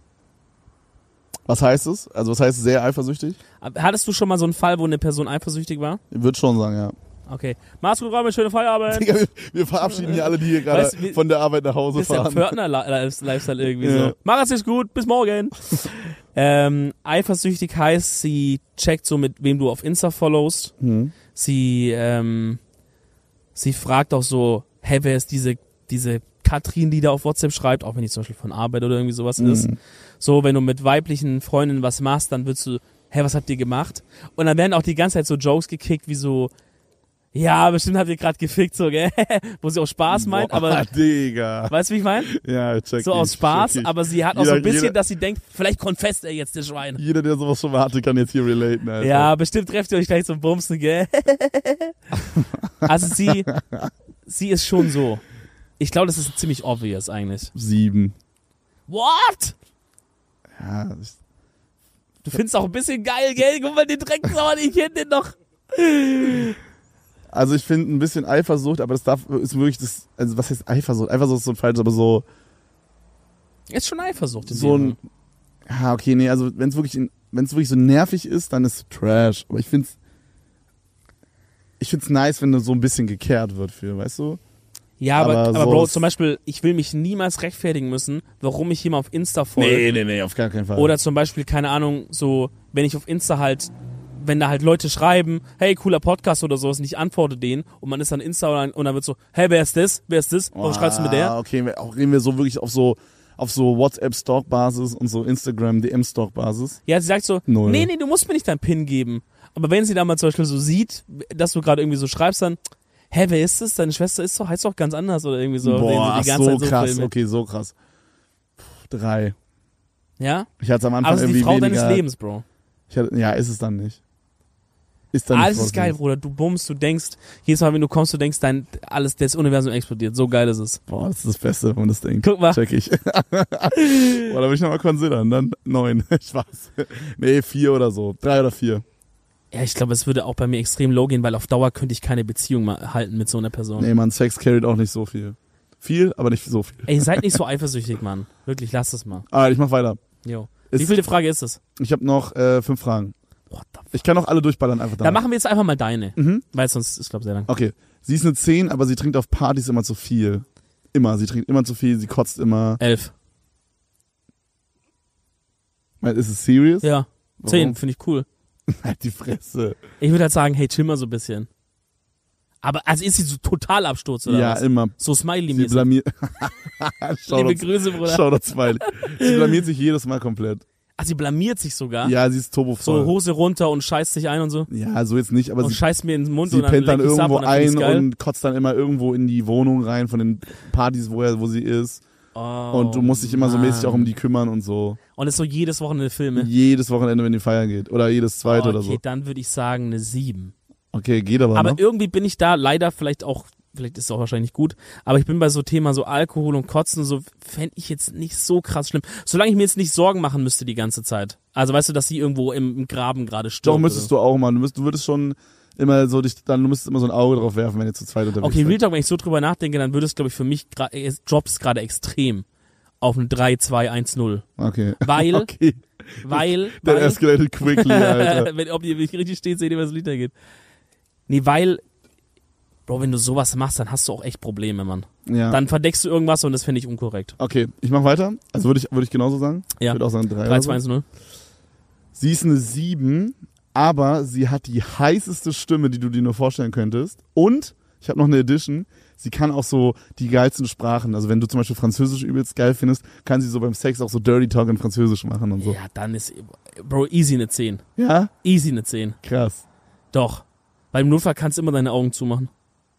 Was heißt es? Also was heißt sehr eifersüchtig? Hattest du schon mal so einen Fall, wo eine Person eifersüchtig war? Ich würde schon sagen, ja. Okay. Mach's gut, Räume, schöne Feierabend. Digga, wir, wir verabschieden hier alle, die hier gerade Weißt du, wie- von der Arbeit nach Hause Das ist ja fahren. Pförtner-Lifestyle irgendwie Ja. so. Mach es sich gut, bis morgen. ähm, eifersüchtig heißt, sie checkt so, mit wem du auf Insta followst. Hm. Sie, ähm, sie fragt auch so, hey, wer ist diese, diese Katrin, die da auf WhatsApp schreibt, auch wenn die zum Beispiel von Arbeit oder irgendwie sowas ist. Mhm. So, wenn du mit weiblichen Freundinnen was machst, dann würdest du, hey, was habt ihr gemacht? Und dann werden auch die ganze Zeit so Jokes gekickt, wie so, ja, bestimmt habt ihr gerade gefickt, so, gell? Wo sie auch Spaß meint, Boah, aber, Digga. weißt du, wie ich meine? Ja, check So ich, aus Spaß, check ich. aber sie hat auch Jeder- so ein bisschen, jeder- dass sie denkt, vielleicht confesst er jetzt, der Schwein. Jeder, der sowas schon mal hatte, kann jetzt hier relaten, Alter. Ja, bestimmt trefft ihr euch gleich zum Bumsen, gell? Also sie, sie ist schon so. Ich glaube, das ist ziemlich obvious eigentlich. Sieben. What? Ja, ich, Du findest auch ein bisschen geil, gell? Guck mal, den Drecksauer, ich kenn den doch. also ich finde ein bisschen Eifersucht, aber das darf, ist wirklich das, also was heißt Eifersucht? Eifersucht ist so ein falsch, aber so, Ist schon Eifersucht. in so dem ein, ja, okay, nee, also wenn es wirklich, wenn es wirklich so nervig ist, dann ist es Trash. Aber ich find's, ich find's nice, wenn so ein bisschen gekehrt wird für, weißt du? Ja, aber, aber aber, so Bro, ist- zum Beispiel, ich will mich niemals rechtfertigen müssen, warum ich jemand auf Insta folge. nee, nee, auf gar keinen Fall. Oder zum Beispiel, keine Ahnung, so, wenn ich auf Insta halt, wenn da halt Leute schreiben, hey, cooler Podcast oder sowas, und ich antworte denen und man ist dann Insta und dann, und dann wird so, hey, wer ist das? Wer ist das? Warum schreibst du mit der? Ah, okay, wir- auch reden wir so wirklich auf so, auf so WhatsApp-Stalk-Basis und so Instagram-D M-Stalk-Basis. Ja, sie sagt so, Null. nee, nee, du musst mir nicht deinen PIN geben. Aber wenn sie da mal zum Beispiel so sieht, dass du gerade irgendwie so schreibst, dann, hä, wer ist das? Deine Schwester ist doch, heißt doch ganz anders oder irgendwie so. Boah, Wenn ach, sie die ganze so Zeit so krass, filmen. okay, so krass. Puh, drei. Ja? Ich hatte es am Anfang Aber es ist irgendwie die Frau weniger. deines Lebens, Bro. Ich hatte, ja, ist es dann nicht. Ist dann Alles nicht ist geil, Bruder. Du bummst, du denkst, jedes Mal, wenn du kommst, du denkst, dein, alles, das Universum explodiert. So geil ist es. Boah, das ist das Beste, wenn man das denkt. Guck mal. Check ich. Boah, da will ich nochmal considern. Dann neun. Spaß. Nee, vier oder so. Drei oder vier. Ja, ich glaube, es würde auch bei mir extrem low gehen, weil auf Dauer könnte ich keine Beziehung mal halten mit so einer Person. Nee, man, Sex carried auch nicht so viel. Viel, aber nicht so viel. Ey, seid nicht so eifersüchtig, Mann. Wirklich, lasst es mal. Ah, ich mach weiter. Jo. Ist- Wie viele Frage ist es? Ich habe noch äh, fünf Fragen. What the fuck? Ich kann auch alle durchballern einfach Dann machen wir jetzt einfach mal deine. Mhm. Weil sonst ist, glaube ich, sehr lang. Okay. Sie ist eine zehn, aber sie trinkt auf Partys immer zu viel. Immer. Sie trinkt immer zu viel, sie kotzt immer. Elf. Ist es serious? Ja. Warum? Zehn, finde ich cool. Halt die Fresse. Ich würde halt sagen, hey, chill mal so ein bisschen. Aber, also ist sie so total Absturz oder Ja, was? immer. So Sie Smiley-mäßig. blamiert. Schau Liebe doch, Grüße, Bruder. schau doch Smiley. Sie blamiert sich jedes Mal komplett. Ach, sie blamiert sich sogar. Ja, sie ist So turbovoll. Hose runter und scheißt sich ein und so. Ja, so jetzt nicht, aber Und sie, scheißt mir in den Mund sie und dann pennt dann leck ich's ab irgendwo und dann find ich's ein geil. und kotzt dann immer irgendwo in die Wohnung rein von den Partys, wo, er, wo sie ist. Oh, Und du musst dich immer so mäßig Mann. auch um die kümmern und so. Und ist so jedes Wochenende Filme. Jedes Wochenende, wenn die feiern geht. Oder jedes zweite Oh, oder okay, so. dann würde ich sagen eine sieben. Okay, geht aber, Aber noch. irgendwie bin ich da leider vielleicht auch, vielleicht ist es auch wahrscheinlich gut, aber ich bin bei so Thema so Alkohol und Kotzen so, fände ich jetzt nicht so krass schlimm. Solange ich mir jetzt nicht Sorgen machen müsste die ganze Zeit. Also weißt du, dass sie irgendwo im, im Graben gerade stirbt. Doch, müsstest du auch mal. Du, müsst, du würdest schon immer so dich, dann du müsstest immer so ein Auge drauf werfen, wenn ihr zu zweit unterwegs Okay, Real seid. Talk, wenn ich so drüber nachdenke, dann würde es, glaube ich, für mich gra- äh, Jobs gerade extrem auf eine drei, zwei, eins, null. Okay. Weil, Okay. weil, That weil, escalated quickly, Alter. wenn, ob ihr mich richtig steht, seht ihr, was Lied da geht. Nee, weil Bro, wenn du sowas machst, dann hast du auch echt Probleme, Mann. Ja. Dann verdeckst du irgendwas und das finde ich unkorrekt. Okay, ich mach weiter. Also würde ich, würde ich genauso sagen. Ja. Ich würde auch sagen drei. drei, zwei, eins, null. Sie ist eine sieben, aber sie hat die heißeste Stimme, die du dir nur vorstellen könntest. Und, ich habe noch eine Edition, sie kann auch so die geilsten Sprachen. Also wenn du zum Beispiel Französisch übelst geil findest, kann sie so beim Sex auch so Dirty Talk in Französisch machen und so. Ja, dann ist, Bro, easy eine zehn. Ja? Easy eine zehn. Krass. Doch. Weil im Notfall kannst du immer deine Augen zumachen.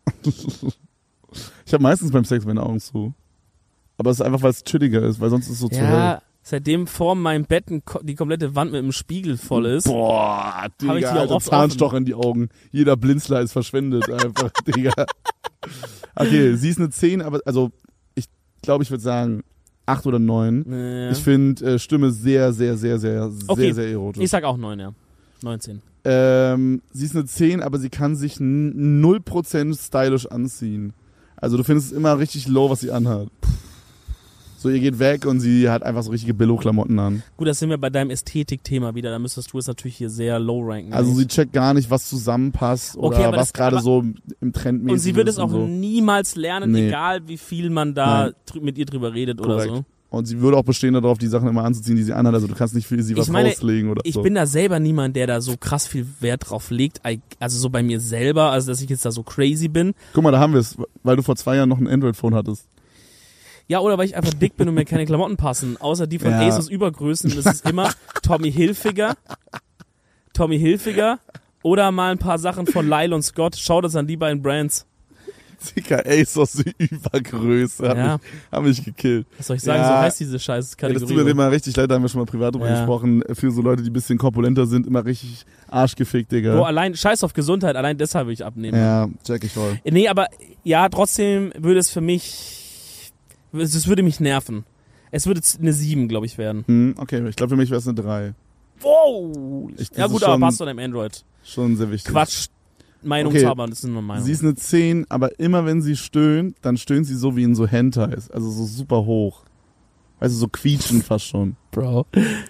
Ich habe meistens beim Sex meine Augen zu. Aber es ist einfach, weil es chilliger ist, weil sonst ist es so zu hell. Ja, seitdem vor meinem Bett ein Ko- die komplette Wand mit einem Spiegel voll ist. Boah, Hab ich Digga, die auch Alter, oft Zahnstoch in die Augen. Jeder Blinzler ist verschwendet einfach, Digga. Okay, sie ist eine zehn, aber also ich glaube, ich würde sagen acht oder neun. Nee. Ich finde äh, Stimme sehr, sehr, sehr, sehr, Okay. sehr, sehr erotisch. Ich sag auch neun, ja. neunzehn. Ähm, sie ist eine zehn, aber sie kann sich n- null Prozent stylisch anziehen. Also du findest es immer richtig low, was sie anhat. So, ihr geht weg und sie hat einfach so richtige Billo-Klamotten an. Gut, das sind wir bei deinem Ästhetik-Thema wieder. Da müsstest du es natürlich hier sehr low ranken. Also sie checkt gar nicht, was zusammenpasst oder Okay, aber was das- gerade aber- so im Trend mäßig und sie wird ist es auch und so. niemals lernen, Nee. egal wie viel man da Nein. drü- mit ihr drüber redet oder Korrekt. so. Und sie würde auch bestehen darauf, die Sachen immer anzuziehen, die sie anhat. Also du kannst nicht für sie was Ich meine, rauslegen oder Ich so. bin da selber niemand, der da so krass viel Wert drauf legt. I- Also so bei mir selber, also dass ich jetzt da so crazy bin. Guck mal, da haben wir es, weil du vor zwei Jahren noch ein Android-Phone hattest. Ja, oder weil ich einfach dick bin und mir keine Klamotten passen. Außer die von Ja. Asus Übergrößen. Das ist immer Tommy Hilfiger. Tommy Hilfiger. Oder mal ein paar Sachen von Lyle und Scott. Schaut es an die beiden Brands. Dicker Asos Übergröße. Haben, Ja. mich, haben mich gekillt. Was soll ich sagen? Ja. So heißt diese scheiß Ja, das Kategorie. tut mir immer richtig leid, da haben wir schon mal privat drüber Ja. gesprochen. Für so Leute, die ein bisschen korpulenter sind, immer richtig arschgefickt, Digga. Bro, allein, scheiß auf Gesundheit, allein deshalb will ich abnehmen. Ja, check ich voll. Nee, aber ja, trotzdem würde es für mich, es würde mich nerven. Es würde eine sieben, glaube ich, werden. Hm, okay, ich glaube, für mich wäre es eine drei. Wow! Ich- das Ja ist gut, aber schon- passt zu deinem Android. Schon sehr wichtig. Quatsch, Meinungshaber, das ist nur Meinung. Sie ist eine zehn, aber immer wenn sie stöhnt, dann stöhnt sie so wie in so Hentais. Also so super hoch. Weißt du, so quietschen fast schon. Bro.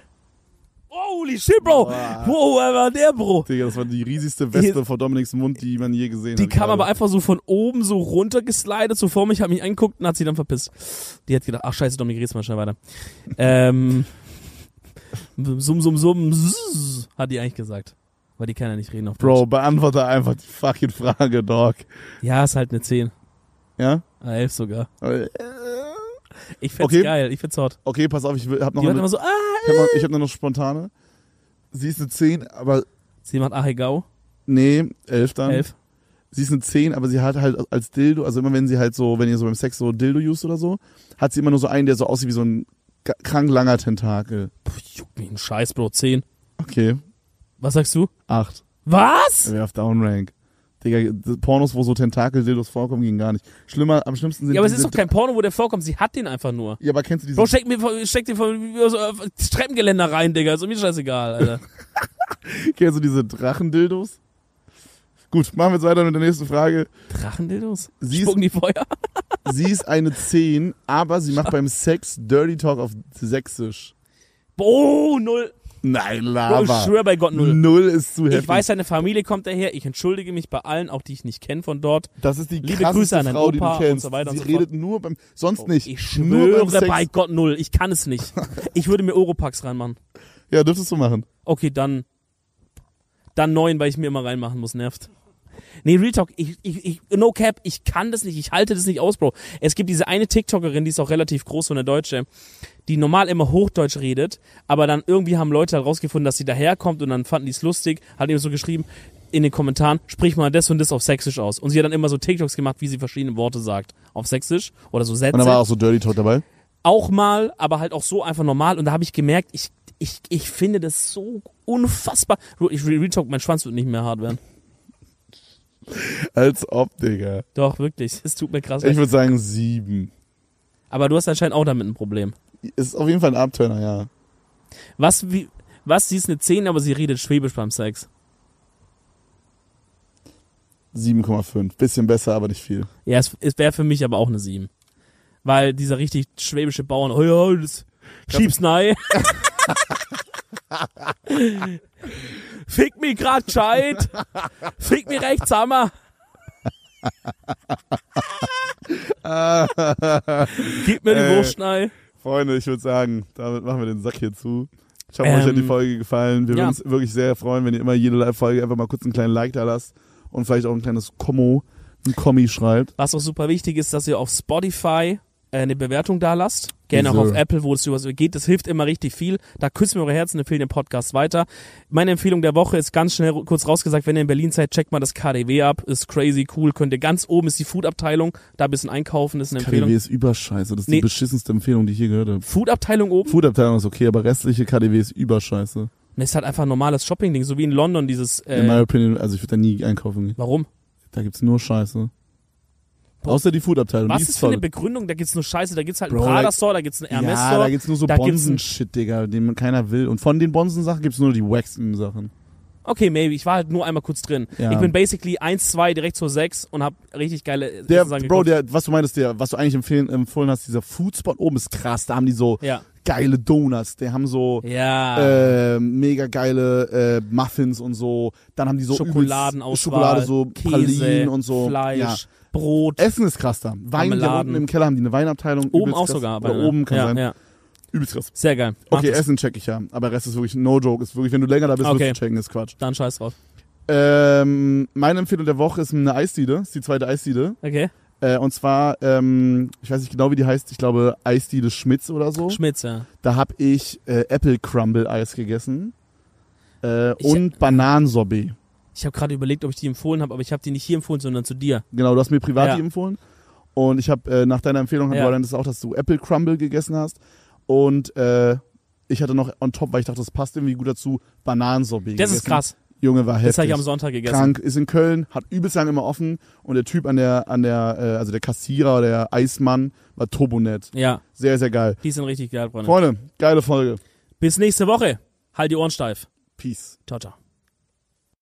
Holy shit, Bro! Boah. Wow, wer war der, Bro? Digga, das war die riesigste Wespe vor Dominiks Mund, die man je gesehen Die hat. kam gerade. aber einfach so von oben so runtergeslidet, so vor mich, hat mich angeguckt und hat sie dann verpisst. Die hat gedacht, ach scheiße, Dominik, red's mal schnell weiter. ähm, summ, summ, summ, zzz, hat die eigentlich gesagt. Weil die kann ja nicht reden auf Deutsch. Bro, beantworte einfach die fucking Frage, Dog. Ja, ist halt eine zehn. Ja? Ah, elf sogar. Äh, Ich find's Okay. geil, ich find's hot. Okay, pass auf, ich will- hab noch Die hat eine, immer so, ah, ich hab noch, ich hab noch eine spontane. Sie ist eine zehn, aber sie macht Ahegau, nee, elf dann. elf. Sie ist eine zehn, aber sie hat halt als Dildo, also immer wenn sie halt so, wenn ihr so beim Sex so Dildo used oder so, hat sie immer nur so einen, der so aussieht wie so ein ga- krank langer Tentakel. Puh, juckt mich ein Scheiß, Bro, zehn. Okay, Was sagst du? acht. Was? Er wäre auf Downrank. Digga, die Pornos, wo so Tentakel-Dildos vorkommen, gehen gar nicht. Schlimmer, am schlimmsten sind Ja, aber es diese ist doch kein Porno, wo der vorkommt, sie hat den einfach nur. Ja, aber kennst du diese... Bro, steck, mir, von- steck den von so, äh, Treppengeländer rein, Digga. Ist mir scheißegal, Alter. Kennst du diese Drachendildos? Gut, machen wir jetzt weiter mit der nächsten Frage. Drachendildos? Sie ist- Spucken die Feuer? Sie ist eine zehn, aber sie macht beim Sex Dirty Talk auf Sächsisch. Oh, null. Nein, Bro, ich Lava. schwör bei Gott, null. Null ist zu heftig. Ich weiß, seine Familie kommt daher. Ich entschuldige mich bei allen, auch die ich nicht kenne von dort. Das ist die Liebe krasseste Grüße an deinen Frau, die Opa du kennst. und so weiter und sie so fort. redet nur beim... Sonst Oh, nicht. ich nur beim schwöre Sex. bei Gott, null. Ich kann es nicht. Ich würde mir Oropax reinmachen. Ja, dürftest du machen. Okay, dann dann neun, weil ich mir immer reinmachen muss, nervt. Nee, Real Talk, ich, ich, ich, no cap, ich kann das nicht, ich halte das nicht aus, Bro. Es gibt diese eine TikTokerin, die ist auch relativ groß, so eine Deutsche, die normal immer Hochdeutsch redet, aber dann irgendwie haben Leute herausgefunden, dass sie daherkommt und dann fanden die es lustig, hat ihm so geschrieben in den Kommentaren, sprich mal das und das auf Sächsisch aus. Und sie hat dann immer so TikToks gemacht, wie sie verschiedene Worte sagt auf Sächsisch oder so Sätze. Und da war auch so Dirty Talk dabei. Auch mal, aber halt auch so einfach normal. Und da habe ich gemerkt, ich, ich, ich finde das so unfassbar. Ich Real Talk, mein Schwanz wird nicht mehr hart werden. Als ob, Digga. Doch, wirklich. Es tut mir krass Ich leid. würde sagen sieben. Aber du hast anscheinend auch damit ein Problem. Ist auf jeden Fall ein Abturner, ja. Was, wie, was, sie ist eine zehn, aber sie redet Schwäbisch beim Sex. sieben Komma fünf. Bisschen besser, aber nicht viel. Ja, es, es wäre für mich aber auch eine sieben. Weil dieser richtig schwäbische Bauern, oh ja, das schieb's nein. Fick mich grad gescheit. Fick mich rechts hammer. Gib mir die Äh, Wurstschnei. Freunde, ich würde sagen, damit machen wir den Sack hier zu. Ich hoffe, Ähm, euch hat die Folge gefallen. Wir ja. würden uns wirklich sehr freuen, wenn ihr immer jede Live-Folge einfach mal kurz einen kleinen Like da lasst und vielleicht auch ein kleines Kommo, ein Kommi schreibt. Was auch super wichtig ist, dass ihr auf Spotify äh, eine Bewertung da lasst. Gerne auch So. auf Apple, wo es über so geht. Das hilft immer richtig viel. Da küssen wir eure Herzen, empfehlen den Podcast weiter. Meine Empfehlung der Woche ist ganz schnell kurz rausgesagt, wenn ihr in Berlin seid, checkt mal das K D W ab. Ist crazy, cool. Könnt ihr ganz oben ist die Food-Abteilung. Da ein bisschen einkaufen, ist eine K D W Empfehlung. ist überscheiße. Das ist Nee. die beschissenste Empfehlung, die ich je gehört habe. Food-Abteilung oben? Food-Abteilung ist okay, aber restliche K D W ist überscheiße. Das ist halt einfach ein normales Shopping-Ding, so wie in London dieses, In my äh, opinion, also ich würde da nie einkaufen gehen. warum? Da gibt's nur Scheiße. Außer die Food-Abteilung. Was die ist ist für eine toll. Begründung? Da gibt's nur Scheiße, da gibt's halt einen Bro, Prada-Store, da gibt's einen Ja, Hermes-Store. da gibt's nur so da gibt's ein- Bonsen-Shit, Digga, den keiner will. Und von den Bonsen-Sachen gibt's nur die waxen Sachen. Okay, maybe. Ich war halt nur einmal kurz drin. Ja. Ich bin basically eins, zwei direkt zur sechs und hab richtig geile Der, Sachen Bro, gekauft. der, was du meintest, der, was du eigentlich empfehlen, empfohlen hast, dieser Foodspot oben ist krass. Da haben die so Ja. geile Donuts, die haben so Ja. äh, mega geile äh, Muffins und so. Dann haben die so Schokoladenauswahl, übelst Schokolade, so Käse, Pralinen und so. Fleisch, Ja. Brot. Essen ist krass da. Wein, die haben Marmeladen. unten im Keller haben die eine Weinabteilung. Oben übelst auch krass. sogar. Oder bei- oben kann ja, sein. Ja. Übelst krass. Sehr geil. Mach Okay, das. Essen check ich ja. Aber Rest ist wirklich no joke. Ist wirklich, wenn du länger da bist, Okay. wirst du checken, ist Quatsch. Dann scheiß drauf. Ähm, meine Empfehlung der Woche ist eine Eisdiele. Ist die zweite Eisdiele. Okay. Äh, und zwar, ähm, ich weiß nicht genau, wie die heißt. Ich glaube, Eisdiele Schmitz oder so. Schmitz, ja. Da habe ich äh, Apple Crumble Eis gegessen. Äh, Ich- und Bananensorbet. Ich habe gerade überlegt, ob ich die empfohlen habe, aber ich habe die nicht hier empfohlen, sondern zu dir. Genau, du hast mir privat Ja. die empfohlen. Und ich habe äh, nach deiner Empfehlung Ja. war dann das auch, dass du Apple Crumble gegessen hast. Und äh, ich hatte noch on top, weil ich dachte, das passt irgendwie gut dazu, Bananensorbet Das gegessen. ist krass. Junge, war heftig. Das habe ich am Sonntag gegessen. Krank, ist in Köln, hat übelst lang immer offen und der Typ an der, an der, äh, also der Kassierer, der Eismann, war turbonett. Ja, Sehr, sehr geil. die sind richtig geil, Freunde. Freunde, geile Folge. Bis nächste Woche. Halt die Ohren steif. Peace. Ciao, ciao.